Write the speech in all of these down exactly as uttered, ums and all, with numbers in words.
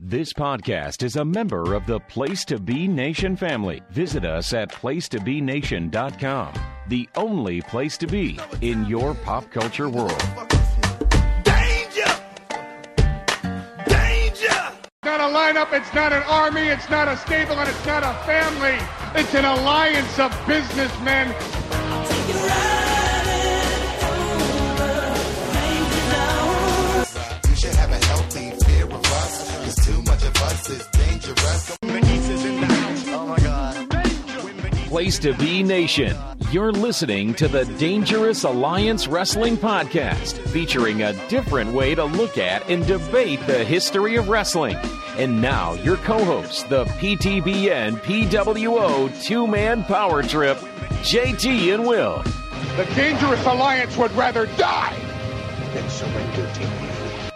This podcast is a member of the Place to Be Nation family. Visit us at place to be nation dot com, the only place to be in your pop culture world. Danger! Danger! It's not a lineup, it's not an army, it's not a stable, and it's not a family. It's an alliance of businessmen. You should have a healthy fear of us. There's too much of us, it's dangerous. Oh my God. Place to Be Nation. You're listening to the Dangerous Alliance Wrestling Podcast, featuring a different way to look at and debate the history of wrestling. And now, your co-hosts, the P T B N P W O two-man power trip, J T and Will. The Dangerous Alliance would rather die Then surrender to me.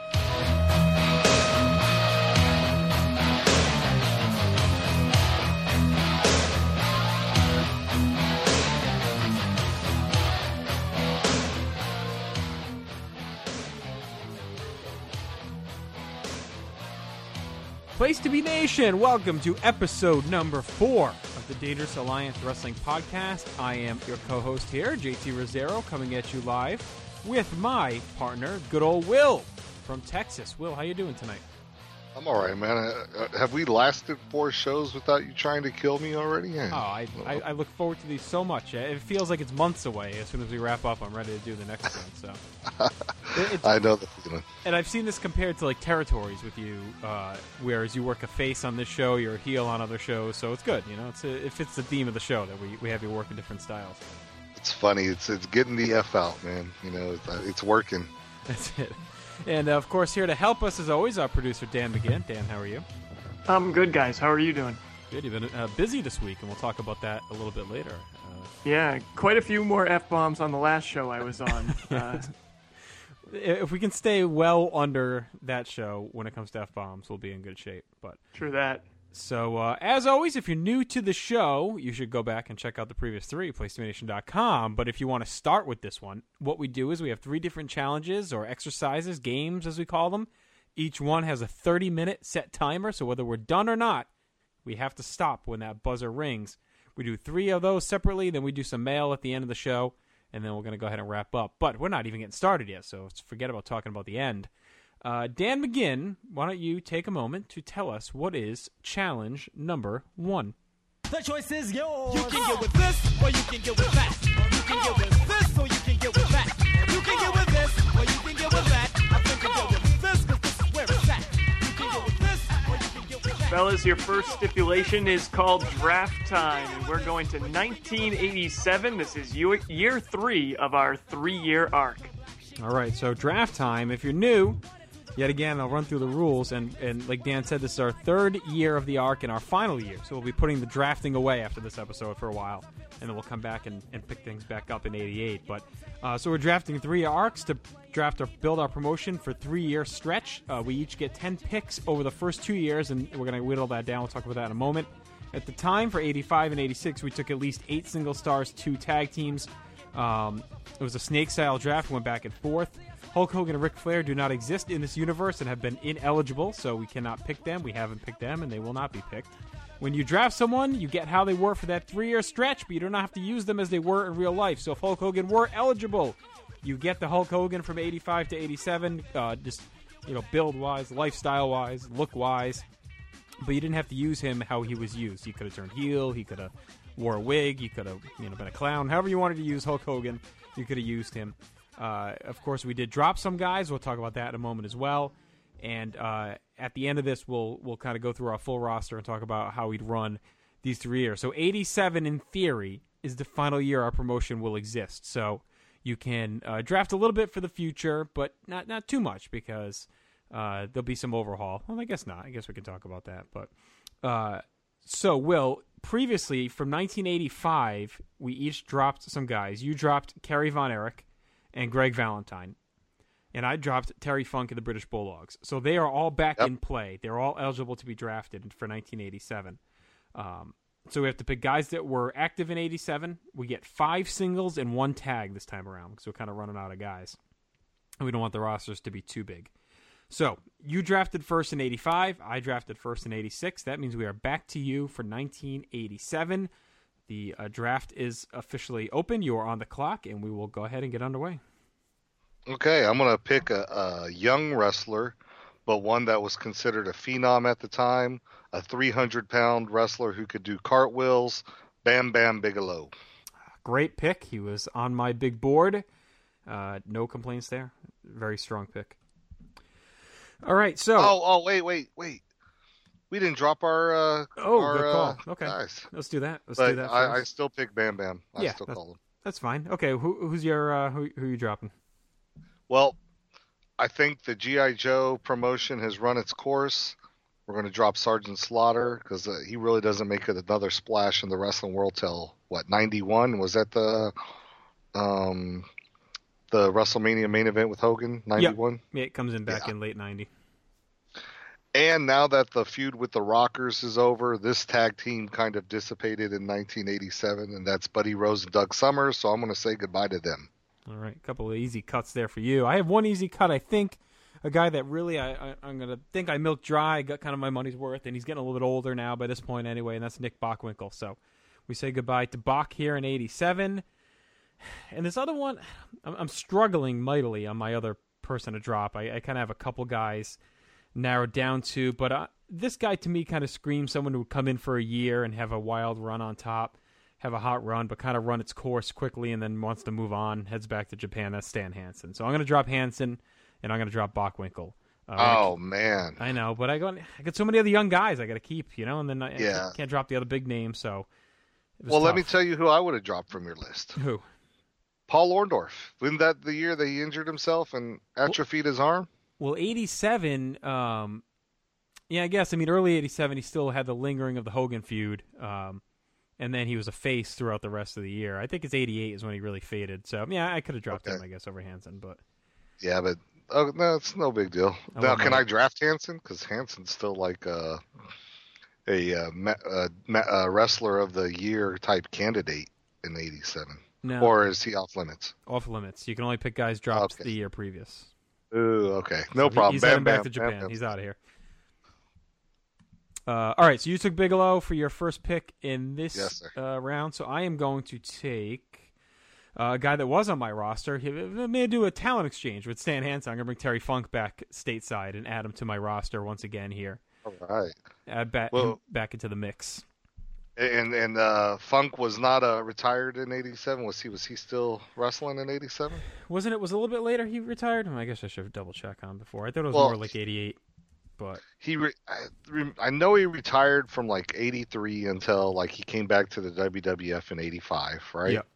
Place to Be Nation, welcome to episode number four of the Dangerous Alliance Wrestling Podcast. I am your co-host here, J T Rosero, coming at you live with my partner, good old Will from Texas. Will, how you doing tonight? I'm all right, man. Uh, have we lasted four shows without you trying to kill me already? Yeah. Oh, I, I, I look forward to these so much. It feels like it's months away. As soon as we wrap up, I'm ready to do the next one. So it's, I know the feeling. And I've seen this compared to like territories with you, uh, whereas you work a face on this show, you're a heel on other shows, so it's good. You know, it's a, it fits the theme of the show that we, we have you work in different styles. It's funny. It's it's getting the F out, man. You know, it's, uh, it's working. That's it. And, uh, of course, here to help us, as always, our producer, Dan McGinn. Dan, how are you? I'm good, guys. How are you doing? Good. You've been uh, busy this week, and we'll talk about that a little bit later. Uh, Yeah, quite a few more F-bombs on the last show I was on. Uh, if we can stay well under that show when it comes to F-bombs, we'll be in good shape. But true that. So, uh, as always, if you're new to the show, you should go back and check out the previous three, place to be nation dot com. But if you want to start with this one, what we do is we have three different challenges or exercises, games as we call them. Each one has a thirty-minute set timer, so whether we're done or not, we have to stop when that buzzer rings. We do three of those separately, then we do some mail at the end of the show, and then we're going to go ahead and wrap up. But we're not even getting started yet, so forget about talking about the end. Uh, Dan McGinn, why don't you take a moment to tell us what is challenge number one? The choice is yours. You can get with this, or you can get with that. You can get with this, or you can get with that. You can get with this, or you can get with that. I think you can get with this, because this is where it's at. You can get with this, or you can get with that. Fellas, your first stipulation is called Draft Time, and we're going to nineteen eighty-seven. This is year three of our three-year arc. All right, so draft time. If you're new, yet again, I'll run through the rules, and, and like Dan said, this is our third year of the arc and our final year, so we'll be putting the drafting away after this episode for a while, and then we'll come back and, and pick things back up in eighty-eight. But uh, so we're drafting three arcs to draft or build our promotion for three-year stretch. Uh, we each get ten picks over the first two years, and we're going to whittle that down. We'll talk about that in a moment. At the time, for eighty-five and eighty-six, we took at least eight single stars, two tag teams. Um, it was a snake-style draft. We went back and forth. Hulk Hogan and Ric Flair do not exist in this universe and have been ineligible, so we cannot pick them. We haven't picked them, and they will not be picked. When you draft someone, you get how they were for that three-year stretch, but you do not have to use them as they were in real life. So if Hulk Hogan were eligible, you get the Hulk Hogan from eighty-five to eighty-seven, uh, just you know, build-wise, lifestyle-wise, look-wise, but you didn't have to use him how he was used. He could have turned heel, he could have wore a wig, he could have you know been a clown. However you wanted to use Hulk Hogan, you could have used him. Uh, of course, we did drop some guys. We'll talk about that in a moment as well. And uh, at the end of this, we'll we'll kind of go through our full roster and talk about how we'd run these three years. So eighty-seven, in theory, is the final year our promotion will exist. So you can uh, draft a little bit for the future, but not not too much because uh, there'll be some overhaul. Well, I guess not. I guess we can talk about that. But uh, so, Will, previously, from nineteen eighty-five, we each dropped some guys. You dropped Kerry Von Erich and Greg Valentine. And I dropped Terry Funk and the British Bulldogs. So they are all back yep. in play. They're all eligible to be drafted for nineteen eighty-seven. Um, so we have to pick guys that were active in eighty-seven. We get five singles and one tag this time around because we're kind of running out of guys. And we don't want the rosters to be too big. So you drafted first in eighty-five. I drafted first in eighty-six. That means we are back to you for nineteen eighty-seven. The uh, draft is officially open. You are on the clock, and we will go ahead and get underway. Okay, I'm going to pick a, a young wrestler, but one that was considered a phenom at the time, a three hundred pound wrestler who could do cartwheels, Bam Bam Bigelow. Great pick. He was on my big board. Uh, no complaints there. Very strong pick. All right, so... Oh, oh, wait, wait, wait. We didn't drop our uh, Oh, our, good call. uh, Okay, guys. let's do that. Let's But do that first. I, I still pick Bam Bam. I Yeah, still that's- call him. That's fine. Okay, who, who's your uh, who, who are you dropping? Well, I think the G I. Joe promotion has run its course. We're going to drop Sergeant Slaughter because uh, he really doesn't make another splash in the wrestling world till, what, ninety-one? Was that the um, the WrestleMania main event with Hogan, ninety-one? Yeah, it comes in back Yeah. in late ninety. And now that the feud with the Rockers is over, this tag team kind of dissipated in nineteen eighty-seven, and that's Buddy Rose and Doug Summers, so I'm going to say goodbye to them. All right, a couple of easy cuts there for you. I have one easy cut, I think. A guy that really I, I, I'm going to think I milked dry, got kind of my money's worth, and he's getting a little bit older now by this point anyway, and that's Nick Bockwinkel. So we say goodbye to Bach here in eighty-seven. And this other one, I'm, I'm struggling mightily on my other person to drop. I, I kind of have a couple guys narrowed down to, but uh, this guy to me kind of screams someone who would come in for a year and have a wild run on top, have a hot run, but kind of run its course quickly and then wants to move on, heads back to Japan. That's Stan Hansen. So I'm going to drop Hansen, and I'm going to drop Bockwinkel. Uh, Oh, man. I know, but I got I got so many other young guys I got to keep, you know, and then I, Yeah. I can't drop the other big names. So it was Well, let me tough. tell you who I would have dropped from your list. Who? Paul Orndorff. Wasn't that the year that he injured himself and atrophied his arm? Well, eighty-seven, um, yeah, I guess. I mean, early eighty-seven, he still had the lingering of the Hogan feud, um, and then he was a face throughout the rest of the year. I think it's eighty-eight is when he really faded. So, yeah, I could have dropped Okay. him, I guess, over Hansen, but Yeah, but oh, no, it's no big deal. I now, love can my- I draft Hansen? Because Hansen's still like a, a, uh, ma- uh, ma- uh, wrestler of the year type candidate in eighty-seven. no, Or is he off limits? off limits. You can only pick guys dropped Okay. the year previous. Ooh, okay. No So he- problem. He's Bam, heading back bam, to bam, Japan. bam. He's out of here. Uh, all right, so you took Bigelow for your first pick in this Yes, sir. uh, round. So I am going to take uh, a guy that was on my roster. He may do a talent exchange with Stan Hansen. I'm going to bring Terry Funk back stateside and add him to my roster once again here. All right. Add back, Well- him back into the mix. And and uh, Funk was not uh, retired in eighty-seven. Was he? Was he still wrestling in eighty-seven? Wasn't it? Was it a little bit later he retired? I guess I should have double checked on before. I thought it was Well, more like eighty-eight. But He, re- I, rem- I know he retired from like eighty-three until like he came back to the W W F in eighty-five, right? Yep.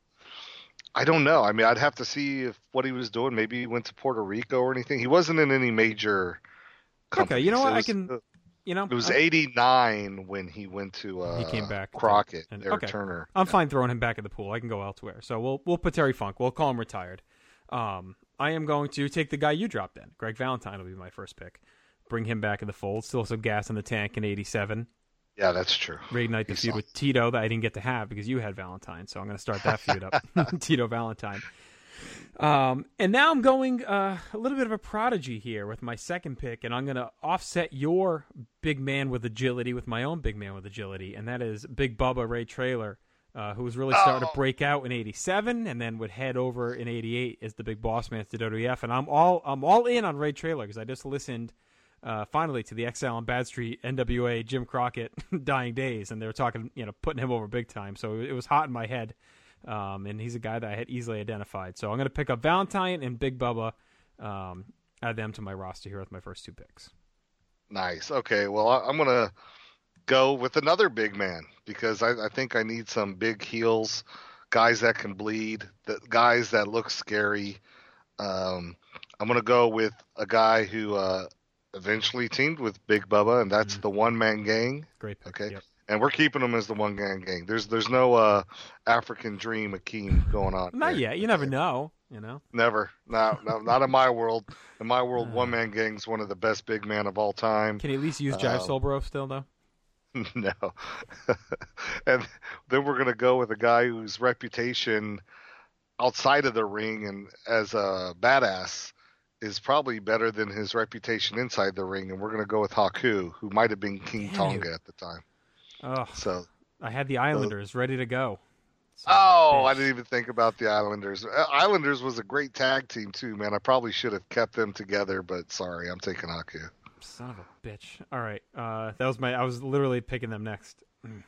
I don't know. I mean, I'd have to see if what he was doing. Maybe he went to Puerto Rico or anything. He wasn't in any major. okay, you know companies. what? It I was- can. You know, It was I- eighty-nine when he went to. Uh, He came back to- Crockett, and- Eric okay. Turner. I'm Yeah. fine throwing him back in the pool. I can go elsewhere. So we'll we'll put Terry Funk. We'll call him retired. Um, I am going to take the guy you dropped then. Greg Valentine will be my first pick. Bring him back in the fold. Still some gas in the tank in eighty-seven. Yeah, that's true. Reignite the He's feud on. with Tito that I didn't get to have because you had Valentine. So I'm going to start that feud up. Tito Valentine. Um, and now I'm going uh, a little bit of a prodigy here with my second pick, and I'm going to offset your big man with agility with my own big man with agility, and that is Big Bubba Ray Traylor, uh, who was really starting Oh. to break out in eighty-seven, and then would head over in eighty-eight as the big boss man to W W F. And I'm all I'm all in on Ray Traylor because I just listened uh, finally to the Exile on Bad Street N W A Jim Crockett Dying Days, and they were talking, you know, putting him over big time. So it was hot in my head. Um, and he's a guy that I had easily identified. So I'm going to pick up Valentine and Big Bubba, um, add them to my roster here with my first two picks. Nice. Okay. Well, I, I'm gonna go with another big man because I, I think I need some big heels, guys that can bleed, the guys that look scary. Um, I'm gonna go with a guy who uh, eventually teamed with Big Bubba, and that's the One Man Gang. Great pick. Okay. Yep. And we're keeping him as the One Man Gang. There's there's no uh, African Dream Akeem going on. Not there. yet. You never know, you know. Never. No, no, not in my world. In my world, One Man Gang's one of the best big men of all time. Can he at least use Jive Um, Solbro still, though? No. And then we're going to go with a guy whose reputation outside of the ring and as a badass is probably better than his reputation inside the ring, and we're going to go with Haku, who might have been King Damn. Tonga at the time. Oh, So, I had the Islanders ready to go. Son oh, of a I bitch. didn't even think about the Islanders. Uh, Islanders was a great tag team too, man. I probably should have kept them together, but sorry, I'm taking Haku. Son of a bitch. All right, uh, that was my. I was literally picking them next. Mm.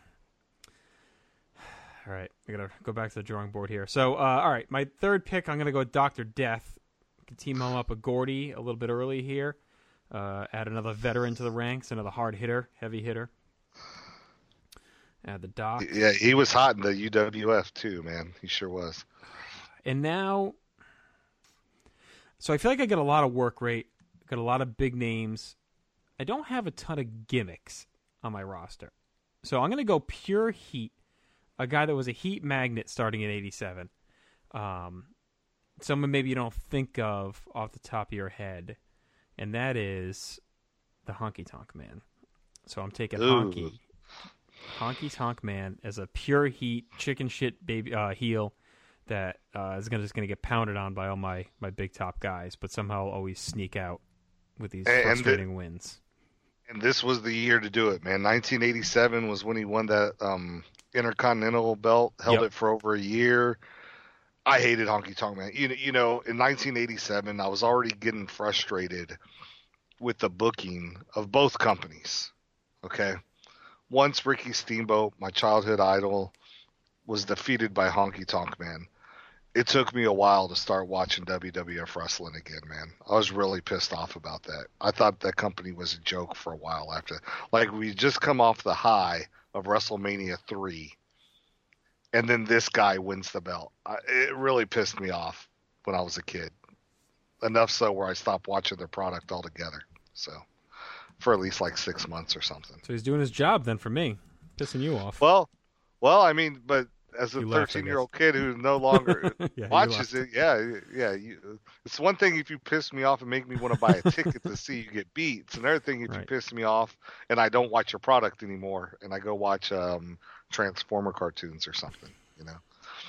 All right, I gotta go back to the drawing board here. So, uh, all right, my third pick, I'm gonna go with Doctor Death. Can team him up with Gordy a little bit early here. Uh, add another veteran to the ranks, another hard hitter, heavy hitter. Add the Doc. Yeah, he was hot in the U W F too, man. He sure was. And now, so I feel like I get a lot of work rate, got a lot of big names. I don't have a ton of gimmicks on my roster. So I'm going to go pure heat, a guy that was a heat magnet starting in eighty-seven. Um, someone maybe you don't think of off the top of your head, and that is the Honky Tonk Man. So I'm taking Ooh. Honky. Honky Tonk Man as a pure heat chicken shit baby uh, heel that uh, is gonna just gonna get pounded on by all my, my big top guys, but somehow always sneak out with these And- and the- frustrating wins. And this was the year to do it, man. nineteen eighty-seven was when he won that um, Intercontinental belt, held Yep. it for over a year. I hated Honky Tonk Man. You, you know, in nineteen eighty-seven, I was already getting frustrated with the booking of both companies. Okay. Once Ricky Steamboat, my childhood idol, was defeated by Honky Tonk Man, it took me a while to start watching W W F wrestling again, man. I was really pissed off about that. I thought that company was a joke for a while after. Like, we just come off the high of WrestleMania three, and then this guy wins the belt. I, it really pissed me off when I was a kid. Enough so where I stopped watching their product altogether. So, for at least like six months or something. So he's doing his job then for me, pissing you off. Well, well, I mean, but as a You laughed, I thirteen-year-old kid who no longer Yeah, you watches laughed. it, yeah, yeah. You, it's one thing if you piss me off and make me want to buy a ticket to see you get beat. It's another thing if you Right. piss me off and I don't watch your product anymore and I go watch um, Transformer cartoons or something, you know.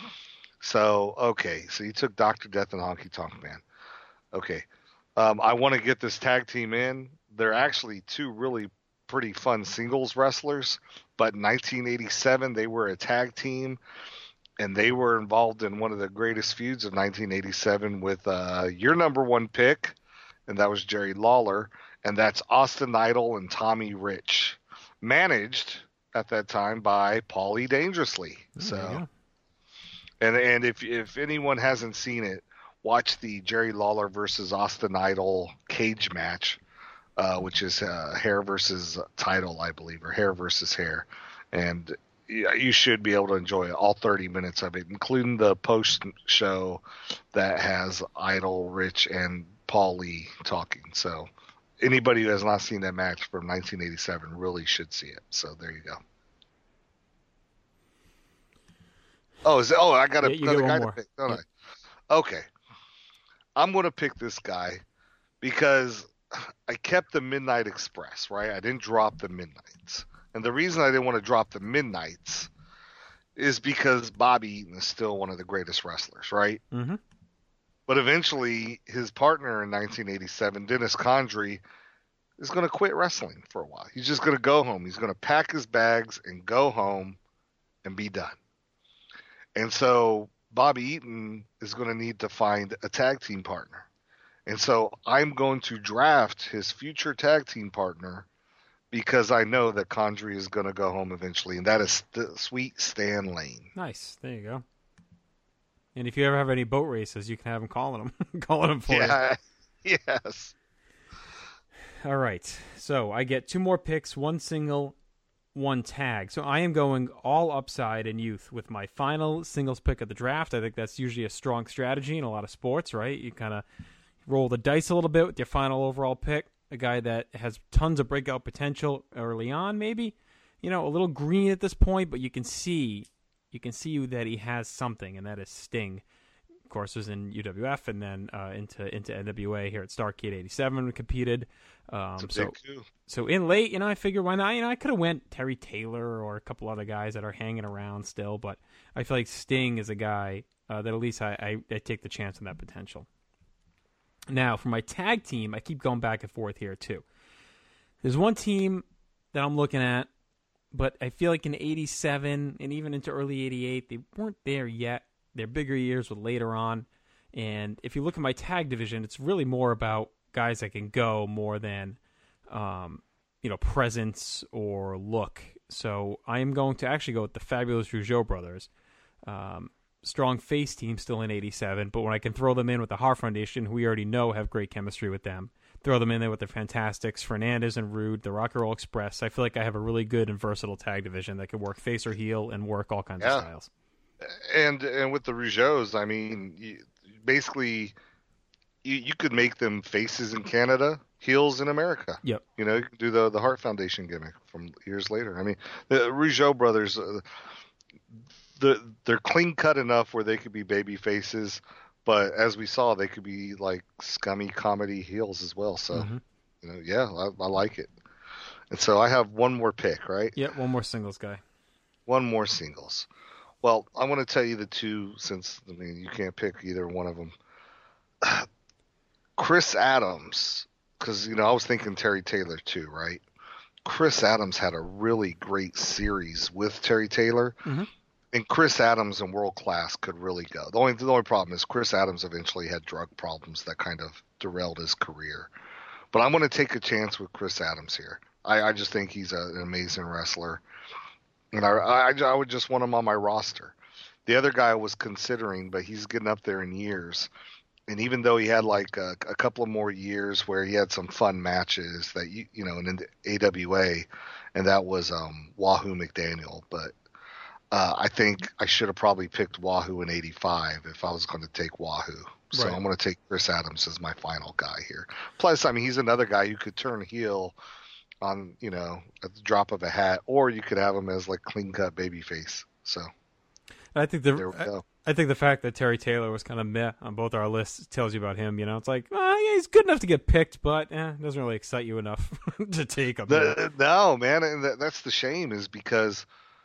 So, okay, so you took Doctor Death and Honky Tonk Man. Okay, um, I want to get this tag team in. They're actually two really pretty fun singles wrestlers, but in nineteen eighty-seven they were a tag team, and they were involved in one of the greatest feuds of nineteen eighty-seven with uh, your number one pick, and that was Jerry Lawler, and that's Austin Idol and Tommy Rich, managed at that time by Paulie Dangerously. Oh, So. there you go. And and if if anyone hasn't seen it, watch the Jerry Lawler versus Austin Idol cage match, uh, which is uh, hair versus title, I believe, or hair versus hair, and yeah, you should be able to enjoy it, all thirty minutes of it, including the post show that has Idol, Rich, and Paul Lee talking. So anybody who has not seen that match from nineteen eighty-seven really should see it. So there you go. Oh, is it, oh, I got Yeah, you another get one guy more. to pick, don't Yep. I? Okay. I'm going to pick this guy because I kept the Midnight Express, right? I didn't drop the Midnights. And the reason I didn't want to drop the Midnights is because Bobby Eaton is still one of the greatest wrestlers, right? Mm-hmm. But eventually, his partner in nineteen eighty-seven, Dennis Condrey, is going to quit wrestling for a while. He's just going to go home. He's going to pack his bags and go home and be done. And so Bobby Eaton is going to need to find a tag team partner. And so I'm going to draft his future tag team partner because I know that Condrey is going to go home eventually, and that is the sweet Stan Lane. Nice. There you go. And if you ever have any boat races, you can have him calling them, calling them for Yeah, yes. you. All right. So I get two more picks, one single, one tag. So I am going all upside in youth with my final singles pick of the draft. I think that's usually a strong strategy in a lot of sports, right? You kind of roll the dice a little bit with your final overall pick. A guy that has tons of breakout potential early on, maybe. You know, a little green at this point, but you can see you can see that he has something, and that is Sting. Of course, was in U W F and then uh, into into N W A here at Starrcade eighty-seven when competed. Um, It's a so big coup. so in late, you know, I figured why not? You know, I could have went Terry Taylor or a couple other guys that are hanging around still, but I feel like Sting is a guy uh, that at least I, I, I take the chance on that potential. Now, for my tag team, I keep going back and forth here, too. There's one team that I'm looking at, but I feel like in eighty-seven and even into early eighty-eight, they weren't there yet. Their bigger years were later on. And if you look at my tag division, it's really more about guys that can go more than, um, you know, presence or look. So I am going to actually go with the Fabulous Rougeau brothers. Um, strong face team still in eighty-seven, but when I can throw them in with the Hart Foundation, who we already know have great chemistry with them, throw them in there with the Fantastics, Fernandez and Rude, the Rock and Roll Express, I feel like I have a really good and versatile tag division that can work face or heel and work all kinds Yeah. of styles. And and with the Rougeaus, I mean, you, basically, you, you could make them faces in Canada, heels in America. Yep. You know, you can do the the Hart Foundation gimmick from years later. I mean, the Rougeau brothers, uh, the they're clean cut enough where they could be baby faces, but as we saw, they could be like scummy comedy heels as well. So, Mm-hmm. you know, yeah, I, I like it. And so I have one more pick, right? Yep, one more singles guy. One more singles. Well, I want to tell you the two, since I mean you can't pick either one of them. Chris Adams, because you know I was thinking Terry Taylor too, right? Chris Adams had a really great series with Terry Taylor, Mm-hmm. and Chris Adams in World Class could really go. The only the only problem is Chris Adams eventually had drug problems that kind of derailed his career. But I'm going to take a chance with Chris Adams here. I, I just think he's a, an amazing wrestler. And I, I, I would just want him on my roster. The other guy I was considering, but he's getting up there in years. And even though he had like a, a couple of more years where he had some fun matches that, you, you know, in the A W A, and that was um, Wahoo McDaniel. But uh, I think I should have probably picked Wahoo in eighty-five if I was going to take Wahoo. So Right. I'm going to take Chris Adams as my final guy here. Plus, I mean, he's another guy who could turn heel on, you know, at the drop of a hat, or you could have him as like clean cut babyface. So I think the there we go. I, I think the fact that Terry Taylor was kind of meh on both our lists tells you about him. You know, it's like, oh, yeah, he's good enough to get picked, but eh, it doesn't really excite you enough to take him. The, no, man, and that, that's the shame is because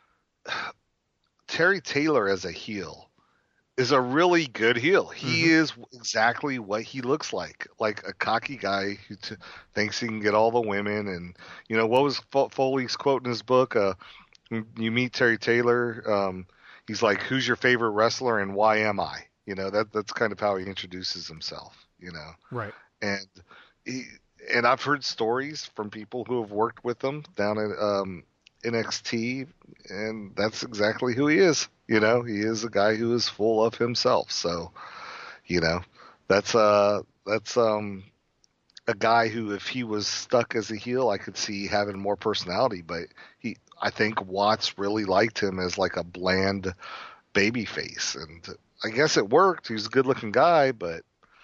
Terry Taylor as a heel is a really good heel. He Mm-hmm. is exactly what he looks like, like a cocky guy who t- thinks he can get all the women. And, you know, what was Fo- Foley's quote in his book? Uh, when you meet Terry Taylor, um, he's like, who's your favorite wrestler and why am I? You know, that that's kind of how he introduces himself, you know. Right. And he, and I've heard stories from people who have worked with him down at um, N X T, and that's exactly who he is. You know, he is a guy who is full of himself. So, you know, that's uh that's um a guy who, if he was stuck as a heel, I could see having more personality. But he, I think Watts really liked him as like a bland baby face, and I guess it worked. He was a good-looking guy, but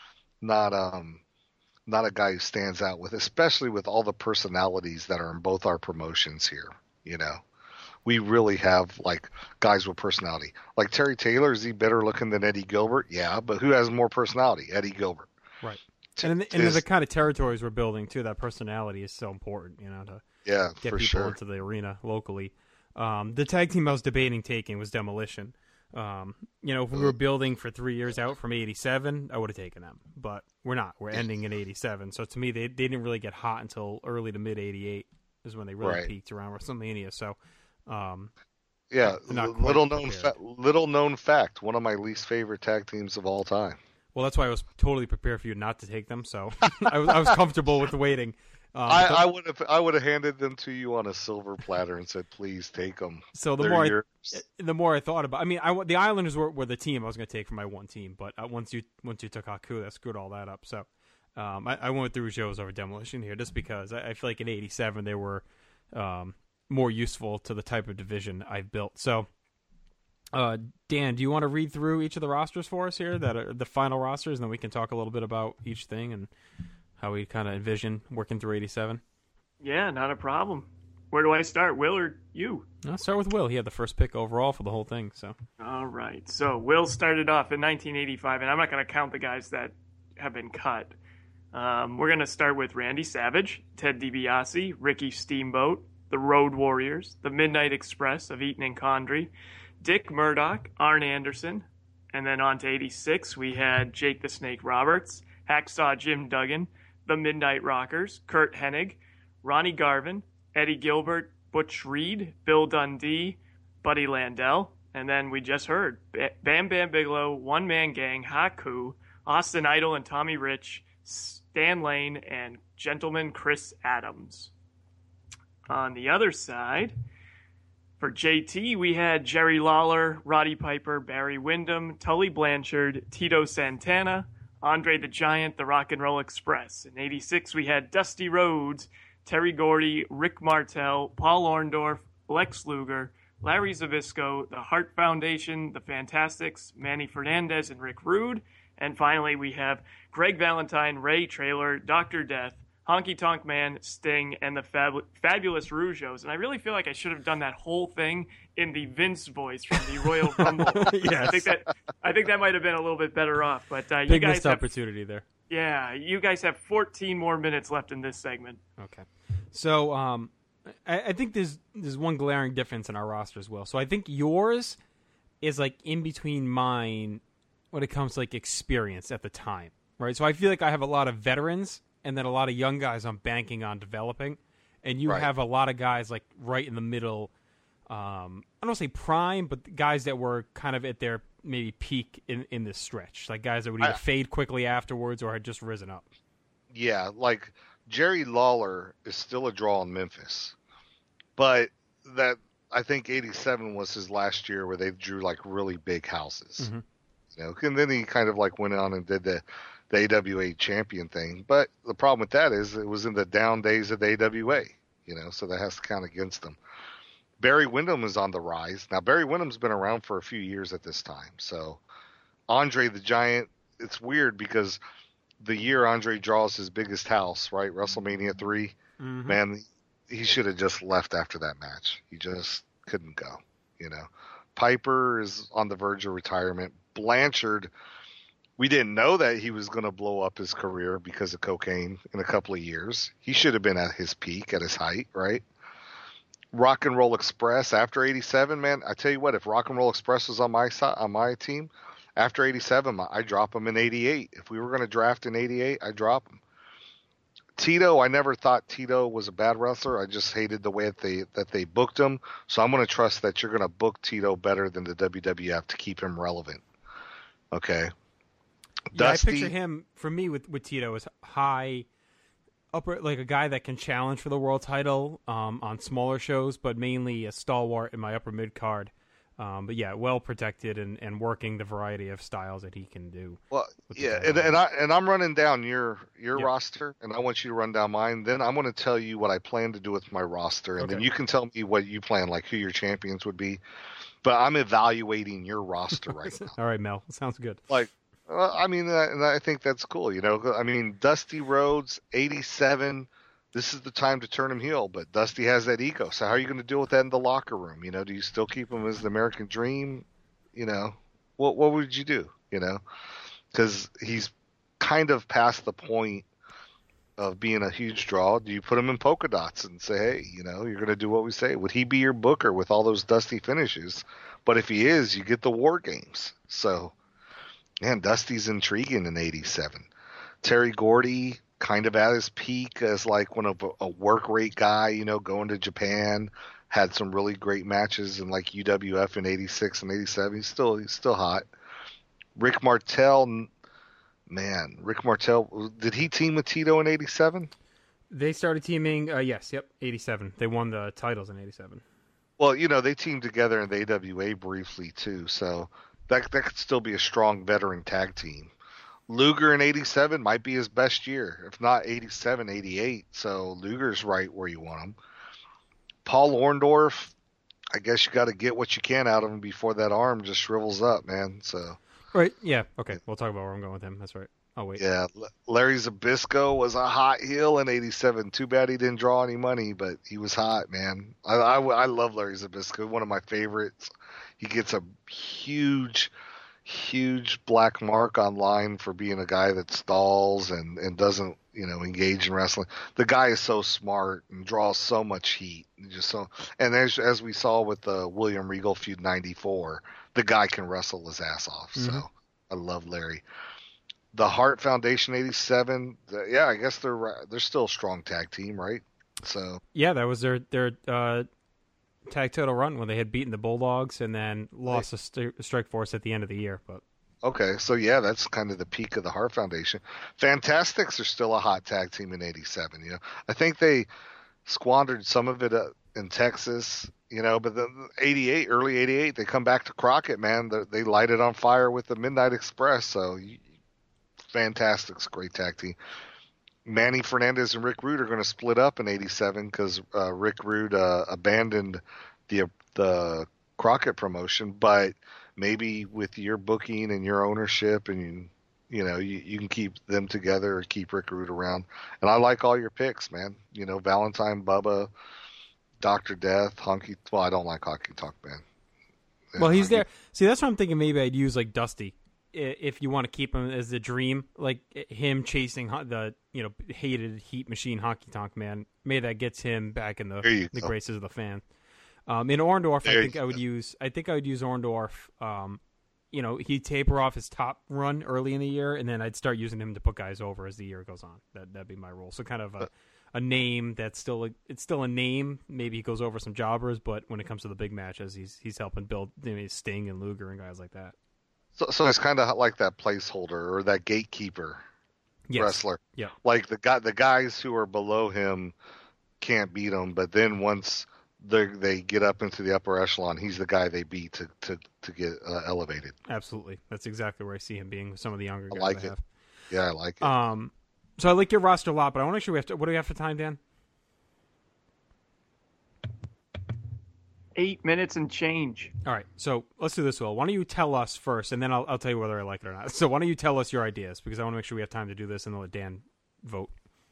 not um not a guy who stands out with, especially with all the personalities that are in both our promotions here. You know, we really have like guys with personality. Like Terry Taylor, is he better looking than Eddie Gilbert? Yeah, but who has more personality? Eddie Gilbert. Right. And in the, and in the kind of territories we're building too, that personality is so important. You know, to Yeah, get for people sure. into the arena locally. Um, the tag team I was debating taking was Demolition. Um, you know, if we were building for three years out from eighty-seven, I would have taken them. But we're not. We're ending in eighty-seven. So to me, they, they didn't really get hot until early to mid eighty-eight is when they really Right. peaked around WrestleMania. So, um, Yeah, Not l- quite little known prepared. fa- little known fact. One of my least favorite tag teams of all time. well, that's why I was totally prepared for you not to take them. So I was I was comfortable with waiting. Um, I, so- I would have I would have handed them to you on a silver platter and said, "Please take them." So the They're more I, yours. the more I thought about, I mean, I the Islanders were, were the team I was going to take for my one team, but uh, once you once you took Haku, that screwed all that up. So um, I, I went through Rougeau's over Demolition here, just because I, I feel like in eighty-seven they were um, more useful to the type of division I've built. So uh, Dan, do you want to read through each of the rosters for us here, that are the final rosters, and then we can talk a little bit about each thing and how we kind of envision working through eighty-seven? Yeah, not a problem. Where do I start, Will or you? I'll start with Will. He had the first pick overall for the whole thing. So All right. So Will started off in nineteen eighty-five, and I'm not going to count the guys that have been cut. Um, we're going to start with Randy Savage, Ted DiBiase, Ricky Steamboat, the Road Warriors, the Midnight Express of Eaton and Condrey, Dick Murdoch, Arn Anderson, and then on to eighty-six we had Jake the Snake Roberts, Hacksaw Jim Duggan, the Midnight Rockers, Kurt Hennig, Ronnie Garvin, Eddie Gilbert, Butch Reed, Bill Dundee, Buddy Landell, and then we just heard Bam Bam Bigelow, One Man Gang, Haku, Austin Idol and Tommy Rich, Stan Lane, and Gentleman Chris Adams. On the other side, for J T, we had Jerry Lawler, Roddy Piper, Barry Windham, Tully Blanchard, Tito Santana, Andre the Giant, the Rock and Roll Express. In eighty-six, we had Dusty Rhodes, Terry Gordy, Rick Martel, Paul Orndorff, Lex Luger, Larry Zbyszko, the Hart Foundation, the Fantastics, Manny Fernandez, and Rick Rude. And finally, we have Greg Valentine, Ray Traylor, Doctor Death, Honky Tonk Man, Sting, and the fab- Fabulous Rougeos. And I really feel like I should have done that whole thing in the Vince voice from the Royal Rumble. Yes. I think that I think that might have been a little bit better off. But uh, you Big guys missed have, opportunity there. yeah, you guys have fourteen more minutes left in this segment. Okay. So um, I, I think there's there's one glaring difference in our roster as well. So I think yours is like in between mine when it comes to like experience at the time, right? So I feel like I have a lot of veterans and then a lot of young guys I'm banking on developing, and you Right. have a lot of guys like right in the middle. Um, I don't want to say prime, but guys that were kind of at their maybe peak in, in this stretch, like guys that would either I- fade quickly afterwards or had just risen up. Yeah, like Jerry Lawler is still a draw in Memphis, but that I think eighty-seven was his last year where they drew like really big houses. Mhm. You know, and then he kind of like went on and did the the A W A champion thing. But the problem with that is it was in the down days of the A W A, you know, so that has to count against them. Barry Windham is on the rise. Now, Barry Windham's been around for a few years at this time. So Andre the Giant, it's weird because the year Andre draws his biggest house, right, WrestleMania three, Mhm. man, he should have just left after that match. He just couldn't go, you know. Piper is on the verge of retirement. Blanchard, we didn't know that he was going to blow up his career because of cocaine in a couple of years. He should have been at his peak, at his height, right? Rock and Roll Express after eighty-seven, man, I tell you what, if Rock and Roll Express was on my side, on my team, after eighty-seven, I drop him in eighty-eight. If we were going to draft in eighty-eight, I drop him. Tito, I never thought Tito was a bad wrestler. I just hated the way that they that they booked him. So I'm going to trust that you're going to book Tito better than the W W F to keep him relevant. Okay. Yeah, Dusty, I picture him for me with, with Tito as high, upper, like a guy that can challenge for the world title um, on smaller shows, but mainly a stalwart in my upper mid card. Um, but yeah, well protected and, and working the variety of styles that he can do. Well, with the yeah, guys and, on and I and I'm running down your your Yeah. roster, and I want you to run down mine. Then I'm going to tell you what I plan to do with my roster, and then Okay. you can tell me what you plan, like who your champions would be. But I'm evaluating your roster right now. All right, Mel, sounds good. Like, uh, I mean, uh, and I think that's cool. You know, I mean, Dusty Rhodes, eighty-seven. This is the time to turn him heel, but Dusty has that ego. So how are you going to deal with that in the locker room? You know, do you still keep him as the American Dream? You know, what what would you do? You know, because he's kind of past the point of being a huge draw. Do you put him in polka dots and say, hey, you know, you're going to do what we say? Would he be your booker with all those Dusty finishes? But if he is, you get the War Games. So, man, Dusty's intriguing in eighty-seven. Terry Gordy, kind of at his peak as like one of a, a work rate guy, you know, going to Japan, had some really great matches in like U W F in eighty-six and eighty-seven. He's still he's still hot. Rick Martel, man, Rick Martel, did he team with Tito in eighty-seven? They started teaming, uh, yes, yep, eighty-seven. They won the titles in eighty-seven. Well, you know, they teamed together in the A W A briefly too, so that that could still be a strong veteran tag team. Luger in eighty-seven might be his best year, if not eighty-seven, eighty-eight. So Luger's right where you want him. Paul Orndorff, I guess you got to get what you can out of him before that arm just shrivels up, man. So Right, yeah, okay, we'll talk about where I'm going with him. That's right. Oh, wait. yeah, L- Larry Zbyszko was a hot heel in eighty-seven. Too bad he didn't draw any money, but he was hot, man. I, I, I love Larry Zbyszko, one of my favorites. He gets a huge, huge black mark online for being a guy that stalls and, and doesn't, you know, engage in wrestling. The guy is so smart and draws so much heat. Just so, and as as we saw with the William Regal feud ninety-four, the guy can wrestle his ass off. So Mhm. I love Larry. the Hart Foundation eighty-seven. The, yeah, I guess they're they're still a strong tag team, right? So yeah, that was their their uh, tag title run when they had beaten the Bulldogs and then lost a st- Strike Force at the end of the year. But okay, so yeah, that's kind of the peak of the Hart Foundation. Fantastics are still a hot tag team in eighty-seven. You know, I think they squandered some of it uh, in Texas. You know, but the eighty-eight, early eighty-eight, they come back to Crockett, man. They, they light it on fire with the Midnight Express. So. You, Fantastics, great tag team. Manny Fernandez and Rick Rude are going to split up in eighty-seven because uh, Rick Rude uh, abandoned the the Crockett promotion. But maybe with your booking and your ownership, and you, you know, you, you can keep them together or keep Rick Rude around. And I like all your picks, man. You know, Valentine, Bubba, Doctor Death, Honky. Well, I don't like Honky Tonk Man. Well, he's there. See, that's what I'm thinking. Maybe I'd use like Dusty. If you want to keep him as the dream, like him chasing the you know hated Heat Machine Honky Tonk Man, maybe that gets him back in the the graces of the fan. Um, in Orndorff, there I think I would go. use. I think I would use Orndorff. Um, you know, he'd taper off his top run early in the year, and then I'd start using him to put guys over as the year goes on. That that'd be my rule. So kind of a, a name that's still a, it's still a name. Maybe he goes over some jobbers, but when it comes to the big matches, he's he's helping build you know, Sting and Luger and guys like that. So, so it's kind of like that placeholder or that gatekeeper yes. wrestler. Yeah. Like the guy, the guys who are below him can't beat him, but then once they they get up into the upper echelon, he's the guy they beat to to to get uh, elevated. Absolutely, that's exactly where I see him being with some of the younger guys. I like I it. have. Yeah, I like it. Um, so I like your roster a lot, but I want to make sure we have to. What do we have for time, Dan? Eight minutes and change. All right, so let's do this, Will. Why don't you tell us first, and then I'll, I'll tell you whether I like it or not. So why don't you tell us your ideas, because I want to make sure we have time to do this, and then let Dan vote.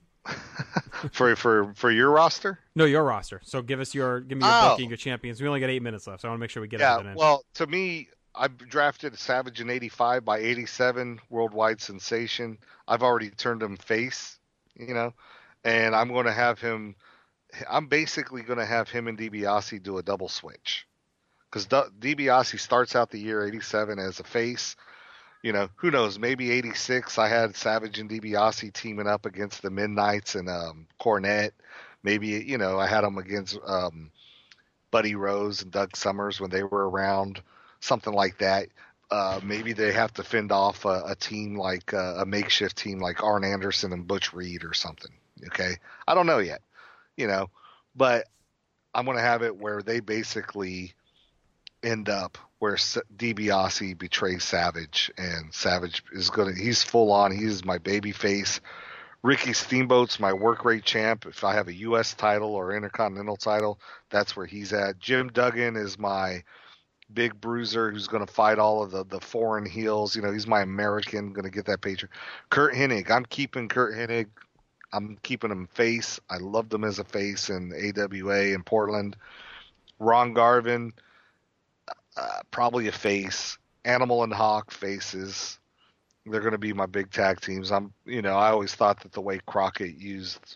for for for your roster? No, your roster. So give us your give me your oh. booking, your champions. We only got eight minutes left, so I want to make sure we get yeah, everything in. Well, to me, I drafted Savage in eighty-five. By eighty-seven, worldwide sensation. I've already turned him face, you know, and I'm going to have him. I'm basically going to have him and DiBiase do a double switch, because DiBiase starts out the year eighty-seven as a face. You know, who knows? Maybe eighty-six. I had Savage and DiBiase teaming up against the Midnights and um, Cornette. Maybe you know I had them against um, Buddy Rose and Doug Summers when they were around, something like that. Uh, maybe they have to fend off a, a team like uh, a makeshift team like Arn Anderson and Butch Reed or something. Okay, I don't know yet. You know, but I'm going to have it where they basically end up where DiBiase betrays Savage, and Savage is going to, he's full on. He's my baby face. Ricky Steamboat's my work rate champ. If I have a U S title or Intercontinental title, that's where he's at. Jim Duggan is my big bruiser who's going to fight all of the, the foreign heels. You know, he's my American, going to get that paycheck. Kurt Hennig, I'm keeping Kurt Hennig. I'm keeping him face. I loved him as a face in A W A in Portland. Ron Garvin, uh, probably a face. Animal and Hawk faces. They're going to be my big tag teams. I'm, you know, I always thought that the way Crockett used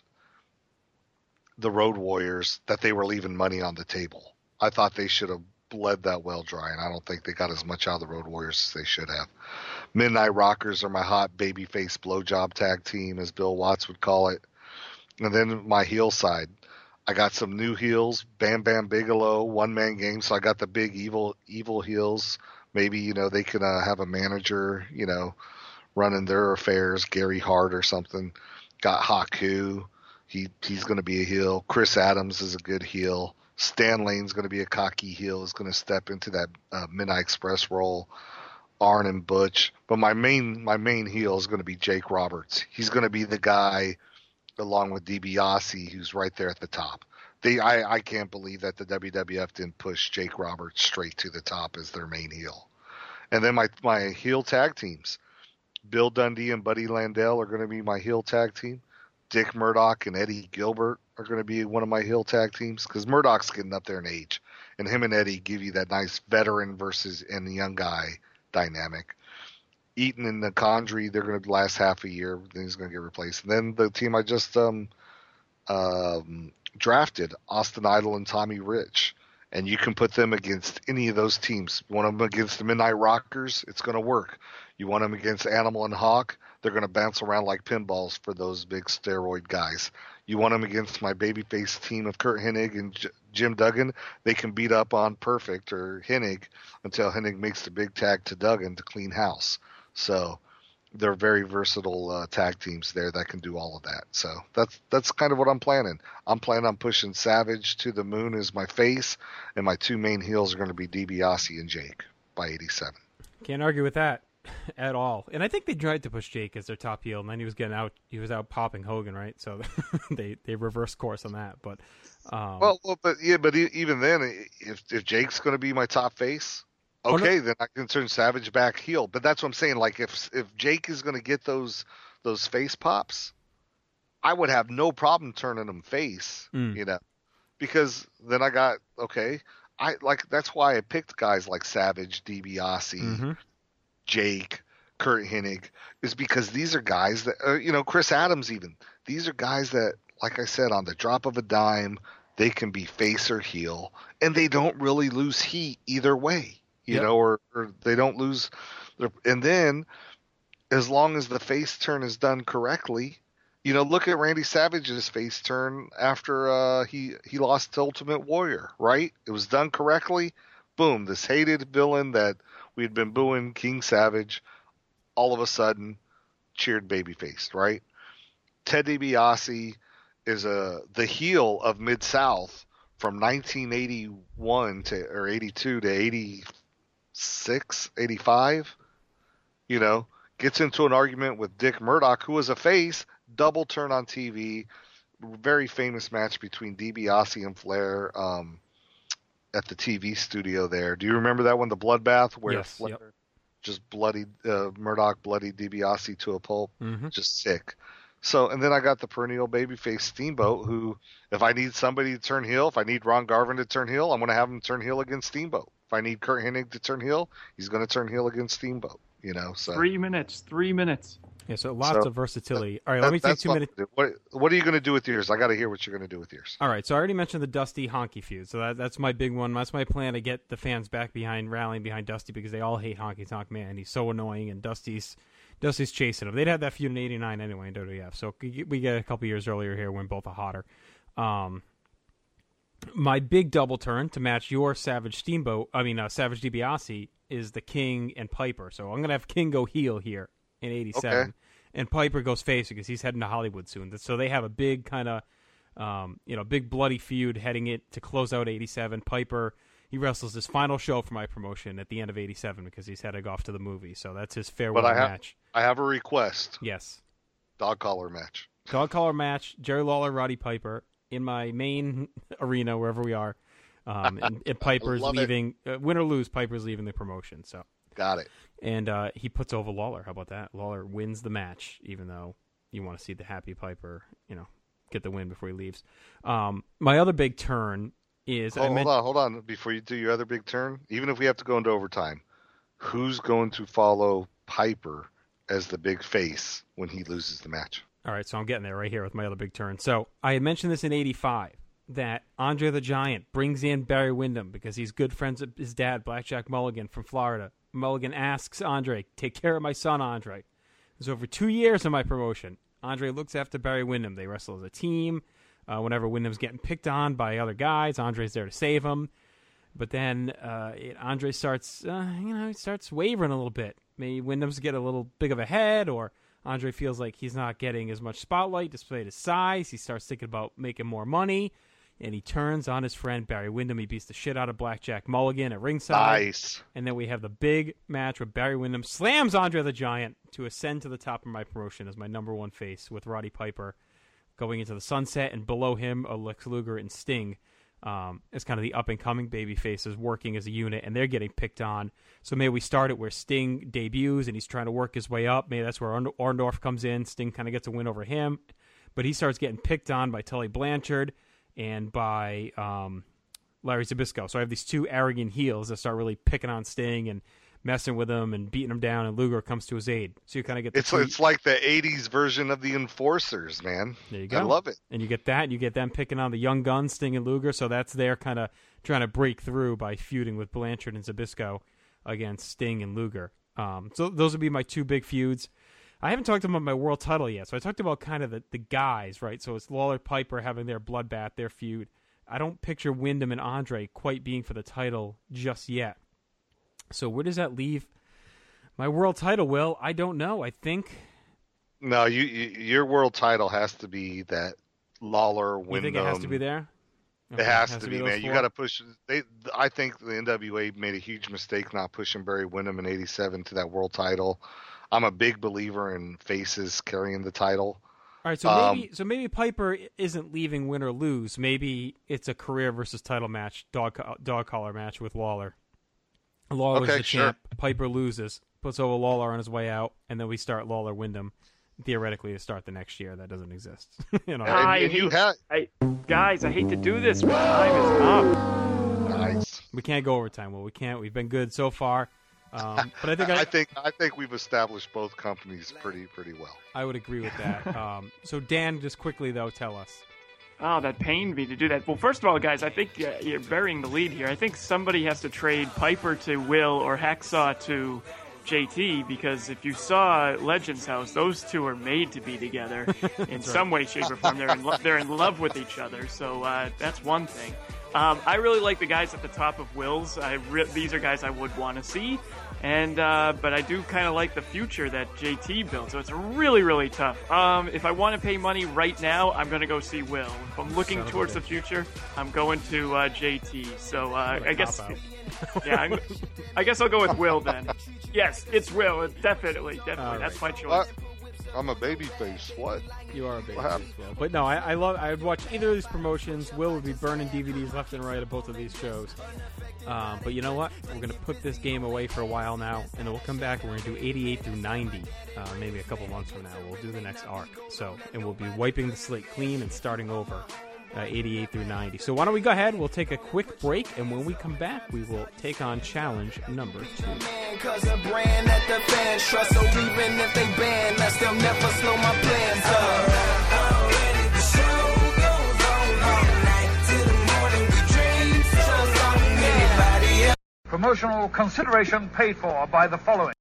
the Road Warriors, that they were leaving money on the table. I thought they should have bled that well dry, and I don't think they got as much out of the Road Warriors as they should have. Midnight Rockers are my hot babyface blowjob tag team, as Bill Watts would call it. And then my heel side, I got some new heels, Bam Bam Bigelow, one-man game, so I got the big evil evil heels. Maybe, you know, they can uh, have a manager, you know, running their affairs, Gary Hart or something. Got Haku. He, he's going to be a heel. Chris Adams is a good heel. Stan Lane's going to be a cocky heel. He's going to step into that uh, Midnight Express role. Arn and Butch, but my main my main heel is going to be Jake Roberts. He's going to be the guy, along with DiBiase, who's right there at the top. They I, I can't believe that the W W F didn't push Jake Roberts straight to the top as their main heel. And then my my heel tag teams, Bill Dundee and Buddy Landell are going to be my heel tag team. Dick Murdoch and Eddie Gilbert are going to be one of my heel tag teams, because Murdoch's getting up there in age, and him and Eddie give you that nice veteran versus and young guy dynamic. Eaton and the Condrey, they're going to last half a year. Then he's going to get replaced. And then the team I just um, um, drafted, Austin Idol and Tommy Rich. And you can put them against any of those teams. You want them against the Midnight Rockers, it's going to work. You want them against Animal and Hawk, they're going to bounce around like pinballs for those big steroid guys. You want them against my babyface team of Kurt Hennig and J- Jim Duggan, they can beat up on Perfect or Hennig until Hennig makes the big tag to Duggan to clean house. So they're very versatile uh, tag teams there that can do all of that. So that's that's kind of what I'm planning. I'm planning on pushing Savage to the moon as my face, and my two main heels are going to be DiBiase and Jake by eighty-seven. Can't argue with that at all. And I think they tried to push Jake as their top heel, and then he was getting out. He was out popping Hogan, right? So they they reversed course on that. But um, well, well, but yeah, but e- even then, if if Jake's going to be my top face, okay, oh, no. then I can turn Savage back heel. But that's what I'm saying. Like if if Jake is going to get those those face pops, I would have no problem turning him face. Mm. You know, because then I got okay. I like that's why I picked guys like Savage, DiBiase, mm-hmm. Jake, Kurt Hennig, is because these are guys that uh, you know, Chris Adams even. These are guys that, like I said, on the drop of a dime, they can be face or heel, and they don't really lose heat either way, you yep. know, or, or they don't lose. Their, and then, as long as the face turn is done correctly. You know, look at Randy Savage's face turn after uh, he he lost to Ultimate Warrior, right? It was done correctly. Boom, this hated villain that we had been booing, King Savage, all of a sudden cheered babyface, right? Ted DiBiase is a the heel of Mid-South from nineteen eighty-one to or eighty-two to eighty-six, eighty-five. You know, gets into an argument with Dick Murdoch, who was a face. Double turn on T V, very famous match between DiBiase and Flair um, at the T V studio there. Do you remember that one, the bloodbath, where yes, Flair yep. just bloodied uh, Murdoch, bloodied DiBiase to a pulp? Mm-hmm. Just sick. So, and then I got the perennial babyface Steamboat, who, if I need somebody to turn heel, if I need Ron Garvin to turn heel, I'm going to have him turn heel against Steamboat. If I need Kurt Hennig to turn heel, he's going to turn heel against Steamboat. You know, so three minutes, three minutes. Yeah, so lots so, of versatility. All right, that, let me take two minutes. What, what are you going to do with yours? I got to hear what you're going to do with yours. All right, so I already mentioned the Dusty Honky feud. So that, that's my big one. That's my plan to get the fans back behind, rallying behind Dusty, because they all hate Honky Tonk Man. He's so annoying, and Dusty's Dusty's chasing him. They'd had that feud in eighty-nine anyway in W W F. So we get a couple years earlier here when both are hotter. Um, my big double turn to match your Savage Steamboat, I mean uh, Savage DiBiase, is the King and Piper. So I'm going to have King go heel here in eighty-seven. Okay. And Piper goes face because he's heading to Hollywood soon. So they have a big kind of, um, you know, big bloody feud heading it to close out eighty-seven. Piper, he wrestles his final show for my promotion at the end of eighty-seven because he's heading off to the movie. So that's his farewell but I have, match. I have a request. Yes. Dog collar match. Dog collar match. Jerry Lawler, Roddy Piper in my main arena wherever we are. Um, and, and Piper's leaving. Uh, win or lose, Piper's leaving the promotion. So. Got it. And uh, he puts over Lawler. How about that? Lawler wins the match, even though you want to see the happy Piper, you know, get the win before he leaves. Um, my other big turn is... Hold, I meant- hold on, hold on. Before you do your other big turn, even if we have to go into overtime, who's going to follow Piper as the big face when he loses the match? All right, so I'm getting there right here with my other big turn. So I had mentioned this in eighty-five, that Andre the Giant brings in Barry Windham because he's good friends with his dad, Blackjack Mulligan from Florida. Mulligan asks Andre, take care of my son, Andre. It was over two years of my promotion. Andre looks after Barry Windham. They wrestle as a team. Uh, whenever Windham's getting picked on by other guys, Andre's there to save him. But then uh, it, Andre starts, uh, you know, he starts wavering a little bit. Maybe Windham's get a little big of a head, or Andre feels like he's not getting as much spotlight despite his size. He starts thinking about making more money. And he turns on his friend Barry Windham. He beats the shit out of Blackjack Mulligan at ringside. Nice. And then we have the big match where Barry Windham slams Andre the Giant to ascend to the top of my promotion as my number one face, with Roddy Piper going into the sunset, and below him, Lex Luger and Sting. Um, it's kind of the up-and-coming baby faces working as a unit, and they're getting picked on. So maybe we start it where Sting debuts, and he's trying to work his way up. Maybe that's where Orndorff comes in. Sting kind of gets a win over him. But he starts getting picked on by Tully Blanchard and by um, Larry Zbyszko. So I have these two arrogant heels that start really picking on Sting and messing with him and beating him down, and Luger comes to his aid. So you kind of get the it's two... it's like the eighties version of the Enforcers, man. There you go. I love it. And you get that, and you get them picking on the young guns, Sting and Luger. So that's their kind of trying to break through by feuding with Blanchard and Zbyszko against Sting and Luger. Um, so those would be my two big feuds. I haven't talked about my world title yet, so I talked about kind of the, the guys, right? So it's Lawler, Piper having their bloodbath, their feud. I don't picture Wyndham and Andre quite being for the title just yet. So where does that leave my world title, Will? I don't know. I think... No, you, you your world title has to be that Lawler, Wyndham... You think it has to be there? It Okay, has, it has to to be, be man. those You four? got to push. They, I think the N W A made a huge mistake not pushing Barry Windham in eighty-seven to that world title. I'm a big believer in faces carrying the title. All right, so Um, maybe so maybe Piper isn't leaving win or lose. Maybe it's a career versus title match, dog dog collar match with Lawler. Lawler's Okay, the sure. champ. Piper loses, puts over Lawler on his way out, and then we start Lawler Wyndham. Theoretically, to start the next year, that doesn't exist. you know, And, I and you hate- have I, guys, I hate to do this, but time is up. nice. we can't go overtime. Well, we can't. We've been good so far, um, but I think I, I think I think we've established both companies pretty pretty well. I would agree with that. Um, so Dan, just quickly though, tell us. Oh, that pained me to do that. Well, first of all, guys, I think uh, you're burying the lead here. I think somebody has to trade Piper to Will or Hacksaw to J T, because if you saw Legends House, those two are made to be together in some way, shape, or form. They're in, lo- they're in love with each other, so uh, that's one thing. Um, I really like the guys at the top of Will's. I re- these are guys I would want to see, and uh, but I do kind of like the future that J T built. So it's really, really tough. Um, if I want to pay money right now, I'm going to go see Will. If I'm looking Son of a towards the bitch. future, I'm going to uh, J T. So uh, What a I guess, cop-out. yeah, I'm, I guess I'll go with Will then. Yes, it's Will. Definitely, definitely. All That's right. my choice. What? I'm a baby face. What? You are a baby What happened? face, Will. But no, I, I love. I would watch either of these promotions. Will would be burning D V Ds left and right of both of these shows. Um, but you know what? We're going to put this game away for a while now, and then we'll come back and we're going to do eighty-eight through ninety. Uh, maybe a couple months from now, we'll do the next arc. So, and we'll be wiping the slate clean and starting over. Uh, eighty-eight through ninety. So why don't we go ahead? We'll take a quick break, and when we come back, we will take on challenge number two. Cause a brand that the fans trust, so even if they ban us, they'll never slow my plans up. Already the show goes on all night till the morning. We dream just like anybody else. Promotional consideration paid for by the following.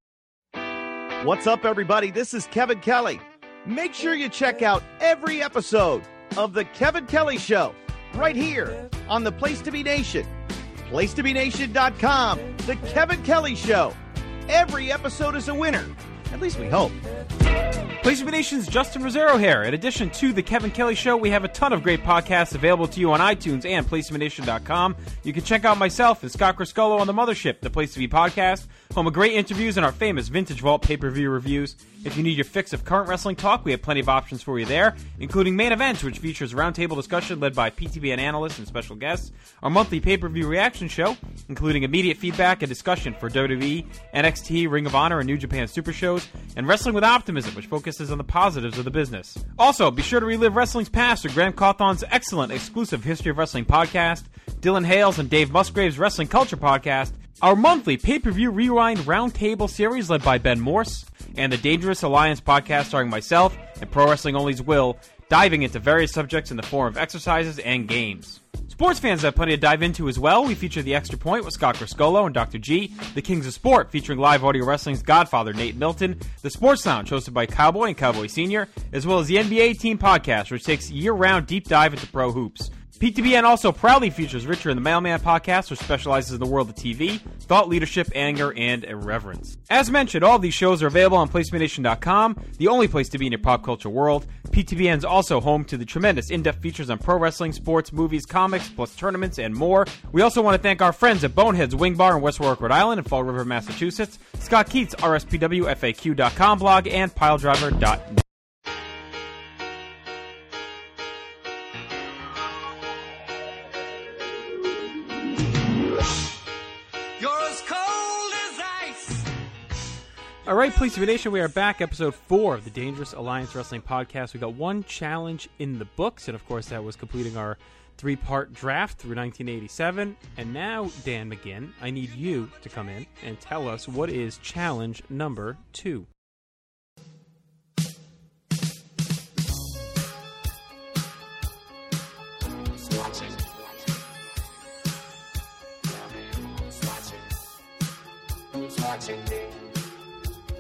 What's up, everybody? This is Kevin Kelly. Make sure you check out every episode of The Kevin Kelly Show right here on the Place to Be Nation. place to be nation dot com. The Kevin Kelly Show. Every episode is a winner. At least we hope. Place to Be Nation's Justin Rosero here. In addition to The Kevin Kelly Show, we have a ton of great podcasts available to you on iTunes and place to be nation dot com. You can check out myself and Scott Criscolo on The Mothership, the Place to Be podcast, home of great interviews and our famous Vintage Vault pay-per-view reviews. If you need your fix of current wrestling talk, we have plenty of options for you there, including Main Events, which features a roundtable discussion led by P T B N analysts and special guests, our monthly pay-per-view reaction show, including immediate feedback and discussion for W W E, N X T, Ring of Honor, and New Japan Super Shows, and Wrestling with Optimism, which focuses on the positives of the business. Also, be sure to relive wrestling's past with Graham Cawthon's excellent exclusive History of Wrestling podcast, Dylan Hales and Dave Musgrave's Wrestling Culture podcast, our monthly pay-per-view rewind roundtable series led by Ben Morse, and the Dangerous Alliance podcast starring myself and Pro Wrestling Only's Will, diving into various subjects in the form of exercises and games. Sports fans have plenty to dive into as well. We feature The Extra Point with Scott Criscolo and Doctor G, The Kings of Sport featuring live audio wrestling's godfather Nate Milton, The Sports Lounge hosted by Cowboy and Cowboy Senior, as well as the N B A Team Podcast, which takes a year-round deep dive into pro hoops. P T B N also proudly features Richard and the Mailman podcast, which specializes in the world of T V, thought leadership, anger, and irreverence. As mentioned, all of these shows are available on place to be nation dot com, the only place to be in your pop culture world. P T B N is also home to the tremendous in-depth features on pro wrestling, sports, movies, comics, plus tournaments, and more. We also want to thank our friends at Bonehead's Wing Bar in West Warwick, Rhode Island, and Fall River, Massachusetts, Scott Keats, R S P W F A Q dot com blog, and piledriver dot net. You're as cold as ice. All right, Police of Nation, we are back, episode four of the Dangerous Alliance Wrestling Podcast. We got one challenge in the books, and of course that was completing our three-part draft through nineteen eighty-seven. And now, Dan McGinn, I need you to come in and tell us what is challenge number two.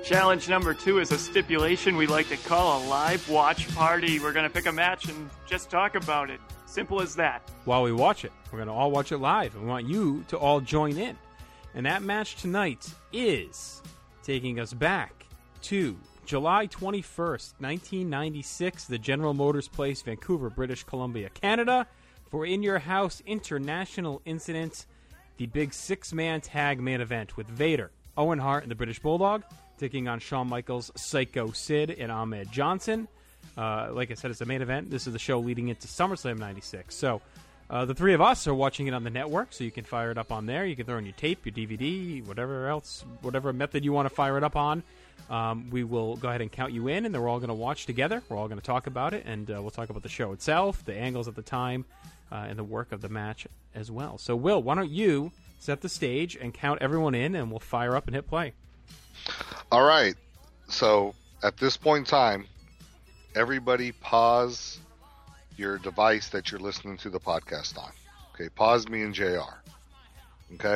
Challenge number two is a stipulation we like to call a live watch party. We're going to pick a match and just talk about it. Simple as that. While we watch it, we're going to all watch it live. We want you to all join in. And that match tonight is taking us back to July twenty-first, nineteen ninety-six, the General Motors Place, Vancouver, British Columbia, Canada, for In Your House International Incident, the big six-man tag main event with Vader, Owen Hart, and the British Bulldog, taking on Shawn Michaels, Psycho Sid, and Ahmed Johnson. Uh, like I said, it's a main event. This is the show leading into SummerSlam ninety-six. So uh, the three of us are watching it on the network, so you can fire it up on there. You can throw in your tape, your D V D, whatever else, whatever method you want to fire it up on. Um, we will go ahead and count you in, and then we're all going to watch together. We're all going to talk about it, and uh, we'll talk about the show itself, the angles at the time, uh, and the work of the match as well. So, Will, why don't you set the stage and count everyone in, and we'll fire up and hit play. All right. So, at this point in time, everybody pause your device that you're listening to the podcast on. Okay, pause me and J R. Okay?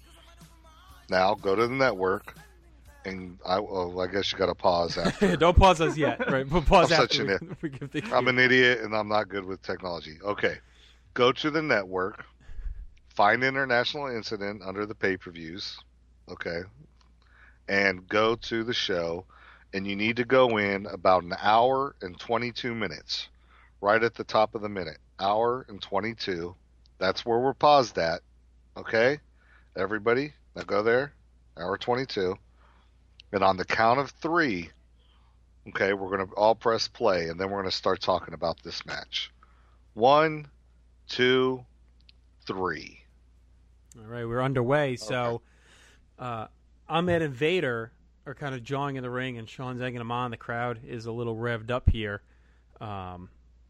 Now, go to the network. And I, well, I guess you got to pause after. Don't pause us yet, right? But pause I'm after. such an we, we give the I'm an idiot, and I'm not good with technology. Okay, go to the network, find International Incident under the pay-per-views, okay, and go to the show, and you need to go in about an hour and twenty-two minutes, right at the top of the minute, hour and twenty-two. That's where we're paused at, okay? Everybody, now go there, hour twenty-two. And on the count of three, okay, we're going to all press play, and then we're going to start talking about this match. One, two, three. All right, we're underway. So uh, Ahmed and Vader are kind of jawing in the ring, and Sean's egging them on. The crowd is a little revved up here. Um,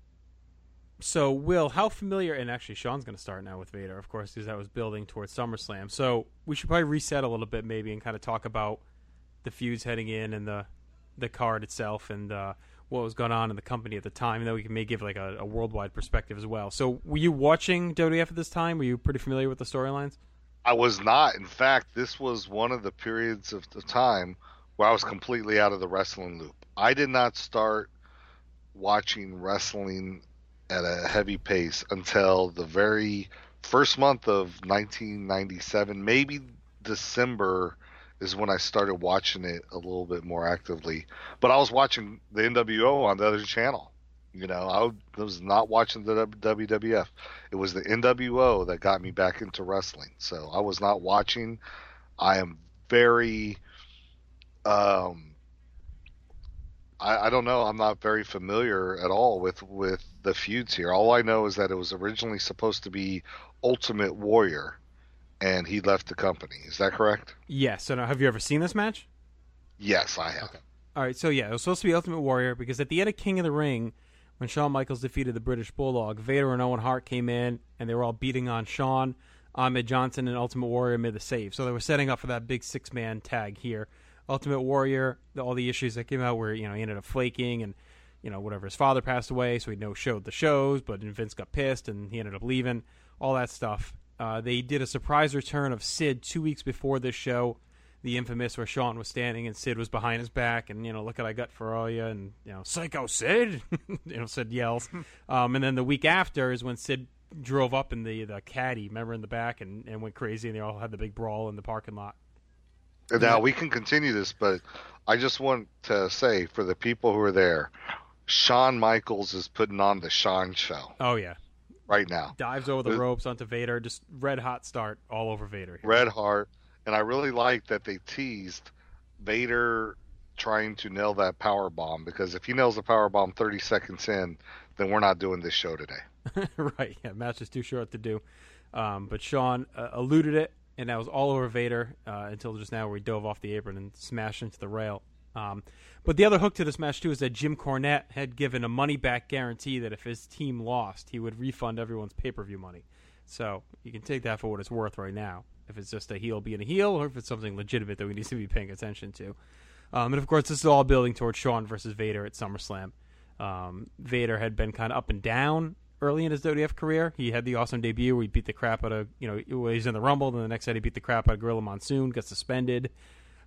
so, Will, how familiar, and actually Sean's going to start now with Vader, of course, because that was building towards SummerSlam. So we should probably reset a little bit maybe and kind of talk about the feuds heading in and the the card itself and uh, what was going on in the company at the time. And then we can maybe give like a, a worldwide perspective as well. So were you watching W W F at this time? Were you pretty familiar with the storylines? I was not. In fact, this was one of the periods of the time where I was completely out of the wrestling loop. I did not start watching wrestling at a heavy pace until the very first month of nineteen ninety-seven, maybe December is when I started watching it a little bit more actively. But I was watching the N W O on the other channel. You know, I was not watching the W W F. It was the N W O that got me back into wrestling. So I was not watching. I am very, um, I, I don't know. I'm not very familiar at all with, with the feuds here. All I know is that it was originally supposed to be Ultimate Warrior, and he left the company. Is that correct? Yes. So now, have you ever seen this match? Yes, I have. Okay. All right. So yeah, it was supposed to be Ultimate Warrior because at the end of King of the Ring, when Shawn Michaels defeated the British Bulldog, Vader and Owen Hart came in, and they were all beating on Shawn. Ahmed Johnson and Ultimate Warrior made the save. So they were setting up for that big six-man tag here. Ultimate Warrior, all the issues that came out where, you know, he ended up flaking and, you know, whatever, his father passed away, so he no-showed the shows, but Vince got pissed and he ended up leaving, all that stuff. Uh, they did a surprise return of Sid two weeks before this show, the infamous where Shawn was standing and Sid was behind his back, and, you know, look what I got for all you, and, you know, Psycho Sid, you know, Sid yells. um, and then the week after is when Sid drove up in the, the caddy, remember, in the back, and, and went crazy, and they all had the big brawl in the parking lot. Now, we can continue this, but I just want to say, for the people who are there, Shawn Michaels is putting on the Shawn Show. Oh, yeah. Right now. Dives over the ropes onto Vader, just red hot start all over Vader. Here. Red hot. And I really like that they teased Vader trying to nail that power bomb, because if he nails the power bomb thirty seconds in, then we're not doing this show today. Right. Yeah, match is too short to do. Um, but Shawn uh, eluded it, and that was all over Vader uh, until just now where he dove off the apron and smashed into the rail. Um, but the other hook to this match, too, is that Jim Cornette had given a money-back guarantee that if his team lost, he would refund everyone's pay-per-view money. So you can take that for what it's worth right now, if it's just a heel being a heel or if it's something legitimate that we need to be paying attention to. Um, and, of course, this is all building towards Shawn versus Vader at SummerSlam. Um, Vader had been kind of up and down early in his W W F career. He had the awesome debut where he beat the crap out of, you know, he was in the Rumble, then the next night he beat the crap out of Gorilla Monsoon, got suspended.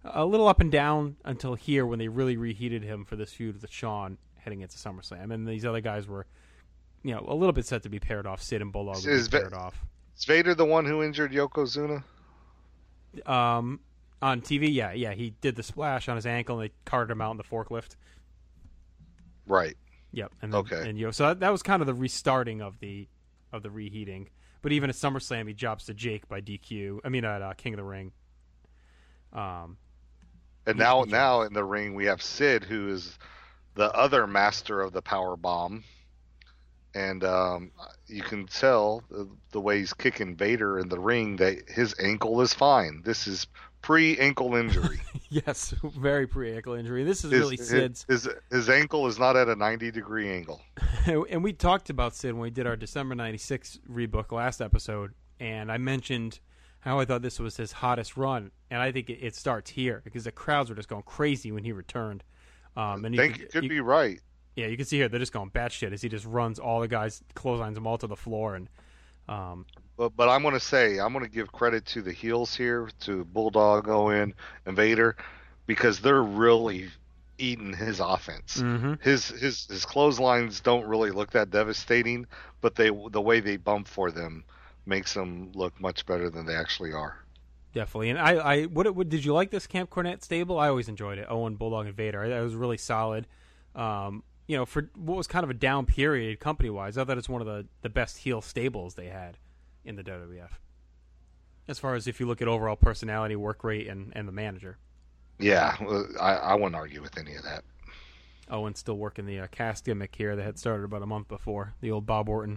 a little up and down until here when they really reheated him for this feud with Shawn heading into SummerSlam. And these other guys were, you know, a little bit set to be paired off. Sid and Bulldog would Is be Va- paired off. Is Vader the one who injured Yokozuna? Um, on T V, yeah, yeah, he did the splash on his ankle and they carted him out in the forklift. Right. Yep. And then, Okay. And you know, so that, that was kind of the restarting of the of the reheating. But even at SummerSlam, he drops to Jake by D Q. I mean, at uh, King of the Ring. Um, And now, now in the ring we have Sid, who is the other master of the power bomb, and um, you can tell the, the way he's kicking Vader in the ring that his ankle is fine. This is pre-ankle injury. yes, very pre-ankle injury. This is his, really Sid's. His, his his ankle is not at a ninety degree angle. And we talked about Sid when we did our December ninety-six rebook last episode, and I mentioned how I thought this was his hottest run, and I think it, it starts here because the crowds were just going crazy when he returned. Um, and I think you could you, be right. Yeah, you can see here they're just going batshit as he just runs all the guys, clotheslines them all to the floor, and um, but but I'm going to say I'm going to give credit to the heels here, to Bulldog, Owen, and Vader, because they're really eating his offense. Mm-hmm. His his his clotheslines don't really look that devastating, but they the way they bump for them makes them look much better than they actually are. Definitely. And I, I what, what did you like this Camp Cornette stable? I always enjoyed it. Owen, Bulldog, and Vader. It was really solid. Um, you know, for what was kind of a down period company-wise, I thought it's one of the, the best heel stables they had in the W W F. As far as if you look at overall personality, work rate, and, and the manager. Yeah, I, I wouldn't argue with any of that. Owen's still working the uh, cast gimmick here that had started about a month before, the old Bob Orton.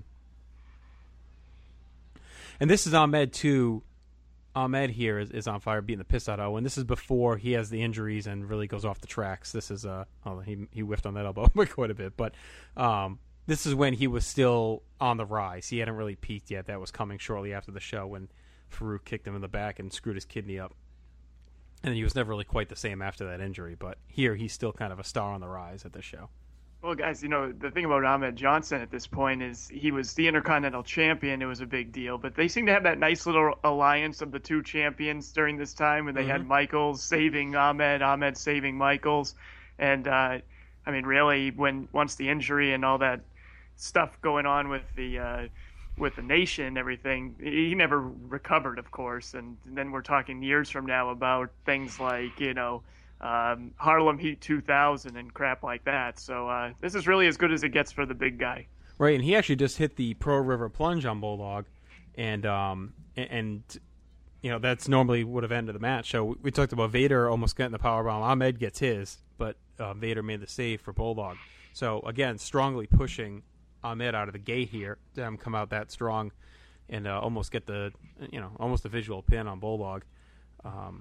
And this is Ahmed, too. Ahmed here is, is on fire, beating the piss out of Owen. This is before he has the injuries and really goes off the tracks. This is, uh, oh, he he whiffed on that elbow quite a bit. But um, this is when he was still on the rise. He hadn't really peaked yet. That was coming shortly after the show when Farouk kicked him in the back and screwed his kidney up. And he was never really quite the same after that injury. But here he's still kind of a star on the rise at this show. Well, guys, you know, the thing about Ahmed Johnson at this point is he was the Intercontinental Champion. It was a big deal. But they seem to have that nice little alliance of the two champions during this time when they mm-hmm. had Michaels saving Ahmed, Ahmed saving Michaels. And, uh, I mean, really, when once the injury and all that stuff going on with the uh, with the nation and everything, he never recovered, of course. And, and then we're talking years from now about things like, you know, Um, Harlem Heat two thousand and crap like that. So uh, this is really as good as it gets for the big guy. Right, and he actually just hit the Pro River Plunge on Bulldog, and um, and, and you know that's normally would have ended the match. So we, we talked about Vader almost getting the powerbomb. Ahmed gets his, but uh, Vader made the save for Bulldog. So again, strongly pushing Ahmed out of the gate here to have him come out that strong and uh, almost get the you know almost a visual pin on Bulldog. Um,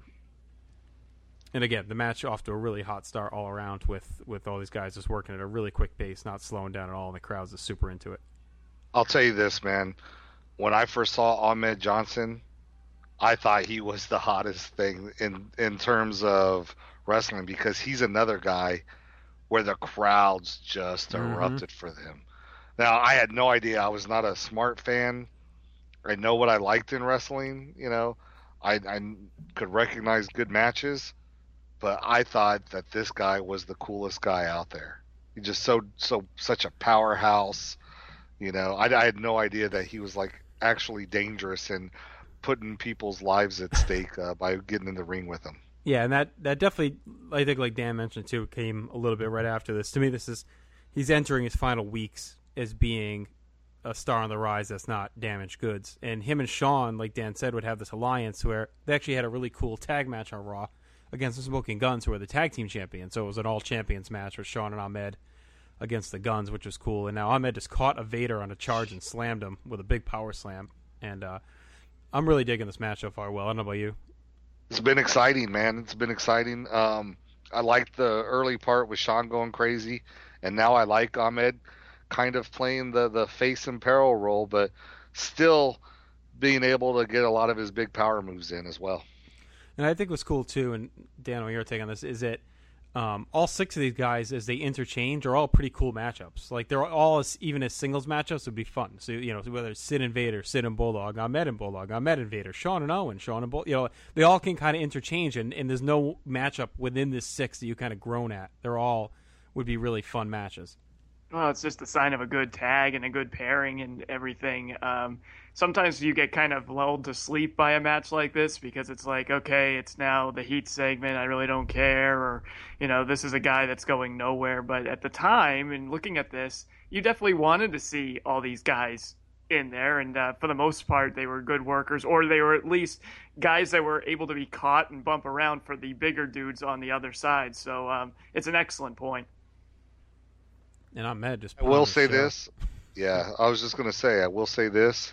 And again, the match off to a really hot start all around with, with all these guys just working at a really quick pace, not slowing down at all, and the crowd's just super into it. I'll tell you this, man. When I first saw Ahmed Johnson, I thought he was the hottest thing in, in terms of wrestling because he's another guy where the crowds just Mm-hmm. erupted for them. Now, I had no idea. I was not a smart fan. I know what I liked in wrestling, you know. I, I could recognize good matches. But I thought that this guy was the coolest guy out there. He's just so so such a powerhouse. You know, I, I had no idea that he was like actually dangerous and putting people's lives at stake uh, by getting in the ring with him. Yeah, and that, that definitely, I think like Dan mentioned too, came a little bit right after this. To me, this is he's entering his final weeks as being a star on the rise that's not damaged goods. And him and Shawn, like Dan said, would have this alliance where they actually had a really cool tag match on Raw against the Smoking Guns, who were the tag team champions. So it was an all-champions match with Shawn and Ahmed against the Guns, which was cool. And now Ahmed just caught a Vader on a charge and slammed him with a big power slam. And uh, I'm really digging this match so far. Well, I don't know about you. It's been exciting, man. It's been exciting. Um, I liked the early part with Shawn going crazy, and now I like Ahmed kind of playing the, the face and peril role, but still being able to get a lot of his big power moves in as well. And I think what's cool, too, and Dan, what your take on this, is that Um, all six of these guys, as they interchange, are all pretty cool matchups. Like they're all as, even as singles matchups would be fun. So you know whether it's Sid and Vader, Sid and Bulldog, Ahmed and Bulldog, Ahmed and Vader, Sean and Owen, Sean and Bulldog. You know they all can kind of interchange, and, and there's no matchup within this six that you kind of groan at. They're all would be really fun matches. Well, it's just a sign of a good tag and a good pairing and everything. Um, sometimes you get kind of lulled to sleep by a match like this because it's like, okay, it's now the heat segment. I really don't care. Or, you know, this is a guy that's going nowhere. But at the time, and looking at this, you definitely wanted to see all these guys in there. And uh, for the most part, they were good workers, or they were at least guys that were able to be caught and bump around for the bigger dudes on the other side. So um, it's an excellent point. And Ahmed just. I will say this. Yeah, I was just going to say, I will say this.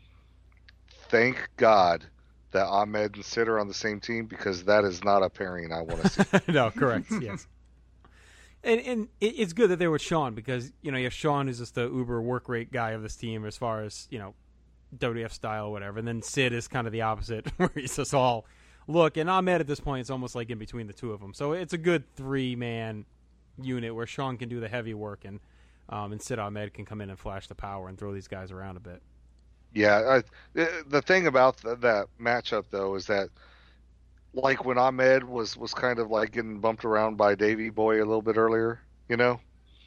Thank God that Ahmed and Sid are on the same team, because that is not a pairing I want to see. No, correct. Yes. And and it's good that they're with Sean, because, you know, you have Sean, who's just the uber work rate guy of this team as far as, you know, W W F style or whatever. And then Sid is kind of the opposite, where he's just all look. And Ahmed at this point is almost like in between the two of them. So it's a good three-man unit where Sean can do the heavy work, and um, and Sid Ahmed can come in and flash the power and throw these guys around a bit. Yeah, I, the thing about the, that matchup, though, is that, like when Ahmed was, was kind of like getting bumped around by Davey Boy a little bit earlier, you know,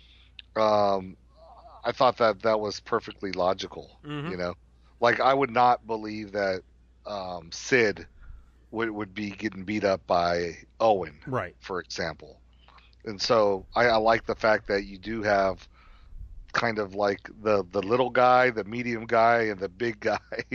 um, I thought that that was perfectly logical, mm-hmm. you know. Like, I would not believe that um, Sid would, would be getting beat up by Owen, right? For example. And so I, I like the fact that you do have kind of like the, the little guy, the medium guy, and the big guy,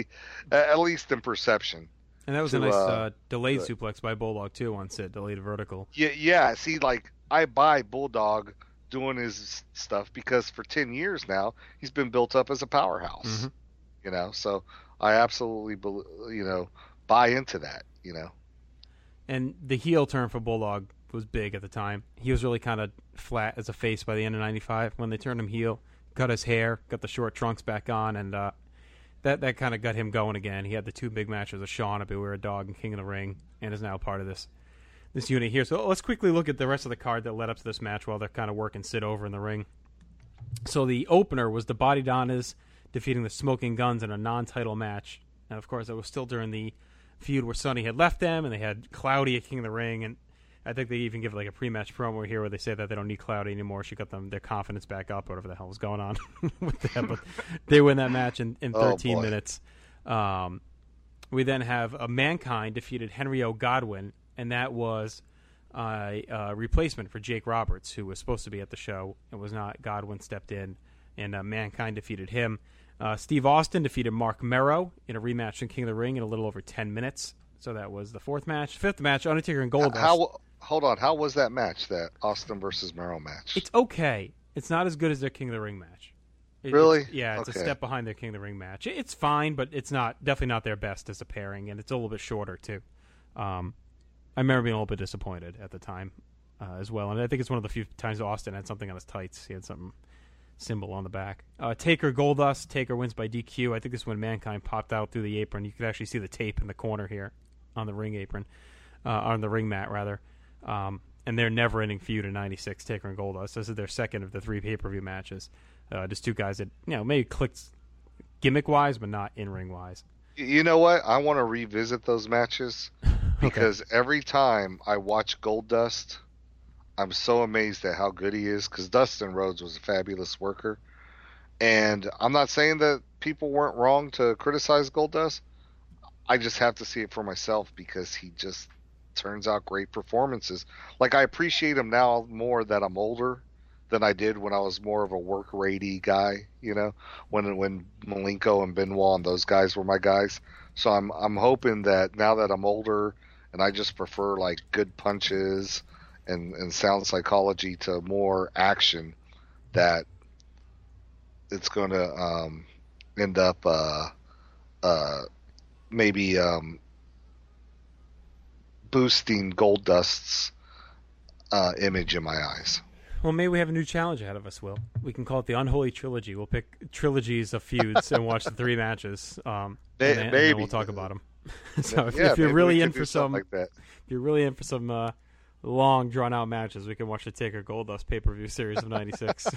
at least in perception. And that was to, a nice uh, uh, delayed but, suplex by Bulldog, too, on Sid, delayed vertical. Yeah, yeah. See, like, I buy Bulldog doing his stuff because for ten years now, he's been built up as a powerhouse, mm-hmm. you know? So I absolutely, you know, buy into that, you know? And the heel turn for Bulldog was big at the time. He was really kind of flat as a face by the end of ninety-five when they turned him heel. Cut his hair, got the short trunks back on, and uh, that that kind of got him going again. He had the two big matches with Sean at Beware a Dog and King of the Ring, and is now part of this this unit here. So let's quickly look at the rest of the card that led up to this match while they're kind of working Sid over in the ring. So the opener was the Body Donnas defeating the Smoking Guns in a non-title match. And of course, it was still during the feud where Sonny had left them, and they had Cloudy at King of the Ring, and I think they even give like a pre-match promo here where they say that they don't need Cloudy anymore. She got them their confidence back up, whatever the hell was going on with that. But they win that match in, in thirteen oh, minutes. Um, we then have a Mankind defeated Henry O. Godwin, and that was uh, a replacement for Jake Roberts, who was supposed to be at the show and was not. Godwin stepped in, and uh, Mankind defeated him. Uh, Steve Austin defeated Mark Merrow in a rematch in King of the Ring in a little over ten minutes. So that was the fourth match. Fifth match, Undertaker and Goldust. How? Hold on. How was that match, that Austin versus Merrow match? It's okay. It's not as good as their King of the Ring match. It, really? It's, yeah, it's okay. a step behind their King of the Ring match. It's fine, but it's not definitely not their best as a pairing, and it's a little bit shorter, too. Um, I remember being a little bit disappointed at the time uh, as well, and I think it's one of the few times Austin had something on his tights. He had something symbol on the back. Uh, Taker Goldust. Taker wins by D Q. I think this is when Mankind popped out through the apron. You could actually see the tape in the corner here on the ring apron, uh, on the ring mat, rather. Um, and their never-ending feud in ninety-six, Taker and Goldust. This is their second of the three pay-per-view matches. Uh, just two guys that, you know, maybe clicked gimmick-wise, but not in-ring-wise. You know what? I want to revisit those matches because okay. every time I watch Goldust, I'm so amazed at how good he is, because Dustin Rhodes was a fabulous worker. And I'm not saying that people weren't wrong to criticize Goldust. I just have to see it for myself because he just turns out great performances. Like, I appreciate him now more that I'm older than I did when I was more of a work ratey guy, you know, when when Malenko and Benoit and those guys were my guys. So I'm I'm hoping that now that I'm older and I just prefer like good punches and, and sound psychology to more action, that it's going to um, end up uh, uh, maybe um, boosting Goldust's uh, image in my eyes. Well, maybe we have a new challenge ahead of us, Will. We can call it the Unholy Trilogy. We'll pick trilogies of feuds and watch the three matches, um, May- and, then, maybe. and then we'll talk about them. So if, yeah, if you're maybe really we in could for do some, like that. if you're really in for some uh, long, drawn-out matches. We can watch the Taker Goldust pay-per-view series of ninety-six.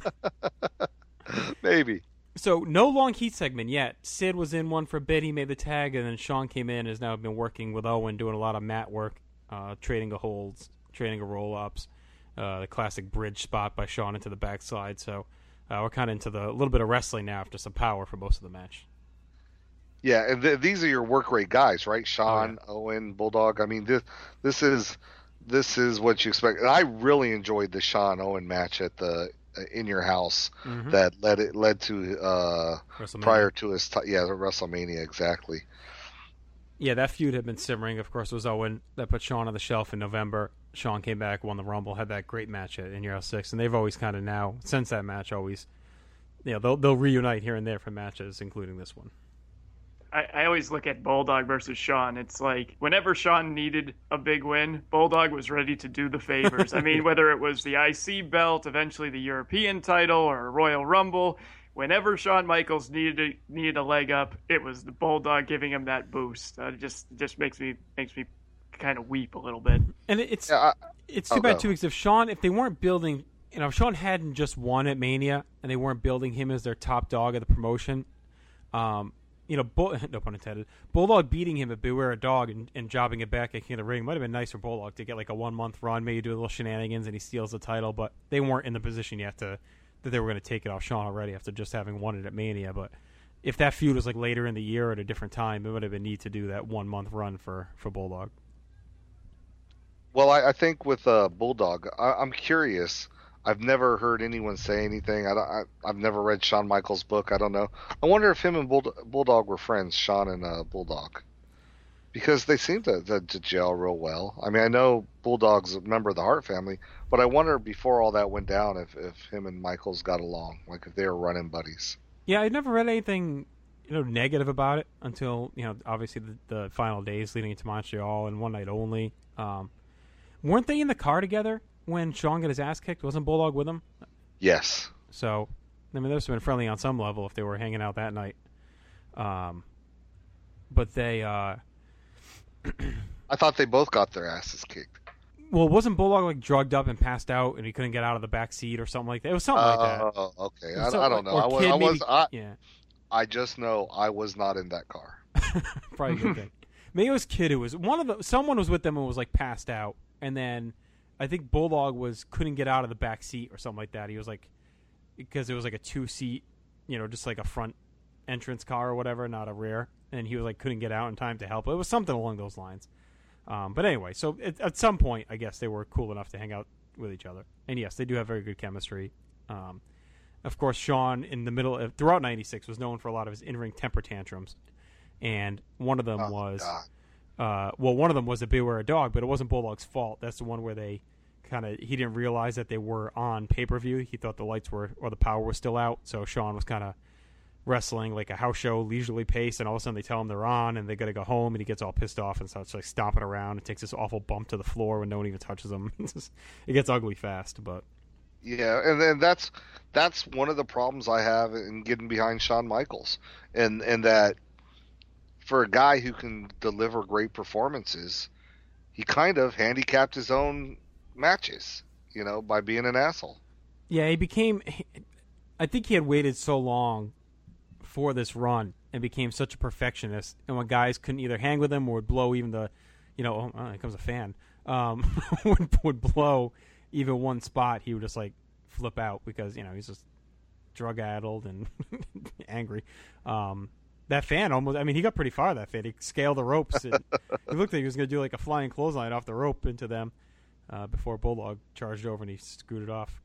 Maybe. So, no long heat segment yet. Sid was in one for a bit. He made the tag, and then Sean came in and has now been working with Owen, doing a lot of mat work, uh, trading a holds, trading a roll-ups, uh, the classic bridge spot by Sean into the backside. So, uh, we're kind of into the a little bit of wrestling now after some power for most of the match. Yeah, and th- these are your work rate guys, right? Sean, Oh, yeah. Owen, Bulldog. I mean, this this is this is what you expect. And I really enjoyed the Sean Owen match at the uh, in your house Mhm. that led it led to uh, WrestleMania. prior to his t- yeah WrestleMania exactly. Yeah, that feud had been simmering. Of course, it was Owen that put Sean on the shelf in November. Sean came back, won the Rumble, had that great match at In Your House six, and they've always kind of now, since that match, always, you know, they'll they'll reunite here and there for matches, including this one. I, I always look at Bulldog versus Sean. It's like whenever Sean needed a big win, Bulldog was ready to do the favors. I mean, whether it was the I C belt, eventually the European title, or a Royal Rumble, whenever Shawn Michaels needed a, needed a leg up, it was the Bulldog giving him that boost. Uh, it just just makes me makes me kind of weep a little bit. And it, it's Yeah, I- it's too I'll bad go. too, because if Sean, if they weren't building, you know, if Sean hadn't just won at Mania and they weren't building him as their top dog of the promotion, um, you know, Bull, no pun intended, Bulldog beating him at Beware a Dog and, and jobbing it back at King of the Ring might have been nice for Bulldog to get like a one month run, maybe do a little shenanigans and he steals the title, but they weren't in the position yet to that they were going to take it off Sean already after just having won it at Mania. But if that feud was like later in the year or at a different time, it would have been neat to do that one month run for, for Bulldog. Well, I, I think with uh, Bulldog, I, I'm curious. I've never heard anyone say anything. I, don't- I, I've never read Shawn Michaels' book. I don't know. I wonder if him and Bull, Bulldog were friends, Shawn and uh, Bulldog, because they seem to, to, to gel real well. I mean, I know Bulldog's a member of the Hart family, but I wonder before all that went down if, if him and Michaels got along, like if they were running buddies. Yeah, I never read anything, you know, negative about it until, you know, obviously the, the final days leading into Montreal and one night only. Um, weren't they in the car together when Sean got his ass kicked? Wasn't Bulldog with him? Yes. So, I mean, they must have been friendly on some level if they were hanging out that night. Um, but they, uh, I thought they both got their asses kicked. well, wasn't Bulldog like drugged up and passed out and he couldn't get out of the back seat or something like that? It was something like that. Oh, okay. It I, was I something don't know. like- I or was, Kid I was, maybe- I, yeah. I just know I was not in that car. Probably a good thing. Maybe it was Kid who was one of the. Someone was with them and was like passed out, and then I think Bulldog was couldn't get out of the back seat or something like that. He was like because it was like a two seat, you know, just like a front entrance car or whatever, not a rear, and he was like couldn't get out in time to help. It was something along those lines. Um, but anyway, so at, at some point, I guess they were cool enough to hang out with each other, and yes, they do have very good chemistry. Um, Of course, Sean, in the middle of, throughout ninety-six, was known for a lot of his in-ring temper tantrums, and one of them Oh, was, God. uh, well, one of them was the Beware a Dog, but it wasn't Bulldog's fault. That's the one where they kind of, he didn't realize that they were on pay-per-view. He thought the lights were, or the power was still out, so Sean was kind of wrestling like a house show, leisurely pace, and all of a sudden they tell him they're on, and they got to go home, and he gets all pissed off and starts like stomping around and takes this awful bump to the floor when no one even touches him. It's just- it gets ugly fast, but... Yeah, and then that's that's one of the problems I have in getting behind Shawn Michaels, and and that for a guy who can deliver great performances, he kind of handicapped his own matches, you know, by being an asshole. Yeah, he became. I think he had waited so long for this run and became such a perfectionist. And when guys couldn't either hang with him or would blow even the, you know, oh, here comes a fan, um, would would blow even one spot, he would just like flip out because you know he's just drug addled and angry. Um, that fan almost. I mean, he got pretty far. That fan. He scaled the ropes. It, it looked like he was going to do like a flying clothesline off the rope into them uh, before Bulldog charged over and he scooted off.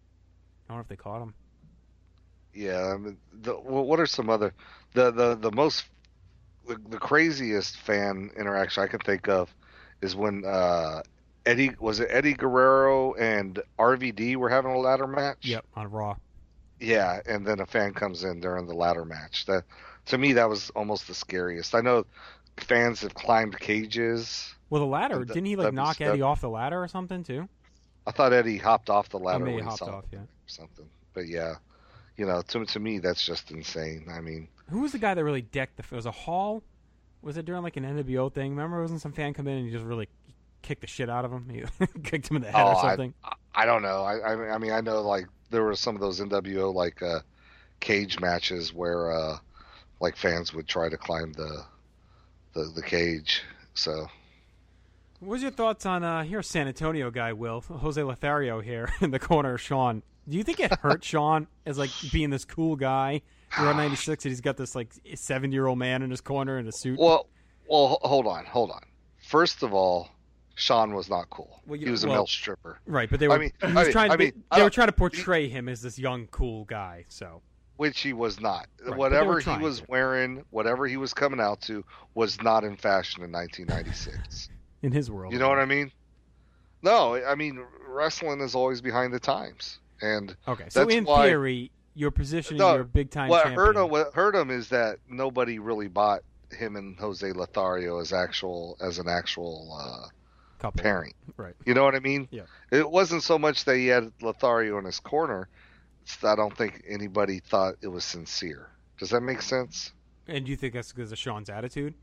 I wonder if they caught him. Yeah, I mean, the, well, what are some other the the the most the, the craziest fan interaction I can think of is when uh, Eddie was it Eddie Guerrero and R V D were having a ladder match. Yep, on Raw. Yeah, and then a fan comes in during the ladder match. That to me that was almost the scariest. I know fans have climbed cages. Well, the ladder, And the- didn't he like that knock was- Eddie that- off the ladder or something too? I thought Eddie hopped off the ladder maybe when he hopped saw off, it yeah. or something. But yeah, you know, to to me that's just insane. I mean, Who was the guy that really decked the? It was a Hall. Was it during like an N W O thing? Remember, wasn't some fan come in and he just really kicked the shit out of him? He kicked him in the head Oh, or something? I, I don't know. I, I I mean I know like there were some of those N W O like uh, cage matches where uh, like fans would try to climb the the, the cage. So. What's your thoughts on uh, here's San Antonio guy Will Jose Lothario here in the corner of Sean? Do you think it hurt Sean as like being this cool guy around ninety-six and he's got this like seventy year old man in his corner in a suit? Well, well, hold on, hold on. First of all, Sean was not cool. Well, you- he was a well, male stripper. Right, but they were I mean, he I was mean, trying I to, mean, I they were don't- trying to portray him as this young cool guy. So Which he was not. Right, but they Whatever were he trying was to. wearing, whatever he was coming out to, was not in fashion in nineteen ninety-six. in his world, You know what I mean? No, I mean wrestling is always behind the times, and Okay, so that's in why, theory, you're positioning No, your big time what champion. hurt him, what hurt him is that nobody really bought him and Jose Lothario as actual as an actual uh, Couple. pairing. Right. You know what I mean? Yeah. It wasn't so much that he had Lothario in his corner. It's, I don't think anybody thought it was sincere. Does that make sense? And do you think that's because of Sean's attitude?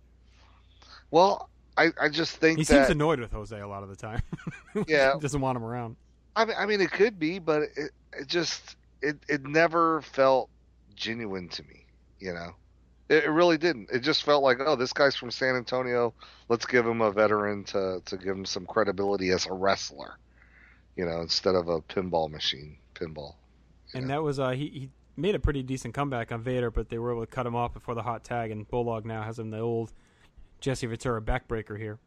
Well, I, I just think He that seems annoyed with Jose a lot of the time. Yeah. Doesn't want him around. I mean, I mean, it could be, but it, it just it it never felt genuine to me. You know, it, it really didn't. It just felt like, oh, this guy's from San Antonio. Let's give him a veteran to to give him some credibility as a wrestler. You know, instead of a pinball machine, pinball. And that was uh, he, he made a pretty decent comeback on Vader, but they were able to cut him off before the hot tag, and Bulldog now has him the old Jesse Ventura backbreaker here.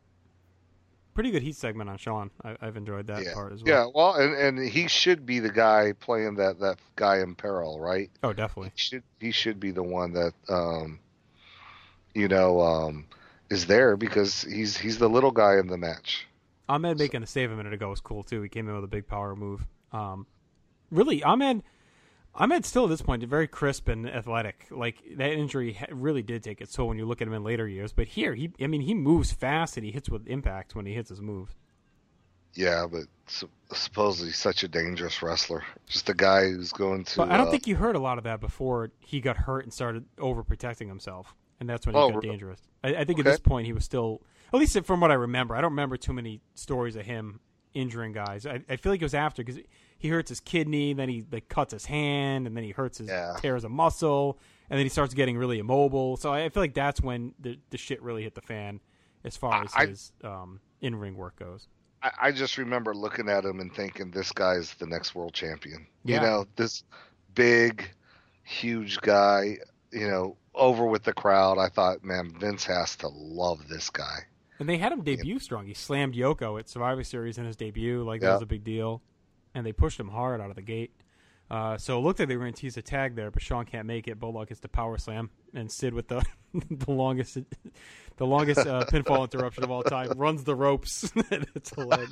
Pretty good heat segment on Sean. I, I've enjoyed that yeah. part as well. Yeah, well, and, and he should be the guy playing that, that guy in peril, right? Oh, definitely. He should he should be the one that um, you know um, is there because he's he's the little guy in the match. Ahmed making the save a minute ago was cool too. He came in with a big power move. Um, really, Ahmed, Ahmed still at this point very crisp and athletic. Like that injury ha- really did take its toll when you look at him in later years. But here, he, I mean, he moves fast and he hits with impact when he hits his move. Yeah, but su- supposedly such a dangerous wrestler. Just a guy who's going to. But I don't uh, think you heard a lot of that before he got hurt and started overprotecting himself, and that's when he Oh, got re- dangerous. I, I think at okay. this point he was still, at least from what I remember, I don't remember too many stories of him injuring guys. I, I feel like it was after because he hurts his kidney, then he like cuts his hand, and then he hurts his Yeah. tears a muscle, and then he starts getting really immobile. So I, I feel like that's when the the shit really hit the fan as far as I- his um, in ring work goes. I, I just remember looking at him and thinking, this guy's the next world champion. Yeah. You know, this big, huge guy. You know, over with the crowd. I thought, man, Vince has to love this guy. And they had him debut strong. He slammed Yoko at Survivor Series in his debut. Like, that Yeah. was a big deal. And they pushed him hard out of the gate. Uh, so it looked like they were going to tease a tag there, but Sean can't make it. Bulldog gets the power slam, and Sid with the the longest the longest uh, pinfall interruption of all time runs the ropes. It's a leg.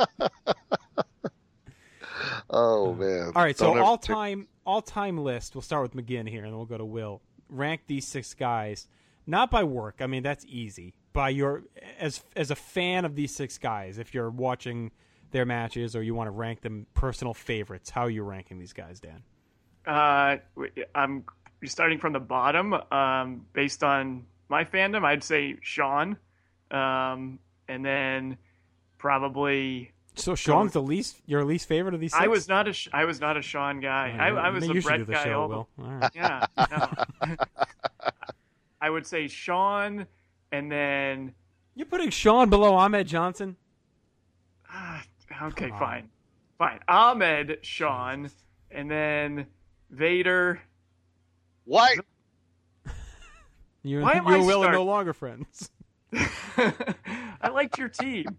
Oh man! All right, so Don't ever all take- time all time list. We'll start with McGinn here, and then we'll go to Will. Rank these six guys, not by work. I mean, that's easy. By your as as a fan of these six guys, if you're watching their matches or you want to rank them personal favorites, how are you ranking these guys, Dan? Uh, I'm starting from the bottom. Um, based on my fandom, I'd say Sean, um, and then probably. So Sean's the least your least favorite of these six? I was not a Sh- I was not a Sean guy. All I, right, I was then a you should Brett do the guy. show, all the- Will. All right. Yeah. No. I would say Sean, and then You're putting Sean below Ahmed Johnson? ah, okay, Come on. fine, fine. Ahmed, Sean, and then Vader. What? You, Why am you I and Will are start- no longer friends. I liked your team.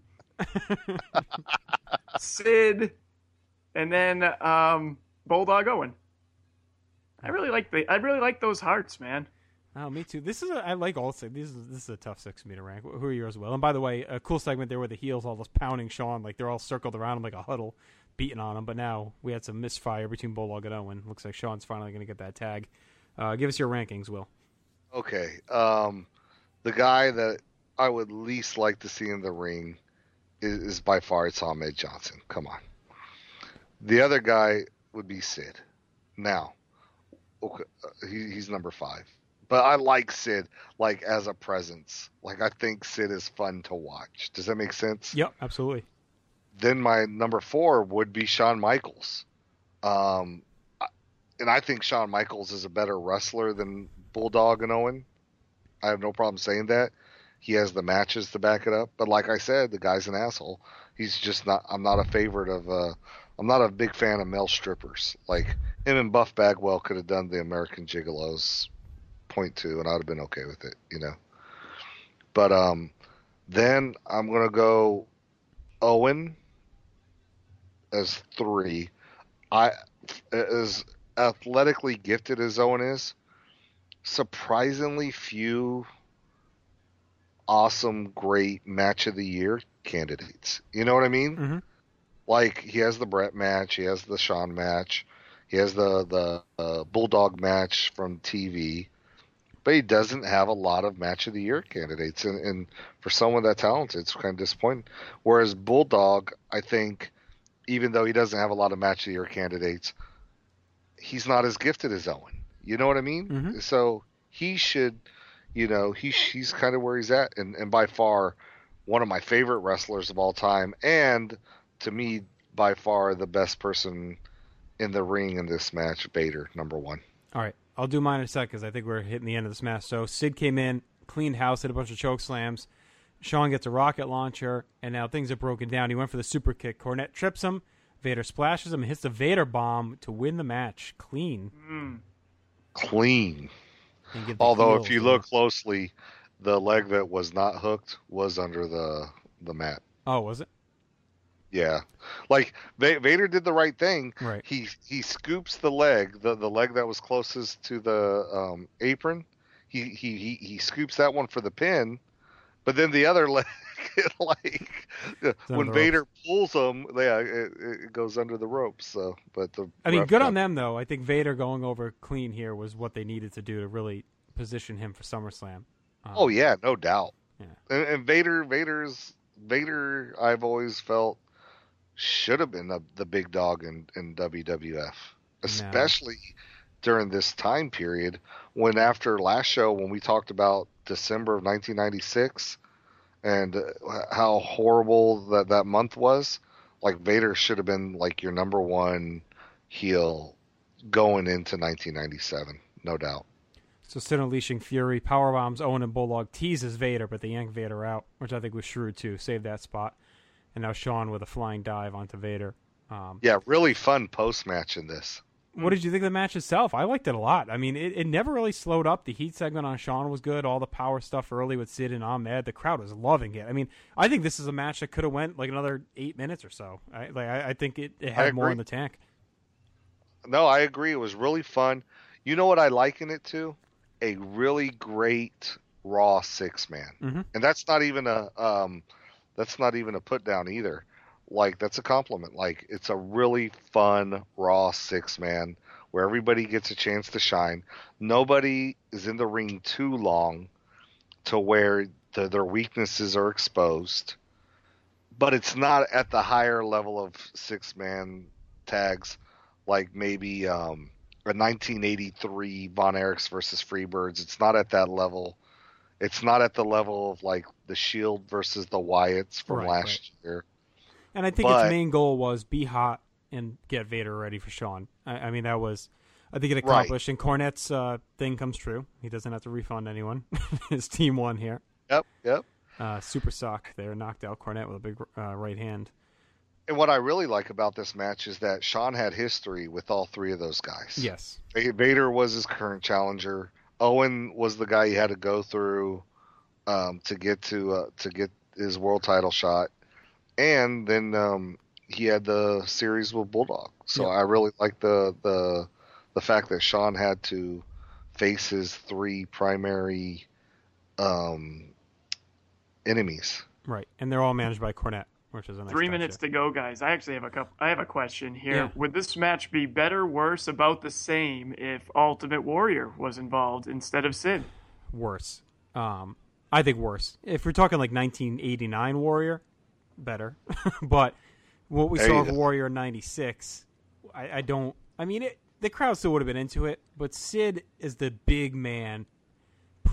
Sid, and then um, Bulldog Owen. I really like the. I really like those hearts, man. Oh, me too. This is a, I like all six. This is this is a tough six for me to rank. Who are yours, Will? And by the way, a cool segment there where the heels all just pounding Sean, like they're all circled around him like a huddle, beating on him. But now we had some misfire between Bulldog and Owen. Looks like Sean's finally going to get that tag. Uh, give us your rankings, Will. Okay. Um, the guy that I would least like to see in the ring is, is by far it's Ahmed Johnson. Come on. The other guy would be Sid. Now, okay, uh, he, he's number five. But I like Sid, like, as a presence. Like, I think Sid is fun to watch. Does that make sense? Yep, absolutely. Then my number four would be Shawn Michaels. Um, and I think Shawn Michaels is a better wrestler than Bulldog and Owen. I have no problem saying that. He has the matches to back it up. But like I said, the guy's an asshole. He's just not, I'm not a favorite of, uh, I'm not a big fan of male strippers. Like, him and Buff Bagwell could have done the American Gigolos point two, and I'd have been okay with it, you know. But um, then I'm going to go Owen as three. I, as athletically gifted as Owen is, surprisingly few awesome, great match of the year candidates. You know what I mean? Mm-hmm. Like, he has the Brett match, he has the Shawn match, he has the the uh, Bulldog match from T V, but he doesn't have a lot of match of the year candidates. And, and for someone that talented, it's kind of disappointing. Whereas Bulldog, I think, even though he doesn't have a lot of match of the year candidates, he's not as gifted as Owen. You know what I mean? Mm-hmm. So he should, you know, he he's kind of where he's at, and, and by far one of my favorite wrestlers of all time, and to me, by far the best person in the ring in this match, Vader, number one. All right, I'll do mine in a sec because I think we're hitting the end of this match. So Sid came in, cleaned house, hit a bunch of choke slams. Shawn gets a rocket launcher, and now things are broken down. He went for the super kick. Cornette trips him. Vader splashes him and hits the Vader bomb to win the match clean. Mm. Clean. Although, heels, if you yeah. look closely, the leg that was not hooked was under the the mat. Oh, was it? Yeah, like Va- Vader did the right thing. Right. He he scoops the leg, the the leg that was closest to the um, apron. He, he he he scoops that one for the pin, but then the other leg, like when Vader ropes. pulls him, yeah, it, it goes under the ropes. So, but the I mean, ref good got- on them though. I think Vader going over clean here was what they needed to do to really position him for SummerSlam. Um, Oh yeah, no doubt. Yeah. And, and Vader, Vader's Vader, I've always felt should have been the, the big dog in, in W W F, especially during this time period when, after last show when we talked about December of nineteen ninety-six and uh, how horrible that that month was. Like, Vader should have been like your number one heel going into nineteen ninety-seven, no doubt. So Sid unleashing fury, powerbombs Owen and Bulldog, teases Vader, but they yank Vader out, which I think was shrewd too. Save that spot. And now Shawn with a flying dive onto Vader. Um, Yeah, really fun post-match in this. What did you think of the match itself? I liked it a lot. I mean, it, it never really slowed up. The heat segment on Shawn was good. All the power stuff early with Sid and Ahmed. The crowd was loving it. I mean, I think this is a match that could have went like another eight minutes or so. I, like, I, I think it, it had more in the tank. No, I agree. It was really fun. You know what I liken it to? A really great Raw six-man. Mm-hmm. And that's not even a um, that's not even a put down either. Like, that's a compliment. Like, it's a really fun Raw six-man where everybody gets a chance to shine. Nobody is in the ring too long to where the, their weaknesses are exposed. But it's not at the higher level of six-man tags like maybe um, a nineteen eighty-three Von Erichs versus Freebirds. It's not at that level. It's not at the level of like the Shield versus the Wyatts from Right, last right. year. And I think But- its main goal was be hot and get Vader ready for Shawn. I, I mean, that was, I think it accomplished. And Cornette's uh, thing comes true. He doesn't have to refund anyone. His team won here. Yep, yep. Uh, Super Sock there knocked out Cornette with a big uh, right hand. And what I really like about this match is that Shawn had history with all three of those guys. Yes. Va- Vader was his current challenger. Owen was the guy he had to go through um, to get to uh, to get his world title shot, and then um, he had the series with Bulldog. So Yeah. I really like the the the fact that Shawn had to face his three primary um, enemies. Right. And they're all managed by Cornette, which is a nice Three touch minutes there. to go, guys. I actually have a couple. I have a question here. Yeah. Would this match be better, worse, about the same if Ultimate Warrior was involved instead of Sid? Worse. Um, I think worse. If we're talking like nineteen eighty-nine Warrior, better. But what we There saw you of go. Warrior ninety-six, I, I don't. I mean, it, the crowd still would have been into it, but Sid is the big man.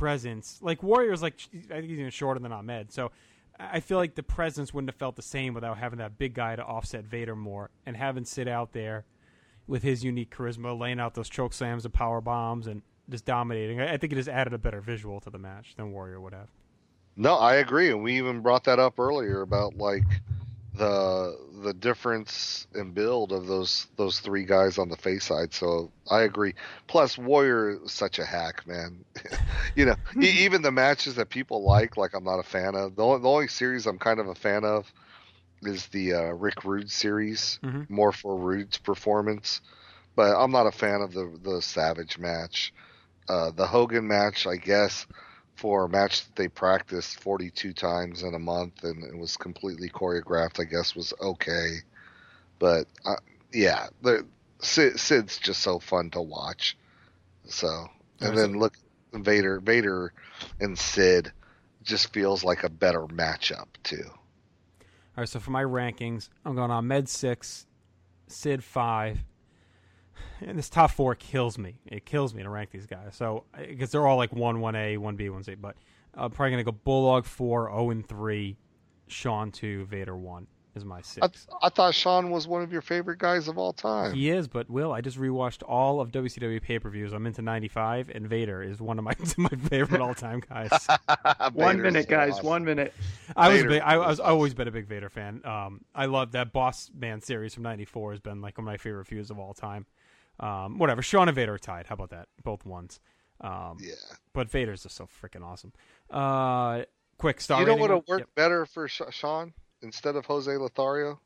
presence. Like Warrior's like I think he's even shorter than Ahmed, so I feel like the presence wouldn't have felt the same without having that big guy to offset Vader more, and having Sid out there with his unique charisma, laying out those choke slams and power bombs and just dominating. I, I think it just added a better visual to the match than Warrior would have. No, I agree, and we even brought that up earlier about like the the difference in build of those those three guys on the face side. So I agree. Plus, Warrior is such a hack, man. you know, e- even the matches that people like, like I'm not a fan of. The only, the only series I'm kind of a fan of is the uh, Rick Rude series, mm-hmm. more for Rude's performance. But I'm not a fan of the the Savage match. Uh, the Hogan match, I guess, for a match that they practiced forty-two times in a month and it was completely choreographed, I guess was okay. But, uh, yeah, the, Sid, Sid's just so fun to watch. So, and then look, Vader, Vader and Sid just feels like a better matchup, too. All right, so for my rankings, I'm going on Med six, Sid five. And this top four kills me. It kills me to rank these guys. So, because they're all like one, one A, one B, one C. But I'm probably going to go Bulldog four, oh and three, Shawn two, Vader one is my six. I, th- I thought Shawn was one of your favorite guys of all time. He is, but Will, I just rewatched all of W C W pay-per-views. I'm into ninety-five, and Vader is one of my my favorite all-time guys. One minute, so guys. awesome. One minute. I was Vader big, I, I was awesome. always been a big Vader fan. Um, I love that Boss Man series from ninety-four has been like one of my favorite feuds of all time. Um, whatever. Shawn and Vader are tied. How about that? Both ones. Um, Yeah. But Vader's just so freaking awesome. Uh, quick star You know rating. what would have worked Yep. better for Sh- Shawn instead of Jose Lothario?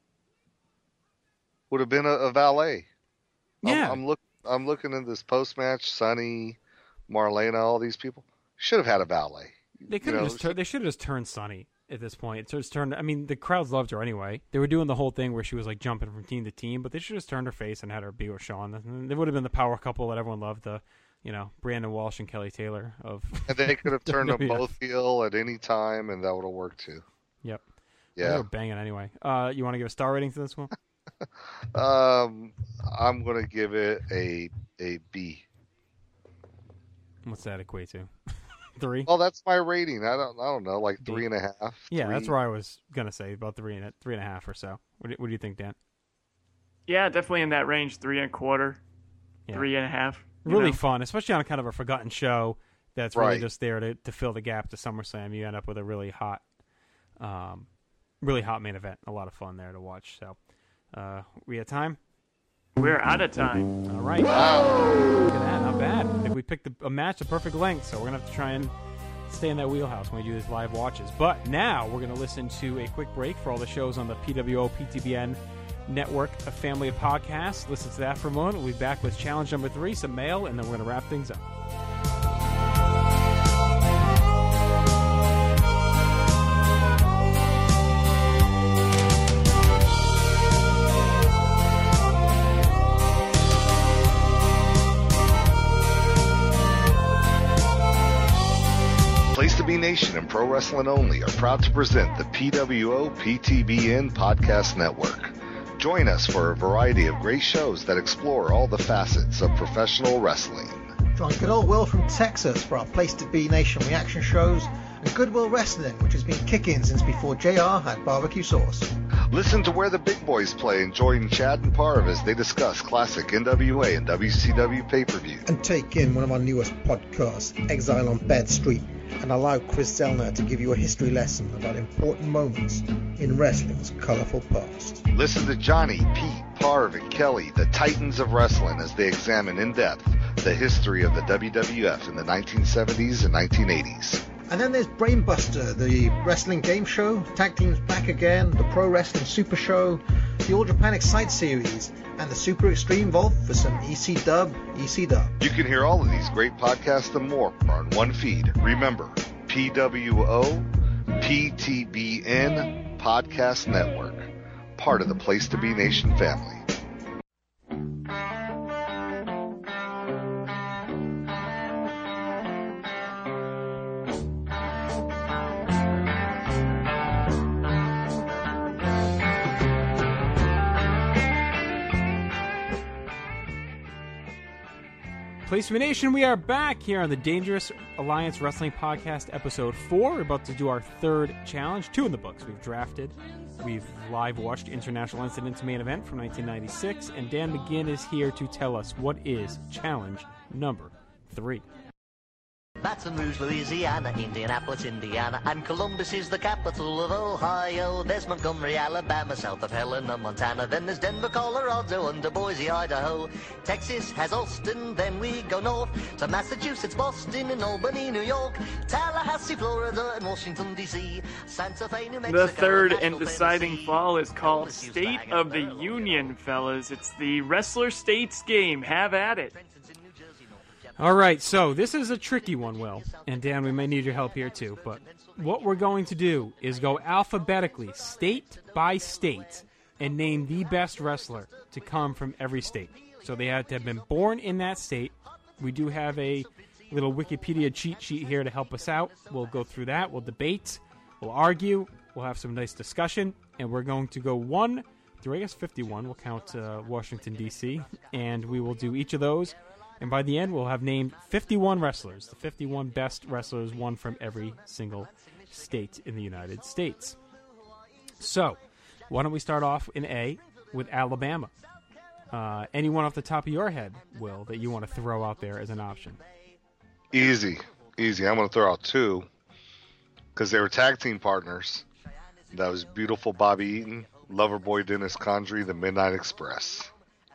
Would have been a, a valet. Yeah. I'm, I'm look. I'm looking at this post match. Sonny, Marlena, all these people should have had a valet. They could You have know, just tur- they should have just turned Sonny at this point. It's just turned. I mean, the crowds loved her anyway. They were doing the whole thing where she was like jumping from team to team, but they should have just turned her face and had her be with Shawn. And they would have been the power couple that everyone loved. The, you know, Brandon Walsh and Kelly Taylor of. And they could have turned them W W F. both heel at any time, and that would have worked too. Yep. Yeah. They were banging anyway. Uh, you want to give a star rating to this one? Um, I'm gonna give it a a B. What's that equate to? Three? Well, that's my rating. I don't. I don't know, like three and a half. Yeah, three. that's where I was gonna say about three and a, three and a half or so. What do, what do you think, Dan? Yeah, definitely in that range, three and a quarter, Yeah. three and a half. you Really know? fun, especially on kind of a forgotten show that's really Right. just there to, to fill the gap to SummerSlam. You end up with a really hot, um, really hot main event. A lot of fun there to watch. So, uh, we had time. We're out of time. All right. Look at that. Not bad. I think we picked a, a match of perfect length, so we're going to have to try and stay in that wheelhouse when we do these live watches. But now we're going to listen to a quick break for all the shows on the P W O P T B N network, a family of podcasts. Listen to that for a moment. We'll be back with challenge number three, some mail, and then we're going to wrap things up. Place to Be Nation and Pro Wrestling Only are proud to present the P W O P T B N Podcast Network. Join us for a variety of great shows that explore all the facets of professional wrestling. Join good old Will from Texas for our Place to Be Nation reaction shows and Goodwill Wrestling, which has been kicking since before J R had barbecue sauce. Listen to Where the Big Boys Play and join Chad and Parv as they discuss classic N W A and W C W pay-per-view. And take in one of our newest podcasts, Exile on Bed Street, and allow Chris Zellner to give you a history lesson about important moments in wrestling's colorful past. Listen to Johnny, Pete, Parv, and Kelly, the Titans of Wrestling, as they examine in depth the history of the W W F in the nineteen seventies and nineteen eighties. And then there's Brainbuster, the wrestling game show, Tag Team's Back Again, the Pro Wrestling Super Show, the All Japan Excite series, and the Super Extreme Vault for some E C Dub, E C Dub. You can hear all of these great podcasts and more on one feed. Remember, P W O P T B N Podcast Network, part of the Place to Be Nation family. Place to Be Nation, we are back here on the Dangerous Alliance Wrestling Podcast, Episode four. We're about to do our third challenge, two in the books. We've drafted, we've live watched International Incident's main event from nineteen ninety-six, and Dan McGinn is here to tell us what is challenge number three. Baton Rouge, Louisiana, Indianapolis, Indiana, and Columbus is the capital of Ohio. There's Montgomery, Alabama, south of Helena, Montana. Then there's Denver, Colorado, under Boise, Idaho. Texas has Austin, then we go north to Massachusetts, Boston, and Albany, New York. Tallahassee, Florida, and Washington, D C Santa Fe, New Mexico. The third and Nashville, deciding Tennessee. fall is called State of the Union, fellas. It's the Wrestler States game. Have at it. All right, so this is a tricky one, Will. And Dan, we may need your help here too. But what we're going to do is go alphabetically, state by state, and name the best wrestler to come from every state. So they have to have been born in that state. We do have a little Wikipedia cheat sheet here to help us out. We'll go through that. We'll debate. We'll argue. We'll have some nice discussion. And we're going to go one through, I guess, fifty-one. We'll count uh, Washington, D C And we will do each of those. And by the end, we'll have named fifty-one wrestlers, the fifty-one best wrestlers, one from every single state in the United States. So, why don't we start off in A with Alabama? Uh, anyone off the top of your head, Will, that you want to throw out there as an option? Easy, easy. I'm going to throw out two because they were tag team partners. That was beautiful Bobby Eaton, Loverboy Dennis Condrey, the Midnight Express.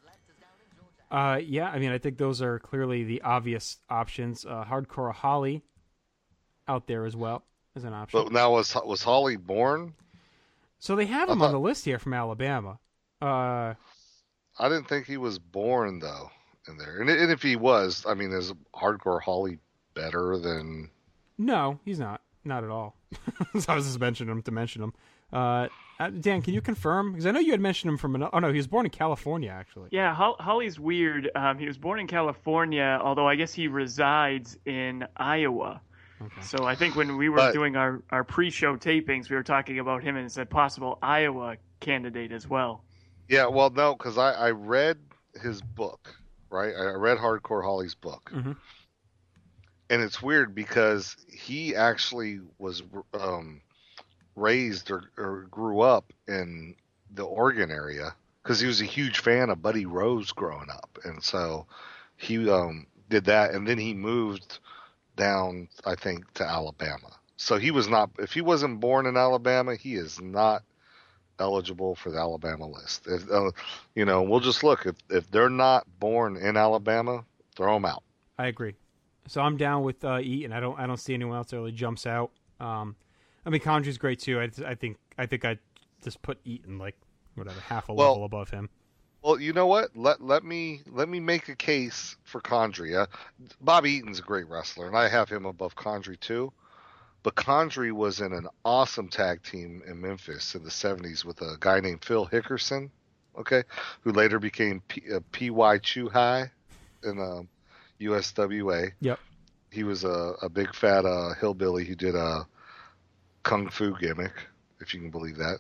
Uh, yeah, I mean, I think those are clearly the obvious options. Uh, Hardcore Holly out there as well as an option. But now, was was Holly born? So they have him thought, on the list here from Alabama. Uh, I didn't think he was born, though, in there. And, and if he was, I mean, is Hardcore Holly better than... No, he's not. Not at all. So I was just mentioning him to mention him. Uh, Dan, can you confirm? Because I know you had mentioned him from... An, oh, no, he was born in California, actually. Yeah, Hol- Holly's weird. Um, he was born in California, although I guess he resides in Iowa. Okay. So I think when we were but, doing our, our pre-show tapings, we were talking about him as a possible Iowa candidate as well. Yeah, well, no, because I, I read his book, right? I read Hardcore Holly's book. Mm-hmm. And it's weird because he actually was... Um, raised or, or grew up in the Oregon area because he was a huge fan of Buddy Rose growing up, and so he um, did that, and then he moved down, I think, to Alabama. So he was not, if he wasn't born in Alabama, he is not eligible for the Alabama list. If, uh, you know, we'll just look if if they're not born in Alabama, throw them out. I agree. So I'm down with uh, Eaton. I don't I don't see anyone else that really jumps out. Um, I mean, Condrey's great too. I, I think I think I just put Eaton like whatever half a well, level above him. Well, you know what? Let let me let me make a case for Condrey. Uh, Bobby Eaton's a great wrestler, and I have him above Condrey too. But Condrey was in an awesome tag team in Memphis in the seventies with a guy named Phil Hickerson, okay, who later became P, uh, P Y Chuhai in uh, U S W A. Yep. He was a, a big fat uh, hillbilly who did a kung fu gimmick, if you can believe that.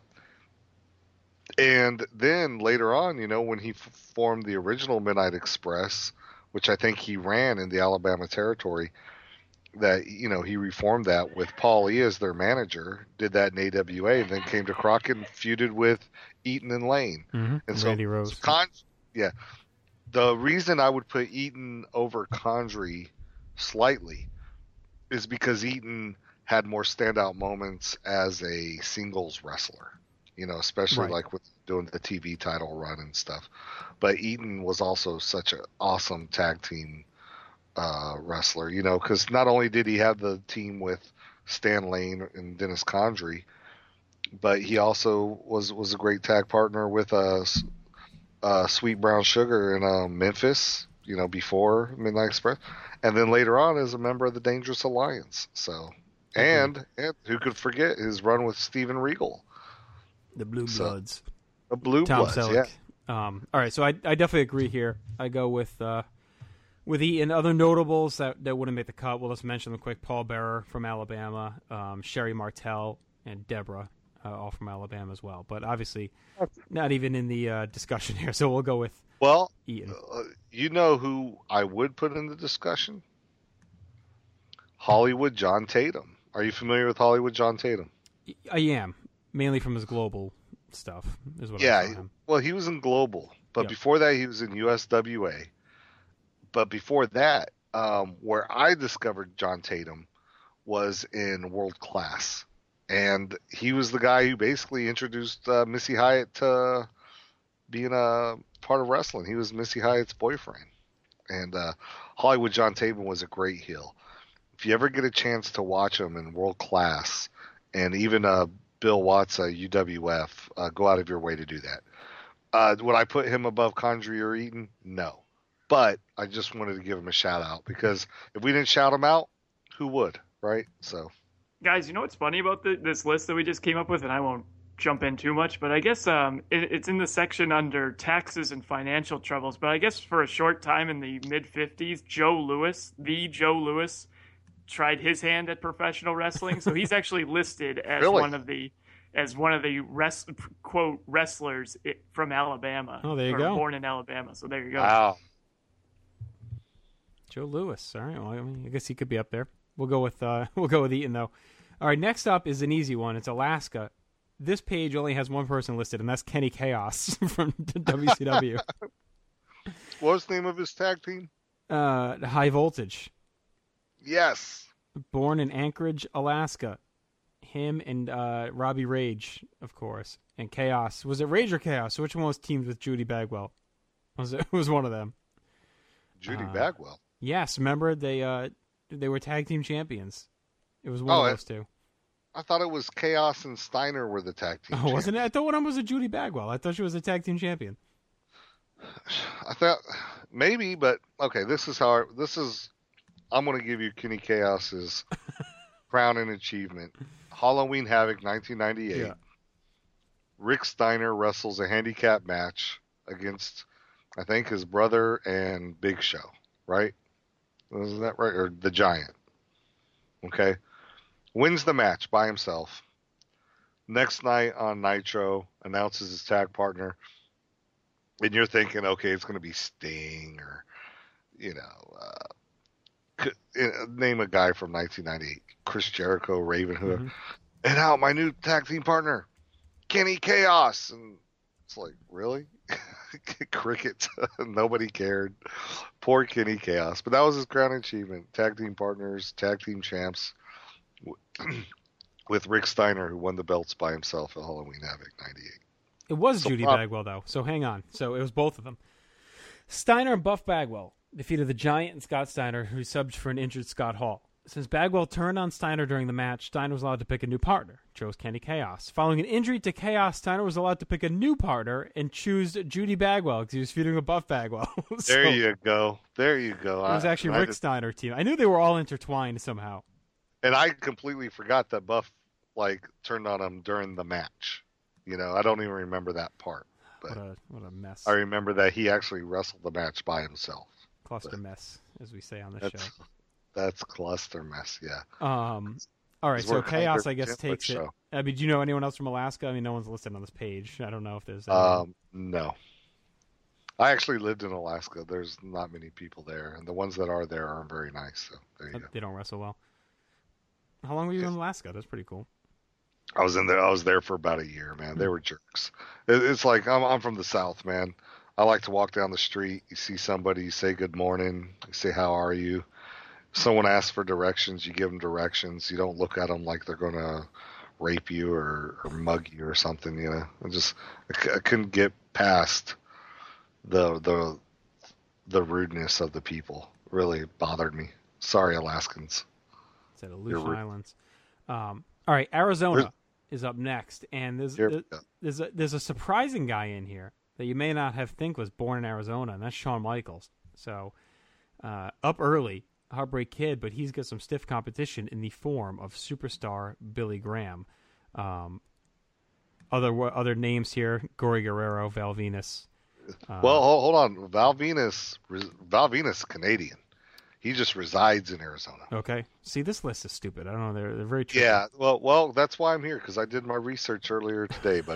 And then later on, you know, when he f- formed the original Midnight Express, which I think he ran in the Alabama territory, that, you know, he reformed that with Paul E as their manager, did that in A W A, and then came to Crockett and feuded with Eaton and Lane. Mm-hmm. And so, Randy Rose. So Con- yeah. The reason I would put Eaton over Condrey slightly is because Eaton had more standout moments as a singles wrestler, you know, especially right. like with doing the T V title run and stuff. But Eaton was also such an awesome tag team uh, wrestler, you know, because not only did he have the team with Stan Lane and Dennis Condrey, but he also was, was a great tag partner with uh, uh, Sweet Brown Sugar in uh, Memphis, you know, before Midnight Express. And then later on as a member of the Dangerous Alliance. So... And, and who could forget his run with Steven Regal? The Blue Bloods. So, the Blue Tom Bloods, Selleck. yeah. Um, all right, so I, I definitely agree here. I go with uh, with Eaton. Other notables that, that wouldn't make the cut, we'll just mention them quick. Paul Bearer from Alabama, um, Sherry Martel, and Deborah, uh, all from Alabama as well. But obviously not even in the uh, discussion here, so we'll go with well, Eaton. Uh, You know who I would put in the discussion? Hollywood John Tatum. Are you familiar with Hollywood John Tatum? I am, mainly from his global stuff. Is what Yeah, I saw him. well, he was in Global, but Yep. before that, he was in U S W A. But before that, um, where I discovered John Tatum was in World Class, and he was the guy who basically introduced uh, Missy Hyatt to being a part of wrestling. He was Missy Hyatt's boyfriend, and uh, Hollywood John Tatum was a great heel. If you ever get a chance to watch him in World Class, and even uh, Bill Watts, uh, U W F, uh, go out of your way to do that. Uh, would I put him above Condrey or Eaton? No. But I just wanted to give him a shout out, because if we didn't shout him out, who would, right? So, Guys, you know what's funny about the, this list that we just came up with, and I won't jump in too much, but I guess um, it, it's in the section under taxes and financial troubles. But I guess for a short time in the mid fifties, Joe Louis, the Joe Louis, tried his hand at professional wrestling. So he's actually listed as Really? one of the as one of the rest, quote wrestlers i- from Alabama. Oh, there you or go. Born in Alabama. So there you go. wow. Joe Louis. All right. Well, I, mean, I guess he could be up there. We'll go with uh, we'll go with Eaton though. All right. Next up is an easy one. It's Alaska. This page only has one person listed, and that's Kenny Chaos from W C W. What was the name of his tag team? uh, High Voltage. Yes. Born in Anchorage, Alaska. Him and uh, Robbie Rage, of course, and Chaos. Was it Rage or Chaos? Which one was teamed with Judy Bagwell? Was it, it was one of them? Judy Uh, Bagwell. Yes, remember they uh, they were tag team champions. It was one Oh, of it- those two. I thought it was Chaos and Steiner were the tag team. Oh, wasn't it? I thought one of them was a Judy Bagwell. I thought she was a tag team champion. I thought maybe, but okay. This is how. I, this is. I'm going to give you Kenny Chaos's crown and achievement. Halloween Havoc, nineteen ninety-eight. Yeah. Rick Steiner wrestles a handicap match against, I think, his brother and Big Show. Right? Isn't that right? Or the Giant? Okay. Wins the match by himself. Next night on Nitro, announces his tag partner. And you're thinking, okay, it's going to be Sting or, you know, uh, could, uh, name a guy from nineteen ninety-eight. Chris Jericho, Raven Hood. Mm-hmm. And now my new tag team partner, Kenny Chaos. And it's like, really? Cricket. Nobody cared. Poor Kenny Chaos. But that was his crown achievement. Tag team partners, tag team champs. With Rick Steiner, who won the belts by himself at Halloween Havoc ninety-eight. It was So, Judy uh, Bagwell, though. So hang on. So it was both of them. Steiner and Buff Bagwell defeated the Giant and Scott Steiner, who subbed for an injured Scott Hall. Since Bagwell turned on Steiner during the match, Steiner was allowed to pick a new partner. Chose Kenny Chaos. Following an injury to Chaos, Steiner was allowed to pick a new partner and choose Judy Bagwell because he was feuding with Buff Bagwell. So There you go. There you go. It was I- actually I Rick just- Steiner team. I knew they were all intertwined somehow. And I completely forgot that Buff like turned on him during the match. You know, I don't even remember that part. What a what a mess. I remember that he actually wrestled the match by himself. Cluster mess, as we say on this That's show. that's cluster mess. Yeah. Um. All right, Because so we're Chaos, Congress I guess, Template takes it. show. I mean, do you know anyone else from Alaska? I mean, no one's listed on this page. I don't know if there's. Any. Um. No. I actually lived in Alaska. There's not many people there, and the ones that are there aren't very nice. So there you Uh, go. They don't wrestle well. How long were you in Alaska? That's pretty cool. I was in there. I was there for about a year, man. They were jerks. It, it's like I'm, I'm from the South, man. I like to walk down the street. You see somebody, you say good morning. You say how are you. Someone asks for directions. You give them directions. You don't look at them like they're gonna rape you or, or mug you or something. You know, I just I, c- I couldn't get past the the the rudeness of the people. It really bothered me. Sorry, Alaskans. It's at You're Aleutian rude. Islands. Um, all right, Arizona There's- is up next, and there's Here- there's, there's a there's a surprising guy in here that you may not have think was born in Arizona, and that's Shawn Michaels. So uh, up early, Heartbreak Kid, but he's got some stiff competition in the form of superstar Billy Graham. Um, other other names here: Gory Guerrero, Val Venus. Uh, Well, hold, hold on. Val Venus, Val Venus is Canadian. He just resides in Arizona. okay. See, this list is stupid. I don't know. They're they're very tricky. Yeah. Well, well, that's why I'm here because I did my research earlier today. But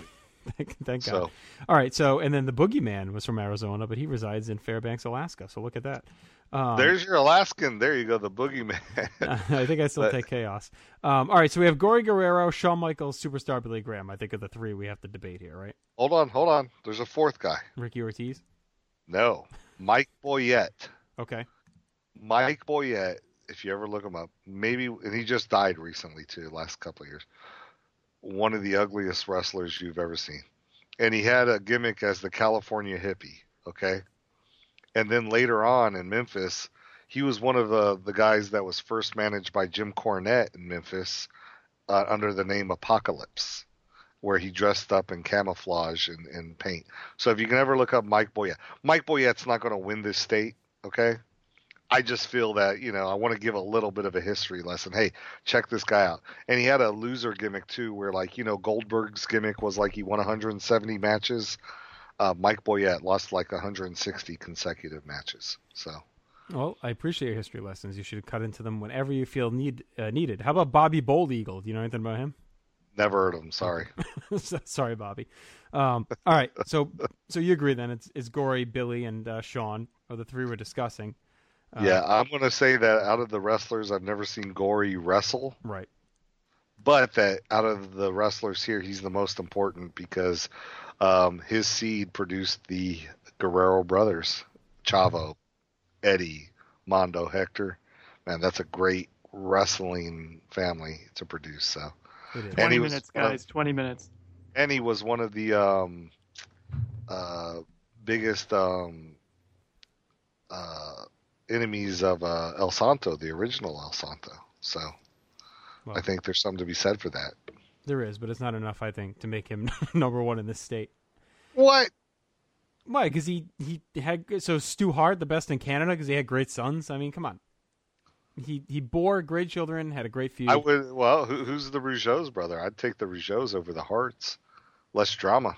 thank, thank God. So- All right, so and then the Boogeyman was from Arizona, but he resides in Fairbanks, Alaska. So look at that. Um, There's your Alaskan. There you go, the boogeyman. I think I still But- take Chaos. Um, all right, so we have Gory Guerrero, Shawn Michaels, Superstar Billy Graham. I think of the three we have to debate here, right? Hold on, hold on. There's a fourth guy. Ricky Ortiz. No, Mike Boyette. Okay. Mike Boyette. If you ever look him up, maybe, and he just died recently too, last couple of years. One of the ugliest wrestlers you've ever seen, and he had a gimmick as the California hippie. Okay. And then later on in Memphis, he was one of the, the guys that was first managed by Jim Cornette in Memphis uh, under the name Apocalypse, where he dressed up in camouflage and, and paint. So if you can ever look up Mike Boyette, Mike Boyette's not going to win this state, okay? I just feel that, you know, I want to give a little bit of a history lesson. Hey, check this guy out. And he had a loser gimmick too, where like, you know, Goldberg's gimmick was like he won one hundred seventy matches. Uh, Mike Boyette lost like one hundred sixty consecutive matches. So, Well, I appreciate your history lessons. You should cut into them whenever you feel need uh, needed. How about Bobby Bold Eagle? Do you know anything about him? never heard of him. Sorry. Sorry, Bobby. Um, all right, so so you agree then? It's it's Gory, Billy, and uh, Sean are the three we're discussing. Uh, Yeah, I'm going to say that out of the wrestlers, I've never seen Gory wrestle. Right. But that out of the wrestlers here, he's the most important because um, his seed produced the Guerrero brothers, Chavo, Eddie, Mondo, Hector. Man, that's a great wrestling family to produce. So, It is. twenty he was minutes, one of- guys. twenty minutes. and he was one of the um, uh, biggest um, uh, enemies of uh, El Santo, the original El Santo. So, Well, I think there's something to be said for that. there is, but it's not enough, I think, to make him number one in this state. What? Why? Because he, he had so Stu Hart, the best in Canada, because he had great sons. I mean, come on. He he bore great children, had a great feud. I would. Well, who, who's the Rougeaus brother? I'd take the Rougeaus over the Harts. Less drama.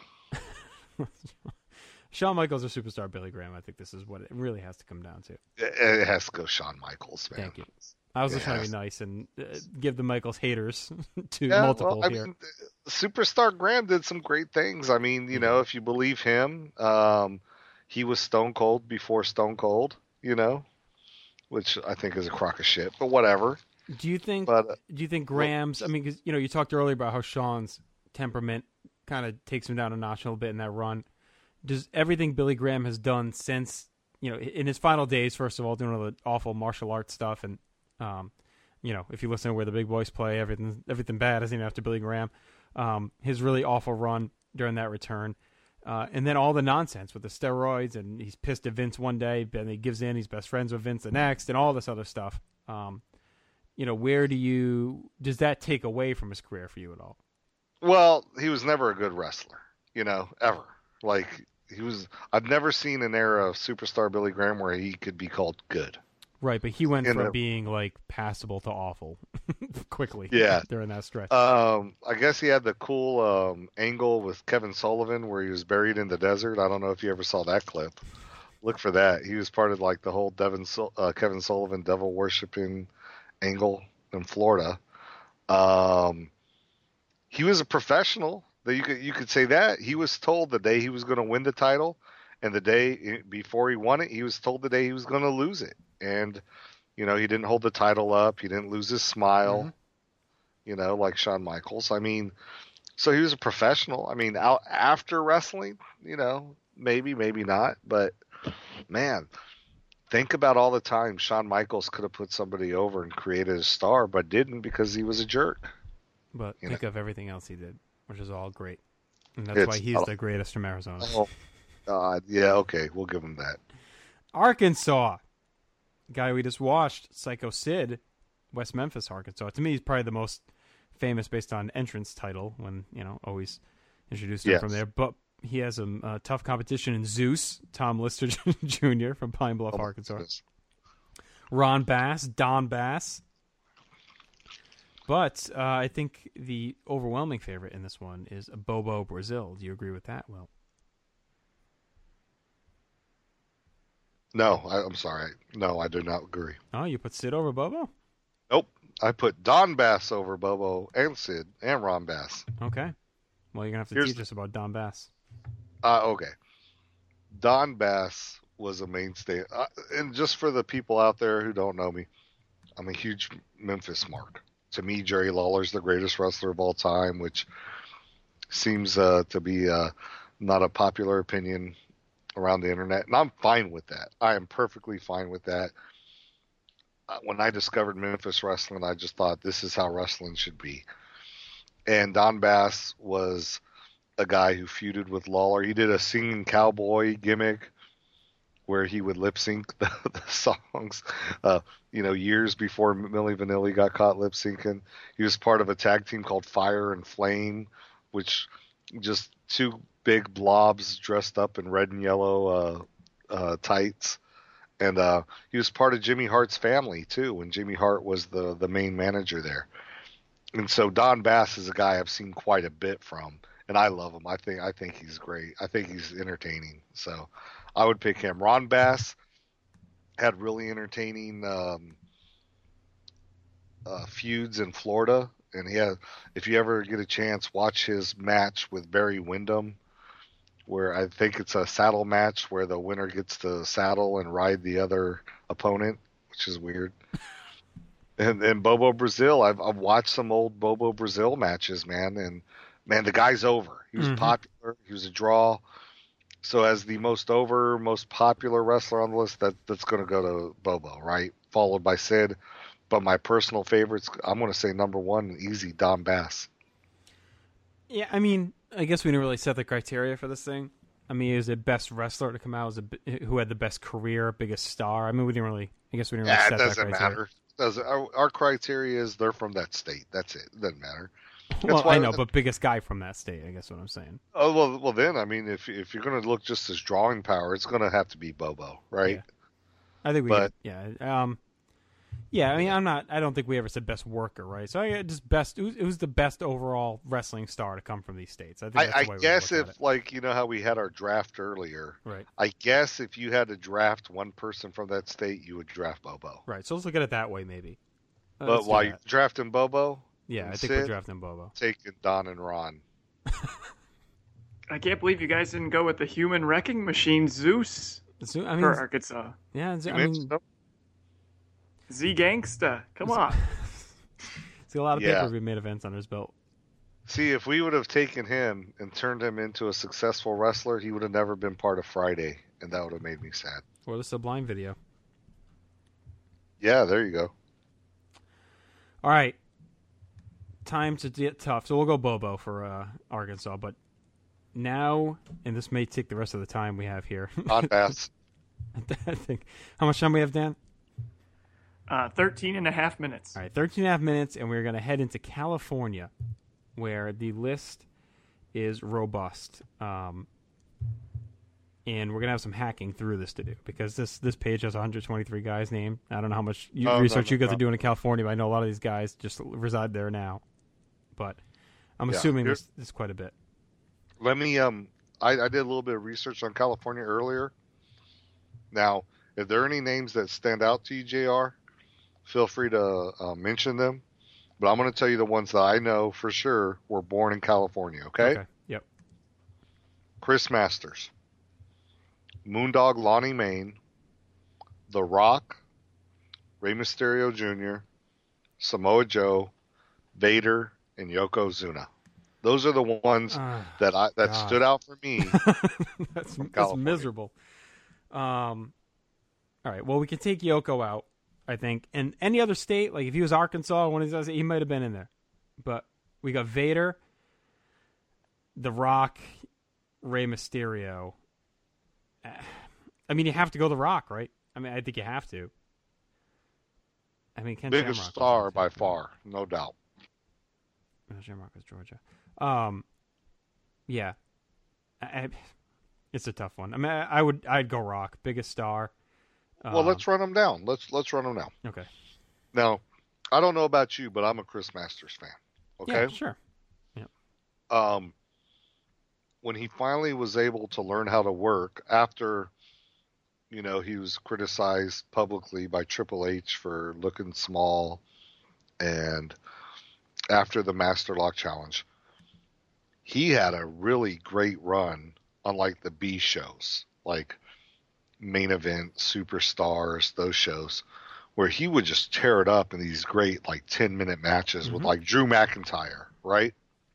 Shawn Michaels or Superstar Billy Graham. I think this is what it really has to come down to. It, it has to go Shawn Michaels, man. Thank you. I was just It trying to has be nice and uh, give the Michaels haters to Yeah, multiple well, I here. mean, Superstar Graham did some great things. I mean, you know, if you believe him, um, he was Stone Cold before Stone Cold. You know, which I think is a crock of shit, but whatever. Do you think? But, uh, do you think Graham's? I mean, because you know, you talked earlier about how Sean's temperament kind of takes him down a notch a little bit in that run. Does everything Billy Graham has done since, you know, in his final days, first of all, doing all the awful martial arts stuff, and um, you know, if you listen to Where the Big Boys Play, everything everything bad is named after Billy Graham. Um, his really awful run during that return. Uh, and then all the nonsense with the steroids, and he's pissed at Vince one day, and he gives in, he's best friends with Vince the next, and all this other stuff. Um, you know, where do you, does that take away from his career for you at all? Well, he was never a good wrestler, you know, ever. Like, he was, I've never seen an era of Superstar Billy Graham where he could be called good. Right, but he went In from the- being, like, passable to awful quickly Yeah. during that stretch. Um, I guess he had the cool um, angle with Kevin Sullivan where he was buried in the desert. I don't know if you ever saw that clip. Look for that. He was part of like the whole Devin Sul- uh, Kevin Sullivan devil worshipping angle in Florida. Um, he was a professional. That you could you could say that he was told the day he was going to win the title, and the day before he won it, he was told the day he was going to lose it. And you know, he didn't hold the title up. He didn't lose his smile. Mhm. You know, like Shawn Michaels. I mean, so he was a professional. I mean, out after wrestling, you know, maybe, maybe not. But man, think about all the time Shawn Michaels could have put somebody over and created a star, but didn't because he was a jerk. But you think know. of everything else he did, which is all great. And that's It's why he's all- the greatest from Arizona. Oh, God. Yeah, okay, we'll give him that. Arkansas. Guy we just watched, Psycho Sid, West Memphis, Arkansas. To me, he's probably the most famous based on entrance title when, you know, always introduced him Yes. from there. But he has some uh, tough competition in Zeus, Tom Lister Junior from Pine Bluff, Oh, my Arkansas. goodness. Ron Bass, Don Bass. But uh, I think the overwhelming favorite in this one is Bobo Brazil. Do you agree with that, Will? No, I, I'm sorry. No, I do not agree. Oh, you put Sid over Bobo? Nope. I put Don Bass over Bobo and Sid and Ron Bass. Okay. Well, you're gonna have to Here's teach the- us about Don Bass. Uh, okay. Don Bass was a mainstay. Uh, and just for the people out there who don't know me, I'm a huge Memphis mark. To me, Jerry Lawler's the greatest wrestler of all time, which seems uh, to be uh, not a popular opinion around the internet. And I'm fine with that. I am perfectly fine with that. Uh, when I discovered Memphis wrestling, I just thought this is how wrestling should be. And Don Bass was a guy who feuded with Lawler. He did a singing cowboy gimmick where he would lip sync the, the songs, uh, you know, years before Milli Vanilli got caught lip syncing. He was part of a tag team called Fire and Flame, which just two big blobs dressed up in red and yellow uh, uh, tights. And uh, he was part of Jimmy Hart's family too, when Jimmy Hart was the, the main manager there. And so Don Bass is a guy I've seen quite a bit from, and I love him. I think I think he's great. I think he's entertaining. So I would pick him. Ron Bass had really entertaining um, uh, feuds in Florida, and he had. If you ever get a chance, watch his match with Barry Windham, where I think it's a saddle match where the winner gets to saddle and ride the other opponent, which is weird. And and Bobo Brazil, I've I've watched some old Bobo Brazil matches, man, and man, the guy's over. He was Mhm. popular. He was a draw. So as the most over, most popular wrestler on the list, that that's going to go to Bobo, right? Followed by Sid. But my personal favorites, I'm going to say number one, easy, Don Bass. Yeah, I mean, I guess we didn't really set the criteria for this thing. I mean, is it best wrestler to come out? Is it who had the best career, biggest star? I mean, we didn't really. I guess we didn't really Yeah, set it that doesn't criteria. matter. Doesn't our, our criteria is they're from that state. That's it. It doesn't matter. That's Well, why- I know, but biggest guy from that state. I guess what I'm saying. Oh well, well then I mean, if if you're going to look just as drawing power, it's going to have to be Bobo, right? Yeah. I think we. But- Could, yeah. Um. Yeah, I mean, I'm not. I don't think we ever said best worker, right? So I just best. Who's, who's the best overall wrestling star to come from these states? I think. That's I, the way I we guess look at if it. like you know how we had our draft earlier, Right. I guess if you had to draft one person from that state, you would draft Bobo. Right. So let's look at it that way, maybe. Uh, But let's do while that. you're drafting Bobo, Yeah, and I think we're Sid, drafting Bobo. taking Don and Ron. I can't believe you guys didn't go with the human wrecking machine Zeus So, I mean, for Arkansas. yeah, it's- You I mean, mentioned him? Z Gangsta. Come on. see a lot of Yeah. pay-per-view main events under his belt. See, if we would have taken him and turned him into a successful wrestler, he would have never been part of Friday, and that would have made me sad. Or the Sublime video. Yeah, there you go. All right. Time to get tough. So we'll go Bobo for uh, Arkansas. But now, and this may take the rest of the time we have here. Don Bass. I think. How much time we have, Dan? Uh, thirteen and a half minutes. All right, thirteen and a half minutes, and we're going to head into California, where the list is robust. Um, and we're going to have some hacking through this to do, because this, this page has one hundred twenty-three guys named. I don't know how much you, Oh, no, research no, you guys no. are doing in California, but I know a lot of these guys just reside there now. But I'm Yeah, assuming here- there's, there's quite a bit. Let me. Um, I, I did a little bit of research on California earlier. Now, if there are any names that stand out to you, J R, feel free to uh, mention them. But I'm going to tell you the ones that I know for sure were born in California. Okay. Okay. Yep. Chris Masters, Moondog Lonnie Main, The Rock, Rey Mysterio Junior, Samoa Joe, Vader, and Yokozuna. Those are the ones Ah, that I that God. stood out for me. that's, that's California. miserable. Um, all right. Well, we can take Yoko out, I think. And any other state, like if he was Arkansas, one of these, he might have been in there. But we got Vader, The Rock, Rey Mysterio. Uh, I mean, you have to go The Rock, right? I mean, I think you have to. I mean, Ken Biggest Shamrock was star there, by too. far, no doubt. No, Shamrock is Georgia. Um, yeah, I, I, it's a tough one. I mean, I, I would, I'd go Rock, biggest star. Well, Um, let's run them down. Let's let's run them down. Okay. Now, I don't know about you, but I'm a Chris Masters fan. Okay. Yeah, sure. Um, when he finally was able to learn how to work after, you know, he was criticized publicly by Triple H for looking small, and after the Master Lock Challenge, he had a really great run on like the B shows, like Main Event, Superstars, those shows, where he would just tear it up in these great like ten minute matches mm-hmm. with like Drew McIntyre, right?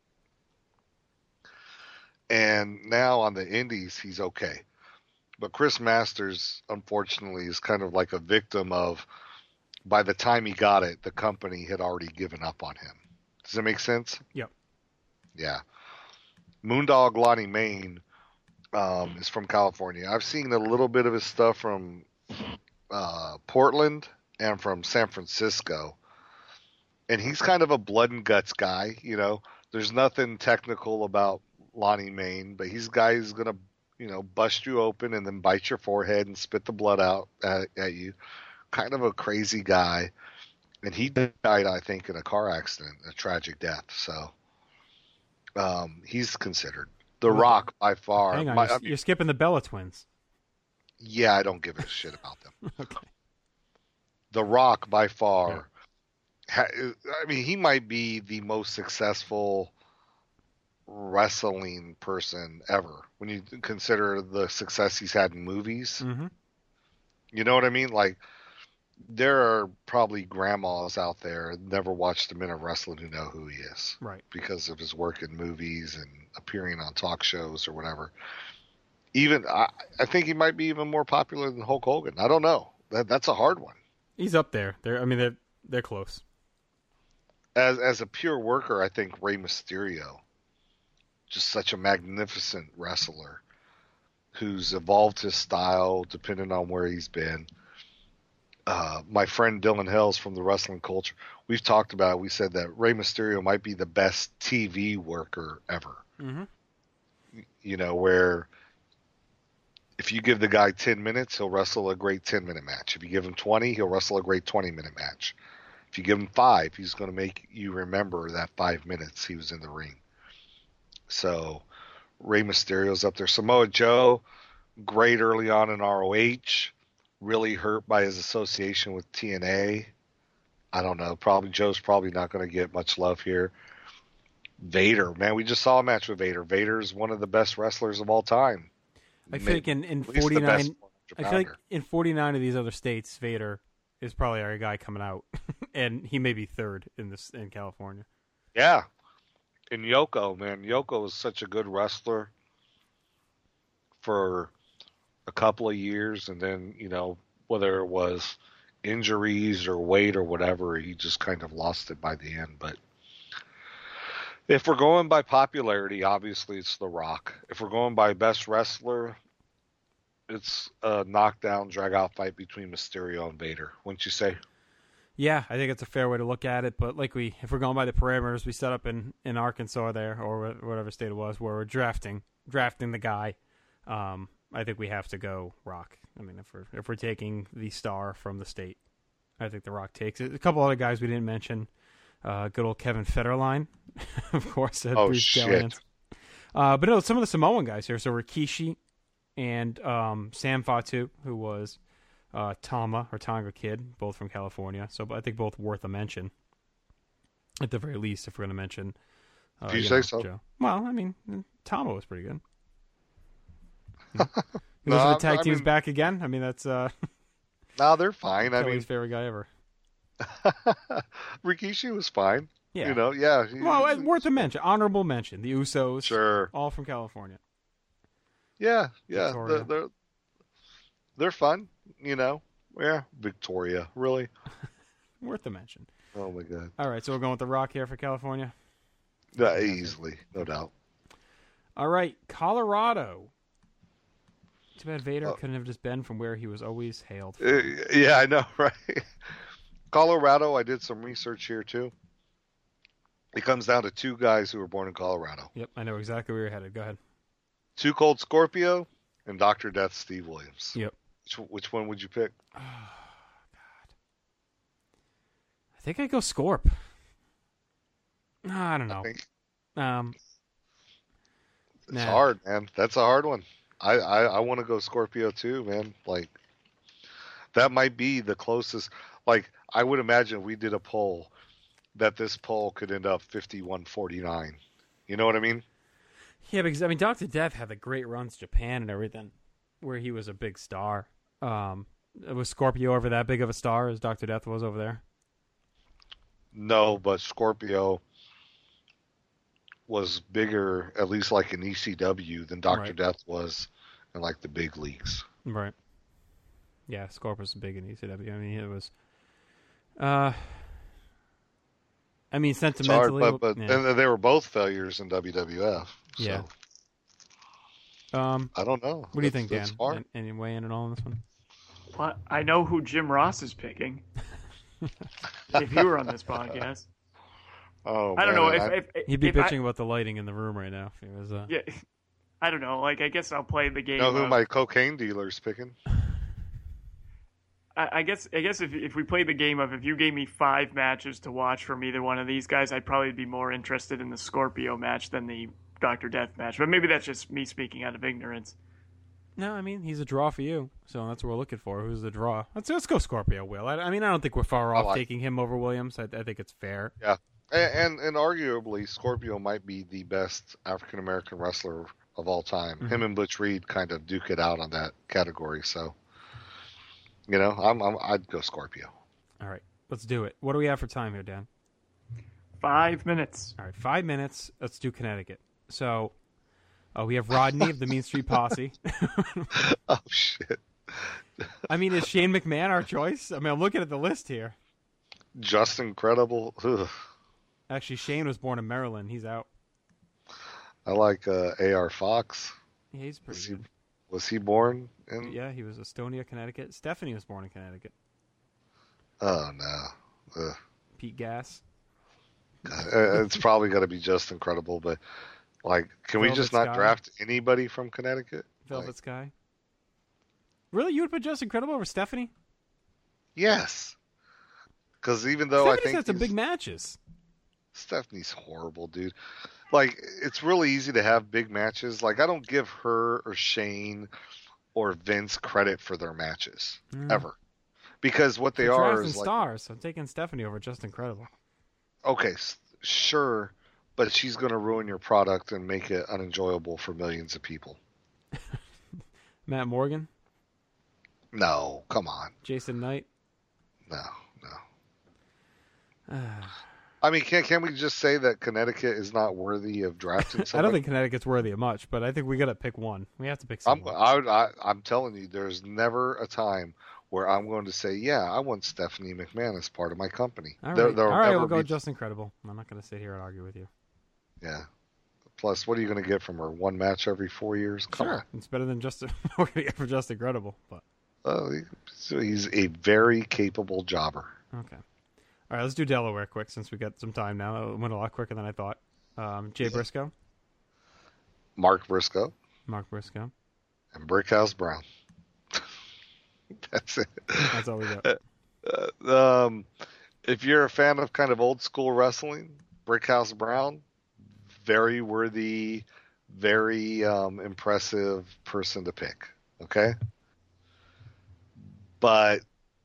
And now on the indies, he's okay. But Chris Masters, unfortunately, is kind of like a victim of, by the time he got it, the company had already given up on him. Does that make sense? Yep. Yeah. Moondog Lonnie Main um, is from California. I've seen a little bit of his stuff from uh, Portland and from San Francisco. And he's kind of a blood and guts guy, you know. There's nothing technical about Lonnie Main, but he's a guy who's going to, you know, bust you open and then bite your forehead and spit the blood out at, at you. Kind of a crazy guy. And he died, I think, in a car accident, a tragic death. So um, he's considered. The Rock, by far. Hang on, my, you're, I mean, you're skipping the Bella Twins. Yeah, I don't give a shit about them. Okay. The Rock, by far. Yeah. Ha, I mean, he might be the most successful wrestling person ever when you consider the success he's had in movies. Mm-hmm. You know what I mean? Like, there are probably grandmas out there never watched a minute of wrestling who know who he is, right? Because of his work in movies and appearing on talk shows or whatever. Even I, I think he might be even more popular than Hulk Hogan. I don't know. That that's a hard one. He's up there. They're I mean they're they're close. As as a pure worker, I think Rey Mysterio, just such a magnificent wrestler who's evolved his style depending on where he's been. Uh, my friend Dylan Hills from the Wrestling Culture, we've talked about it. We said that Rey Mysterio might be the best T V worker ever. Mm-hmm. You know, where if you give the guy ten minutes, he'll wrestle a great ten-minute match. If you give him twenty, he'll wrestle a great twenty-minute match. If you give him five, he's going to make you remember that five minutes he was in the ring. So Rey Mysterio's up there. Samoa Joe, great early on in R O H. Really hurt by his association with T N A. I don't know. Probably Joe's probably not going to get much love here. Vader, man, we just saw a match with Vader. Vader's one of the best wrestlers of all time. I feel like in, in forty-nine, I feel like in forty-nine of these other states, Vader is probably our guy coming out, and he may be third in this in California. Yeah, and Yoko, man, Yoko was such a good wrestler for a couple of years, and then, you know, whether it was injuries or weight or whatever, he just kind of lost it by the end. But if we're going by popularity, obviously it's The Rock. If we're going by best wrestler, it's a knockdown, drag-out fight between Mysterio and Vader. Wouldn't you say? Yeah, I think it's a fair way to look at it. But like we, if we're going by the parameters we set up in, in Arkansas there, or whatever state it was, where we're drafting drafting the guy, um, I think we have to go Rock. I mean, if we're if we're taking the star from the state, I think The Rock takes it. A couple other guys we didn't mention. Uh, good old Kevin Federline, of course. Uh, oh, Bruce shit. Gallions. Uh, but no, some of the Samoan guys here. So Rikishi and um, Sam Fatu, who was uh, Tama or Tonga Kid, both from California. So I think both worth a mention, at the very least, if we're going to mention. Uh, Do you, you say know, so? Joe. Well, I mean, Tama was pretty good. no, the tag I team's mean, back again. I mean, that's uh, no, they're fine. Kelly's I mean, favorite guy ever. Rikishi was fine. Yeah, you know, yeah. He, well, worth a mention, honorable mention. The Usos, sure, all from California. Yeah, yeah, Victoria. they're, they're they're fun. You know, yeah, Victoria, really worth a mention. Oh my god! All right, so we're going with The Rock here for California. Yeah, easily, no doubt. All right, Colorado. Too bad Vader Oh. couldn't have just been from where he was always hailed from. Uh, yeah, I know, right? Colorado, I did some research here too. It comes down to two guys who were born in Colorado. Yep, I know exactly where you're headed. Go ahead. Two Cold Scorpio and Doctor Death Steve Williams. Yep. Which, which one would you pick? Oh, God. I think I'd go Scorp. I don't know. I think Um, it's nah. hard, man. That's a hard one. I, I, I want to go Scorpio too, man. Like, that might be the closest. Like, I would imagine if we did a poll that this poll could end up fifty-one forty-nine. You know what I mean? Yeah, because I mean, Doctor Death had the great runs to Japan and everything, where he was a big star. Um, was Scorpio ever that big of a star as Doctor Death was over there? No, but Scorpio was bigger, at least like in E C W, than Doctor Right. Death was in like the big leagues. Right. Yeah, Scorpio was big in E C W. I mean, it was. Uh, I mean, It's hard, sentimentally, but but yeah. and they were both failures in W W F. So. Yeah. Um, I don't know. What do you That's- think, Dan? that's hard. An- Any weigh in at all on this one? Well, I know who Jim Ross is picking. If you were on this podcast. Oh, I don't man, know if, I- if, if He'd be if I- bitching about the lighting in the room right now if he was. Uh... Yeah, I don't know. Like, I guess I'll play the game. You know who of- my cocaine dealer's picking? I, I guess. I guess if if we played the game of if you gave me five matches to watch from either one of these guys, I'd probably be more interested in the Scorpio match than the Doctor Death match. But maybe that's just me speaking out of ignorance. No, I mean he's a draw for you, so that's what we're looking for. Who's the draw? Let's let's go Scorpio. Will I, I mean I don't think we're far I off like- taking him over Williams. I, I think it's fair. Yeah, and, and and arguably Scorpio might be the best African American wrestler of all time. Mm-hmm. Him and Butch Reed kind of duke it out on that category. So, you know, I'm, I'm I'd go Scorpio. All right, let's do it. What do we have for time here, Dan? Five minutes. All right, five minutes. Let's do Connecticut. So, uh, we have Rodney of the Mean Street Posse. Oh shit! I mean, is Shane McMahon our choice? I mean, I'm looking at the list here. Just incredible. Ugh. Actually, Shane was born in Maryland. He's out. I like uh, A R Fox. Yeah, he's pretty Was he, good. was he born in? Yeah, he was Estonia, Connecticut. Stephanie was born in Connecticut. Oh no. Ugh. Pete Gas. Uh, it's probably going to be just incredible, but like, can we Velvet just not Sky. draft anybody from Connecticut? Velvet Like, Sky. Really? You would put Just Incredible over Stephanie? yes. Because even though Stephanie's I think had some he's- big matches. Stephanie's horrible, dude. Like, it's really easy to have big matches. Like, I don't give her or Shane or Vince credit for their matches Mm. ever, because what they They're are drafting is like, stars. I'm taking Stephanie over Just Incredible. okay, s- sure, but she's going to ruin your product and make it unenjoyable for millions of people. Matt Morgan, No, come on, Jason Knight. no, no. I mean, can can we just say that Connecticut is not worthy of drafting I somebody? don't think Connecticut's worthy of much, but I think we got to pick one. We have to pick I'm, someone. I, would- I, I'm telling you, there's never a time where I'm going to say, yeah, I want Stephanie McMahon as part of my company. All right, There- there'll All right never we'll go be- Just Incredible. I'm not going to sit here and argue with you. Yeah. Plus, what are you going to get from her? One match every four years? Come Sure, it's better than just we're going to get for Just Incredible, but on. Uh, he- so he's a very capable jobber. okay. All right, let's do Delaware quick since we got some time now. It went a lot quicker than I thought. Um, Jay Briscoe, Mark Briscoe Mark Briscoe. and Brickhouse Brown. That's it. That's all we got. Uh, um, if you're a fan of kind of old school wrestling, Brickhouse Brown, very worthy, very um, impressive person to pick. Okay, but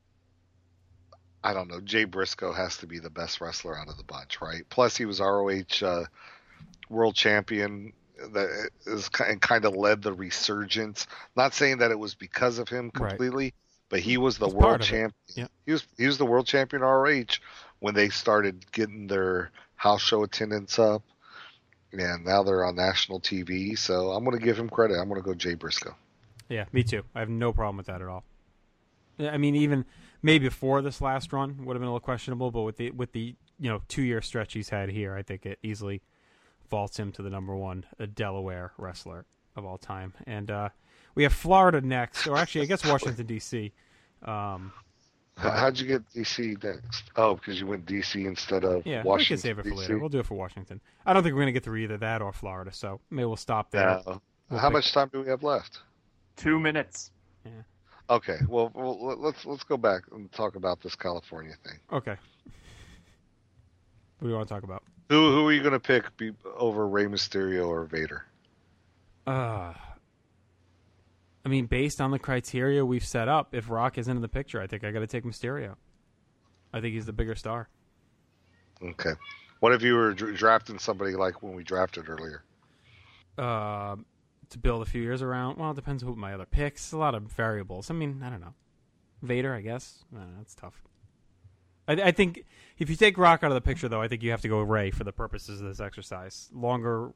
I don't know. Jay Briscoe has to be the best wrestler out of the bunch, right? Plus, he was R O H uh, world champion. That is kind of led the resurgence. Not saying that it was because of him Right. completely, but he was the He's part world of it. champion. Yeah. He was he was the world champion R O H when they started getting their house show attendance up, and now they're on national T V. So I'm going to give him credit. I'm going to go Jay Briscoe. Yeah, me too. I have no problem with that at all. Yeah, I mean, even maybe before this last run would have been a little questionable, but with the with the you know two year stretch he's had here, I think it easily vaults him to the number one uh, Delaware wrestler of all time. And uh, we have Florida next, or actually, I guess Washington D C. Um, How- How'd you get D C next? Oh, because you went D C instead of yeah, Washington. we can save it for D C? later. We'll do it for Washington. I don't think we're going to get through either that or Florida, so maybe we'll stop there. No. We'll How pick- much time do we have left? Two minutes. Yeah. Okay, well, well let- let's let's go back and talk about this California thing. Okay. What do you want to talk about? Who who are you going to pick be, over Rey Mysterio or Vader? Uh, I mean, based on the criteria we've set up, if Rock isn't in the picture, I think I got to take Mysterio. I think he's the bigger star. Okay. What if you were dr- drafting somebody like when we drafted earlier? uh, to build a few years around. Well, it depends who my other picks. A lot of variables. I mean, I don't know. Vader, I guess. I don't know, that's tough. I, I think if you take Rock out of the picture, though, I think you have to go Rey for the purposes of this exercise. Longer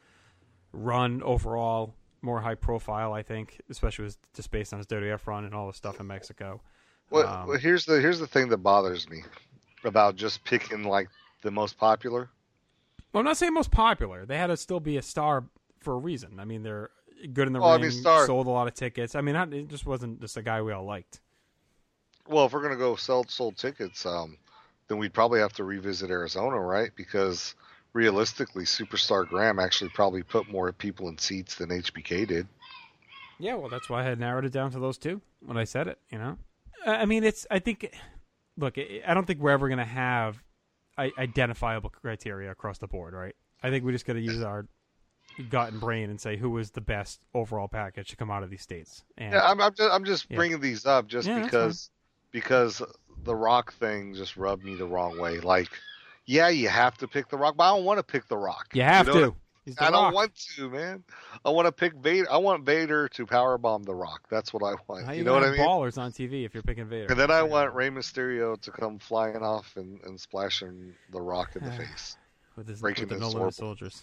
run overall, more high profile, I think, especially with, just based on his W W F run and all the stuff in Mexico. Well, um, well, here's the here's the thing that bothers me about just picking like the most popular. Well, I'm not saying most popular. They had to still be a star for a reason. I mean, they're good in the Well, I ring, mean, star- sold a lot of tickets. I mean, not, it just wasn't just a guy we all liked. Well, if we're gonna go sell sold tickets, um, then we'd probably have to revisit Arizona, right? Because realistically, Superstar Graham actually probably put more people in seats than H B K did. Yeah, well, that's why I had narrowed it down to those two when I said it. You know, I mean, it's. I think. Look, I don't think we're ever gonna have identifiable criteria across the board, right? I think we just got to use our gut and brain and say who was the best overall package to come out of these states. And, yeah, I'm, I'm just, I'm just yeah. bringing these up just Yeah, that's because because the Rock thing just rubbed me the wrong way. Like, yeah, you have to pick the Rock, but I don't want to pick the Rock. You have know to. what I- He's the I don't Rock. want to, man. I want to pick Vader. I want Vader to powerbomb the Rock. That's what I want. How you you know what I have mean? ballers on T V if you're picking Vader? And then I want Rey Mysterio to come flying off and, and splashing the Rock in the face, with his breaking with the his No Limit sword. Soldiers.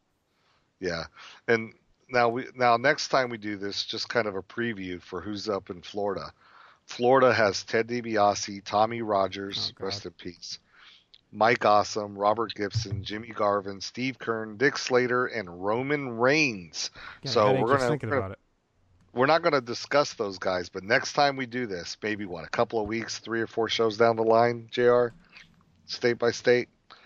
Yeah, and now we now next time we do this, just kind of a preview for who's up in Florida. Florida has Ted DiBiase, Tommy Rogers, Oh, rest in peace, Mike Awesome, Robert Gibson, Jimmy Garvin, Steve Kern, Dick Slater, and Roman Reigns. Yeah, so headache we're just gonna, thinking we're gonna about it. we're not going to discuss those guys, but next time we do this, maybe what, a couple of weeks, three or four shows down the line, J R, state by state.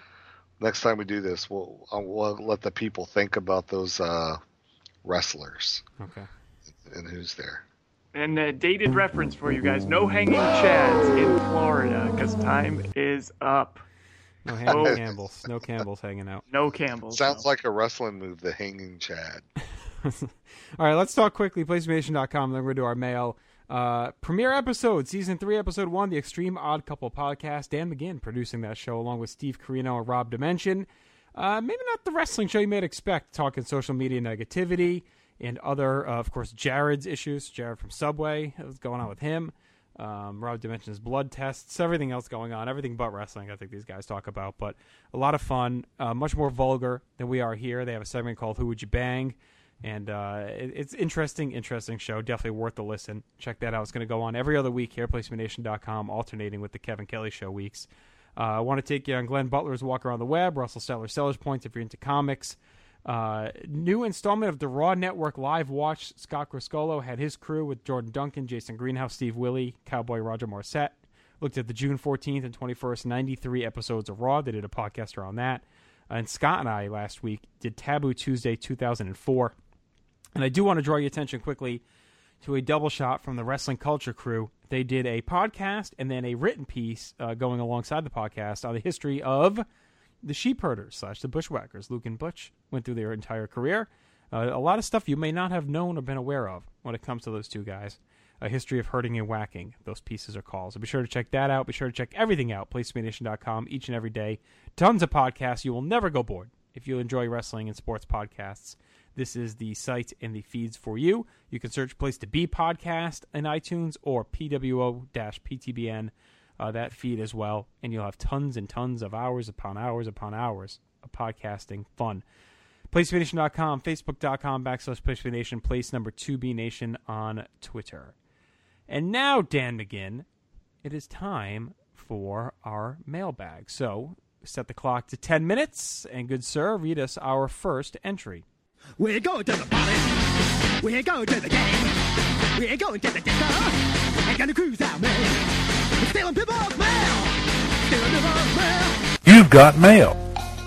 Next time we do this, we'll, uh, we'll let the people think about those uh, wrestlers Okay. and who's there. And a dated reference for you guys. No hanging chads in Florida because time is up. No hanging Oh. Campbells. No Campbells hanging out. No Campbell's. Sounds like a wrestling move, the hanging Chad. All right, let's talk quickly. PlayStation dot com. Then we're going to do our mail. Uh, premiere episode, season three, episode one, the Extreme Odd Couple podcast. Dan McGinn producing that show along with Steve Carino and Rob Dimension. Uh, maybe not the wrestling show you might expect, talking social media negativity and other, uh, of course, Jared's issues. Jared from Subway, what's going on with him. Um, Rob Dimension's blood tests, everything else going on, everything but wrestling I think these guys talk about. But a lot of fun, uh, much more vulgar than we are here. They have a segment called Who Would You Bang? And uh, it, it's interesting, interesting show. Definitely worth the listen. Check that out. It's going to go on every other week here at Placement Nation dot com, alternating with the Kevin Kelly Show weeks. Uh, I want to take you on Glenn Butler's Walk Around the Web, Russell Steller's Seller's Points if you're into comics. Uh, new installment of the Raw Network Live Watch. Scott Griscolo had his crew with Jordan Duncan, Jason Greenhouse, Steve Willie, Cowboy Roger Morissette. Looked at the June fourteenth and twenty-first ninety-three episodes of Raw. They did a podcast around that. And Scott and I last week did Taboo Tuesday two thousand four. And I do want to draw your attention quickly to a double shot from the Wrestling Culture crew. They did a podcast and then a written piece uh, going alongside the podcast on the history of the sheep herders slash the bushwhackers. Luke and Butch went through their entire career. Uh, a lot of stuff you may not have known or been aware of when it comes to those two guys. A history of herding and whacking, those pieces are called. So be sure to check that out. Be sure to check everything out, Placement Nation dot com, each and every day. Tons of podcasts. You will never go bored if you enjoy wrestling and sports podcasts. This is the site and the feeds for you. You can search Place to Be Podcast in iTunes or P W O P T B N, uh, that feed as well. And you'll have tons and tons of hours upon hours upon hours of podcasting fun. Placement Nation dot com, Facebook dot com backslash Placement Nation, place number two B Nation on Twitter. And now, Dan McGinn, it is time for our mailbag. So set the clock to ten minutes, and good sir, read us our first entry. We're going to the party. We're going to the game. We're going to the disco. Ain't gonna cruise out, man. We're stealing people's mail. Stealing people's mail. You've got mail.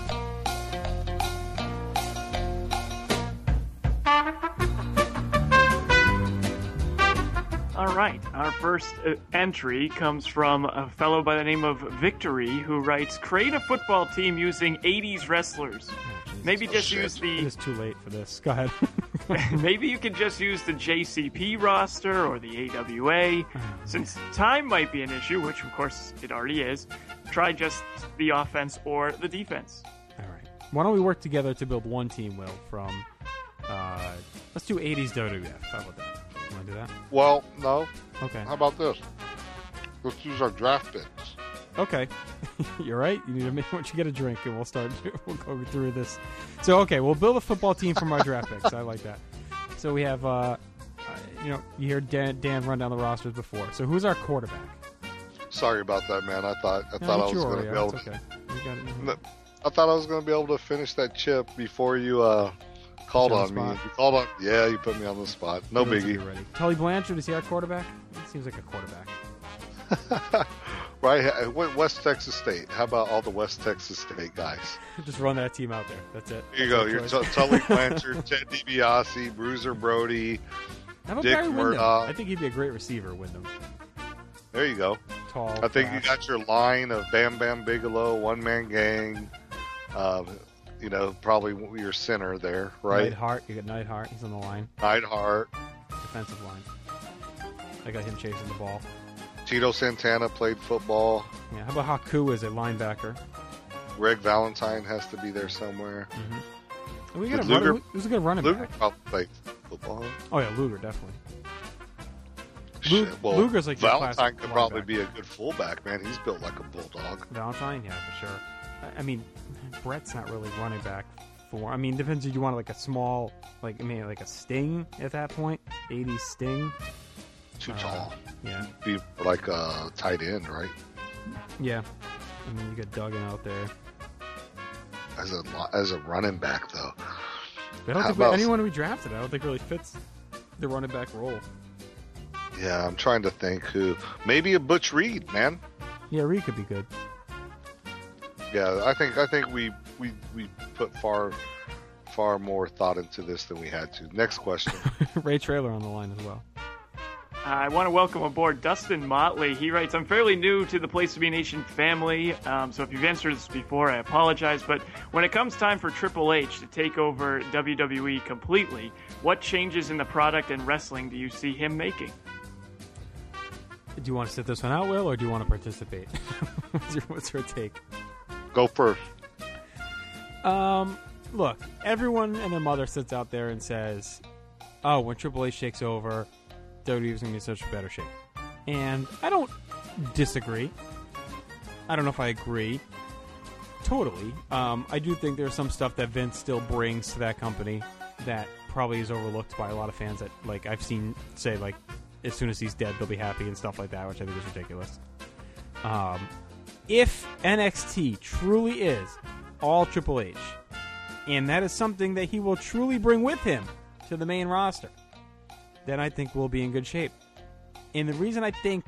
All right, our first uh, entry comes from a fellow by the name of Victory, who writes, create a football team using eighties wrestlers. Maybe just use It the... is too late for this. Go ahead. Maybe you could just use the J C P roster or the A W A. Since time might be an issue, which of course it already is, try just the offense or the defense. All right. Why don't we work together to build one team, Will, from Uh, let's do eighties W W F. How about that? You want to do that? Well, no. Okay. How about this? Let's use our draft picks. Okay. You're right. You need to make once you get a drink, and we'll start. We'll go through this. So, okay, we'll build a football team from our draft picks. I like that. So we have, uh, you know, you hear Dan, Dan run down the rosters before. So who's our quarterback? Sorry about that, man. I thought I No, thought I it's was your going to Oreo. be able. It's okay. You got it. No, I thought I was going to be able to finish that chip before you uh, called Put you on on me. the spot. You called on. Yeah, you put me on the spot. No He looks like biggie. you're ready. Tully Blanchard, is he our quarterback? He seems like a quarterback. Right, uh, what- West Texas State. How about all the West Texas State guys? Just run that team out there. That's it. Here you That's go. our You're choice. T- Tully Blanchard, Ted DiBiase, Bruiser Brody, How about Dick Barry Windham? Murdoch. I think he'd be a great receiver, Wyndham. There you go. Tall. I think fast. you got your line of Bam Bam Bigelow, One Man Gang. Um, you know, probably your center there, right? Neidhart. You got Neidhart. He's on the line. Neidhart. Defensive line. I got him chasing the ball. Tito Santana played football. Yeah. How about Haku as a linebacker? Greg Valentine has to be there somewhere. Mm-hmm. We got a Did Luger- running. Who's a good running Luger back? probably played football. Oh yeah, Luger definitely. Shit, Lu- well, Luger's like your Valentine classic could probably linebacker. be a good fullback, man. He's built like a bulldog. Valentine, yeah, for sure. I- I mean, Brett's not really running back for. I mean, depends if you want like a small, like I mean, like a Sting at that point, eighties Sting. Too Uh, tall. Yeah, Be like a tight end, right? yeah. I mean, you got Duggan out there. As a li- as a running back, though. I don't How think we, about- anyone we drafted, I don't think really fits the running back role. Yeah, I'm trying to think who. Maybe a Butch Reed, man. Yeah, Reed could be good. Yeah, I think I think we we we put far far more thought into this than we had to. Next question. Ray Traylor on the line as well. I want to welcome aboard Dustin Motley. He writes, I'm fairly new to the Place to Be Nation family, um, so if you've answered this before, I apologize. But when it comes time for Triple H to take over W W E completely, what changes in the product and wrestling do you see him making? Do you want to sit this one out, Will, or do you want to participate? what's, your, what's your take? Go first. Um, look, everyone and their mother sits out there and says, "Oh, when Triple H takes over, W W E is going to be in such better shape." And I don't disagree. I don't know if I agree totally. Um, I do think there's some stuff that Vince still brings to that company that probably is overlooked by a lot of fans. That like I've seen say like, as soon as he's dead, they'll be happy and stuff like that, which I think is ridiculous. Um, if N X T truly is all Triple H, and that is something that he will truly bring with him to the main roster, then I think we'll be in good shape. And the reason I think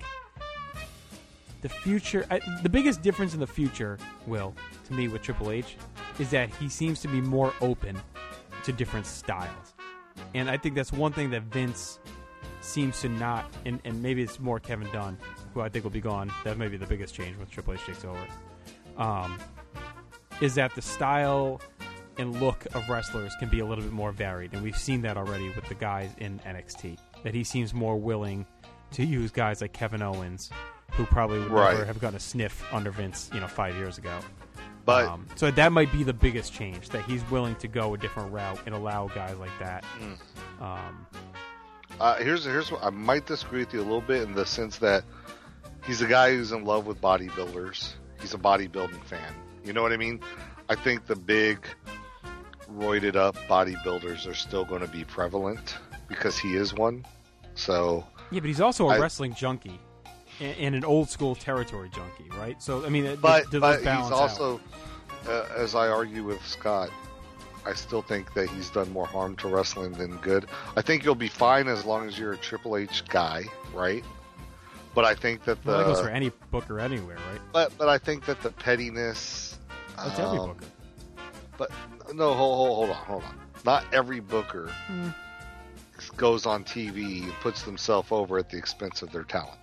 the future, I, the biggest difference in the future, Will, to me with Triple H, is that he seems to be more open to different styles. And I think that's one thing that Vince seems to not, and, and maybe it's more Kevin Dunn, who I think will be gone. That may be the biggest change when Triple H takes over. Um, is that the style and look of wrestlers can be a little bit more varied, and we've seen that already with the guys in N X T. That he seems more willing to use guys like Kevin Owens, who probably would Right. never have gotten a sniff under Vince, you know, five years ago. But Um, so that might be the biggest change, that he's willing to go a different route and allow guys like that. Mm. Um, Uh, here's here's what I might disagree with you a little bit in the sense that he's a guy who's in love with bodybuilders. He's a bodybuilding fan. You know what I mean? I think the big roided up bodybuilders are still going to be prevalent because he is one. So yeah, but he's also a I- wrestling junkie and, and an old school territory junkie, right? So I mean, it, but, does but he's balance out. also, uh, as I argue with Scott, I still think that he's done more harm to wrestling than good. I think you'll be fine as long as you're a Triple H guy, right? But I think that the Well, that goes for any booker anywhere, right? but but I think that the pettiness. That's every um, booker. But no, hold, hold, hold on, hold on. Not every booker Mm. goes on T V and puts themselves over at the expense of their talent.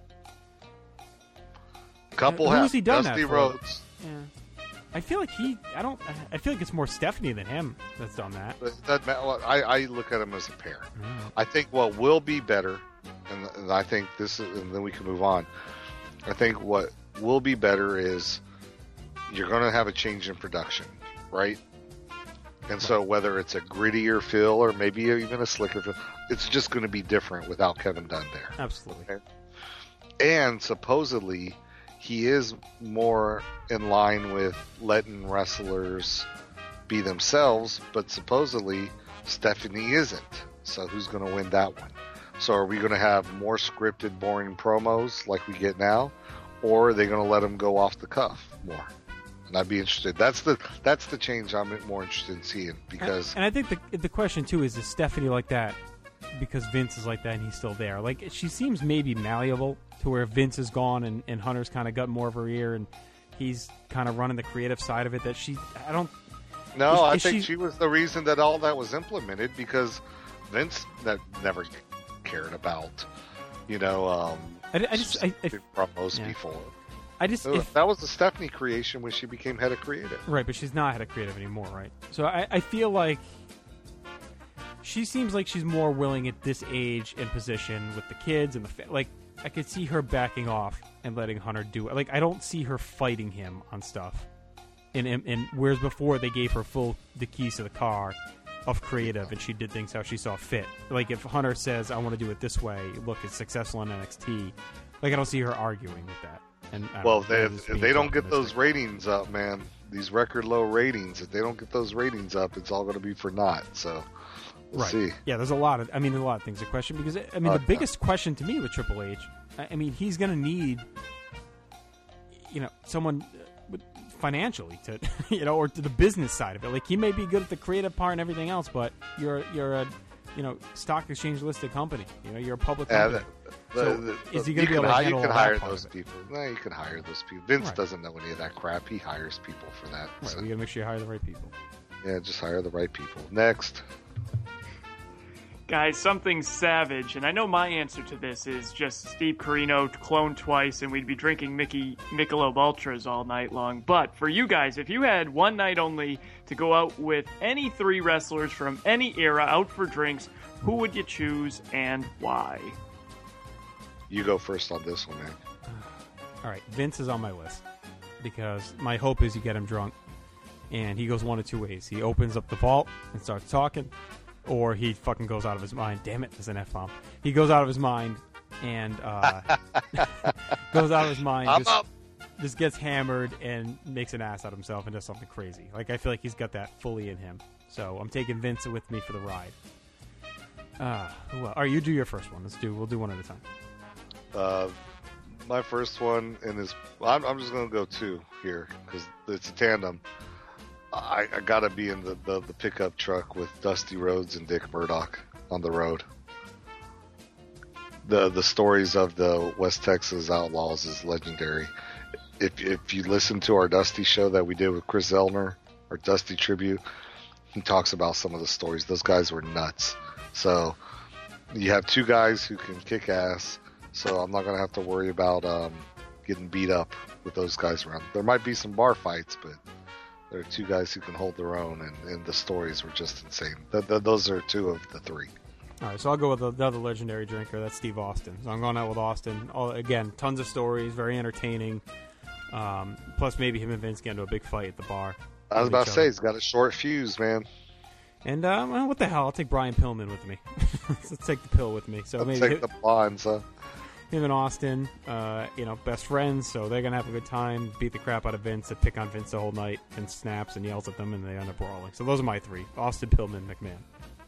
Couple Uh, have who's he done Dusty that for? Rhodes. Yeah. I feel like he. I don't. I feel like it's more Stephanie than him that's done that. But that, well, I, I look at them as a pair. Mm. I think what will be better, and, and I think this, is, and then we can move on. I think what will be better is you're going to have a change in production, right? And so whether it's a grittier feel or maybe even a slicker feel, it's just going to be different without Kevin Dunn there. Absolutely. Okay? And supposedly, he is more in line with letting wrestlers be themselves, but supposedly Stephanie isn't. So who's going to win that one? So are we going to have more scripted, boring promos like we get now, or are they going to let them go off the cuff more? And I'd be interested. That's the that's the change I'm more interested in seeing because. And, and I think the the question too is: is Stephanie like that because Vince is like that and he's still there? Like she seems maybe malleable to where Vince is gone and, and Hunter's kind of got more of her ear and he's kind of running the creative side of it. That she, I don't. No, is, I is think she, she was the reason that all that was implemented because Vince that never cared about, you know, um, I, I just I, I, promos yeah. before. I just if, that was the Stephanie creation when she became head of creative. Right, but she's not head of creative anymore, right? So I, I feel like she seems like she's more willing at this age and position with the kids and the fa- like. I could see her backing off and letting Hunter do it. Like I don't see her fighting him on stuff. And, and, and whereas before they gave her full the keys to the car of creative and she did things how she saw fit. Like if Hunter says I want to do it this way, look, it's successful in N X T. Like I don't see her arguing with that. And well, know, they, if they don't get those ratings up, man, these record low ratings, if they don't get those ratings up, it's all going to be for naught. So we'll right. see. Yeah, there's a lot of, I mean, there's a lot of things to question because, I mean, uh, the biggest yeah. question to me with Triple H, I, I mean, he's going to need, you know, someone financially to, you know, or to the business side of it. Like, he may be good at the creative part and everything else, but you're, you're a, you know, stock exchange listed company. You know, you're a public company. Yeah, the, so the, the, is he going to be able to handle You can all hire that part those of it? people. No, you can hire those people. Vince Right. doesn't know any of that crap. He hires people for that. Right, so. we got to make sure you hire the right people. Yeah, just hire the right people. Next. Guys, something savage, and I know my answer to this is just Steve Corino cloned twice, and we'd be drinking Mickey Michelob Ultras all night long. But for you guys, if you had one night only to go out with any three wrestlers from any era out for drinks, who would you choose and why? You go first on this one, man. All right, Vince is on my list because my hope is you get him drunk, and he goes one of two ways. He opens up the vault and starts talking, or he fucking goes out of his mind. Damn it, there's an F-bomb. He goes out of his mind and uh, goes out of his mind, I'm just, up. just gets hammered and makes an ass out of himself and does something crazy. Like, I feel like he's got that fully in him. So I'm taking Vince with me for the ride. Uh, well, all right, you do your first one. Let's do. We'll do one at a time. Uh, my first one, and is I'm, I'm just going to go two here because it's a tandem. I, I got to be in the, the, the pickup truck with Dusty Rhodes and Dick Murdoch on the road. The the stories of the West Texas Outlaws is legendary. If if you listen to our Dusty show that we did with Chris Zellner, our Dusty tribute, he talks about some of the stories. Those guys were nuts. So you have two guys who can kick ass. So I'm not going to have to worry about um, getting beat up with those guys around. There might be some bar fights, but there are two guys who can hold their own, and, and the stories were just insane. The, the, those are two of the three. All right, so I'll go with the, the other legendary drinker. That's Steve Austin. So I'm going out with Austin. All, again, tons of stories, very entertaining. Um, plus, maybe him and Vince get into a big fight at the bar. I was about to say, he's got a short fuse, man. And uh, well, what the hell? I'll take Brian Pillman with me. Let's take the pill with me. So Let's maybe take the bonds, huh? Him and Austin, uh, you know, best friends, so they're gonna have a good time. Beat the crap out of Vince, and pick on Vince the whole night, and snaps and yells at them, and they end up brawling. So those are my three: Austin, Pillman, McMahon.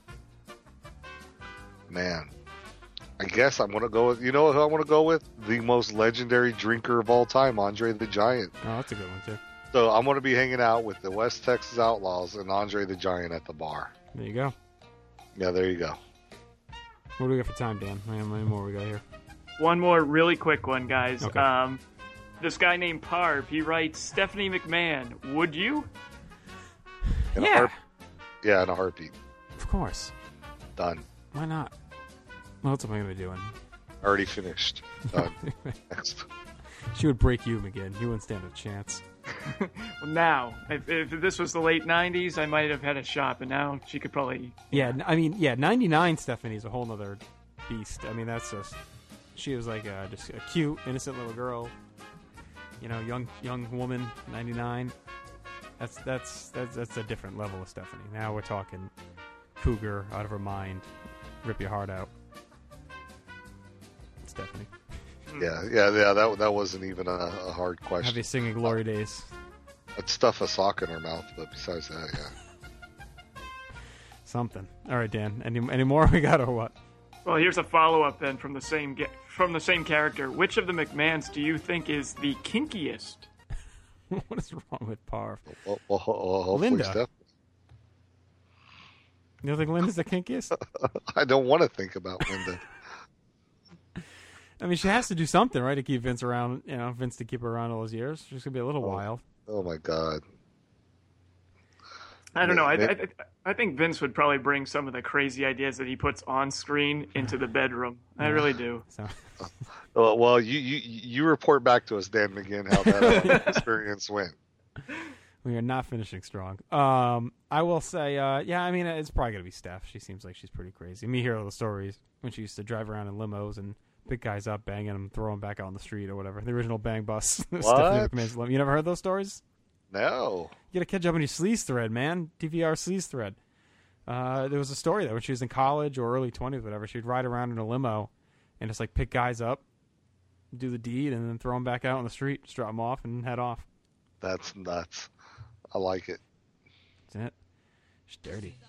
Man, I guess I'm gonna go with. You know who I want to go with? The most legendary drinker of all time, Andre the Giant. Oh, that's a good one too. So I'm gonna be hanging out with the West Texas Outlaws and Andre the Giant at the bar. There you go. Yeah, there you go. What do we got for time, Dan? How many more we got here? One more really quick one, guys. Okay. Um, this guy named Parv, he writes, Stephanie McMahon, would you? In yeah. A heart- yeah, in a heartbeat. Of course. Done. Why not? What else am I going to be doing? Already finished. Done. Next. She would break you, McGinn. You wouldn't stand a chance. Well, now, if, if this was the late nineties, I might have had a shot, but now she could probably... Yeah, I mean, yeah, ninety-nine Stephanie's a whole nother beast. I mean, that's just... She was like a, just a cute, innocent little girl. You know, young young woman, ninety-nine. That's that's that's that's a different level of Stephanie. Now we're talking cougar, out of her mind, rip your heart out. Stephanie. Yeah, yeah, yeah. That that wasn't even a, a hard question. Have you singing Glory Days? I'd stuff a sock in her mouth, but besides that, yeah. Something. All right, Dan. Any any more we got or what? Well, here's a follow-up then from the same ge- from the same character. Which of the McMahons do you think is the kinkiest? What is wrong with Parv? Well, well, well, hopefully Linda. Steph- You don't think Linda's the kinkiest? I don't want to think about Linda. I mean, she has to do something, right, to keep Vince around. You know, Vince to keep her around all those years. She's gonna be a little Oh. wild. Oh my God. I don't know. I, Yeah, I I think Vince would probably bring some of the crazy ideas that he puts on screen into the bedroom. I really do. So. Well, well, you, you you report back to us, Dan McGinn, how that uh, experience went. We are not finishing strong. Um, I will say, uh, yeah, I mean, it's probably going to be Steph. She seems like she's pretty crazy. Me hear all the stories when she used to drive around in limos and pick guys up, banging them, throw them back out on the street or whatever. The original Bang Bus. What? Stephanie McMahon's limo. You never heard those stories? No. You got to catch up on your sleaze thread, man. D V R sleaze thread. Uh, there was a story that when she was in college or early twenties, whatever, she'd ride around in a limo and just like pick guys up, do the deed, and then throw them back out on the street, just drop them off, and head off. That's nuts. I like it. That's it. It's dirty.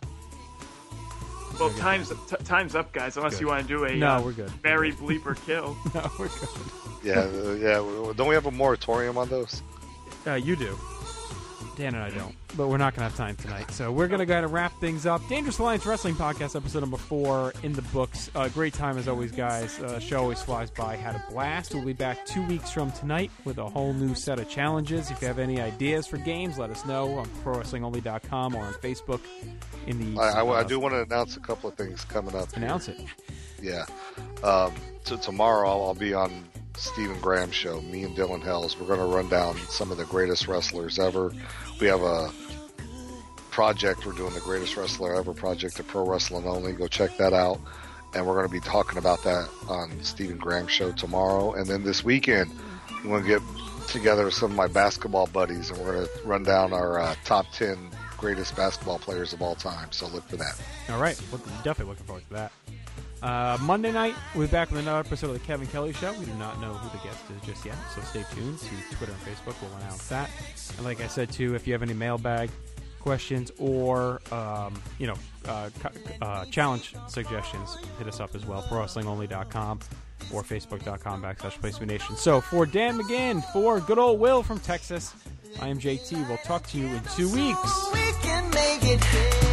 Well, time's t- time's up, guys. Unless Good. you want to do a No, uh, we're good. Barry bleeper kill. No, we're good. Yeah, uh, yeah. Don't we have a moratorium on those? Uh, you do. Dan and I don't. But we're not going to have time tonight. So we're going to go ahead and wrap things up. Dangerous Alliance Wrestling Podcast, episode number four in the books. Uh, great time as always, guys. Uh, show always flies by. Had a blast. We'll be back two weeks from tonight with a whole new set of challenges. If you have any ideas for games, let us know on pro wrestling only dot com or on Facebook. In the I, I, I uh, do want to announce a couple of things coming up. Announce here. it. Yeah. Um, so tomorrow I'll, I'll be on Stephen Graham's show, me and Dylan Hells. We're going to run down some of the greatest wrestlers ever. We have a project. We're doing the greatest wrestler ever project at Pro Wrestling Only. Go check that out. And we're going to be talking about that on Stephen Graham's show tomorrow. And then this weekend, I'm going to get together with some of my basketball buddies, and we're going to run down our uh, top ten greatest basketball players of all time. So look for that. All right. Look, definitely looking forward to that. Uh, Monday night, we'll be back with another episode of the Kevin Kelly Show. We do not know who the guest is just yet, so stay tuned to Twitter and Facebook. We'll announce that. And like I said, too, if you have any mailbag questions or, um, you know, uh, uh, challenge suggestions, hit us up as well, pro wrestling only dot com or facebook.com backslash Place to Be Nation. So for Dan McGinn, for good old Will from Texas, I am J T. We'll talk to you in two weeks. We can make it.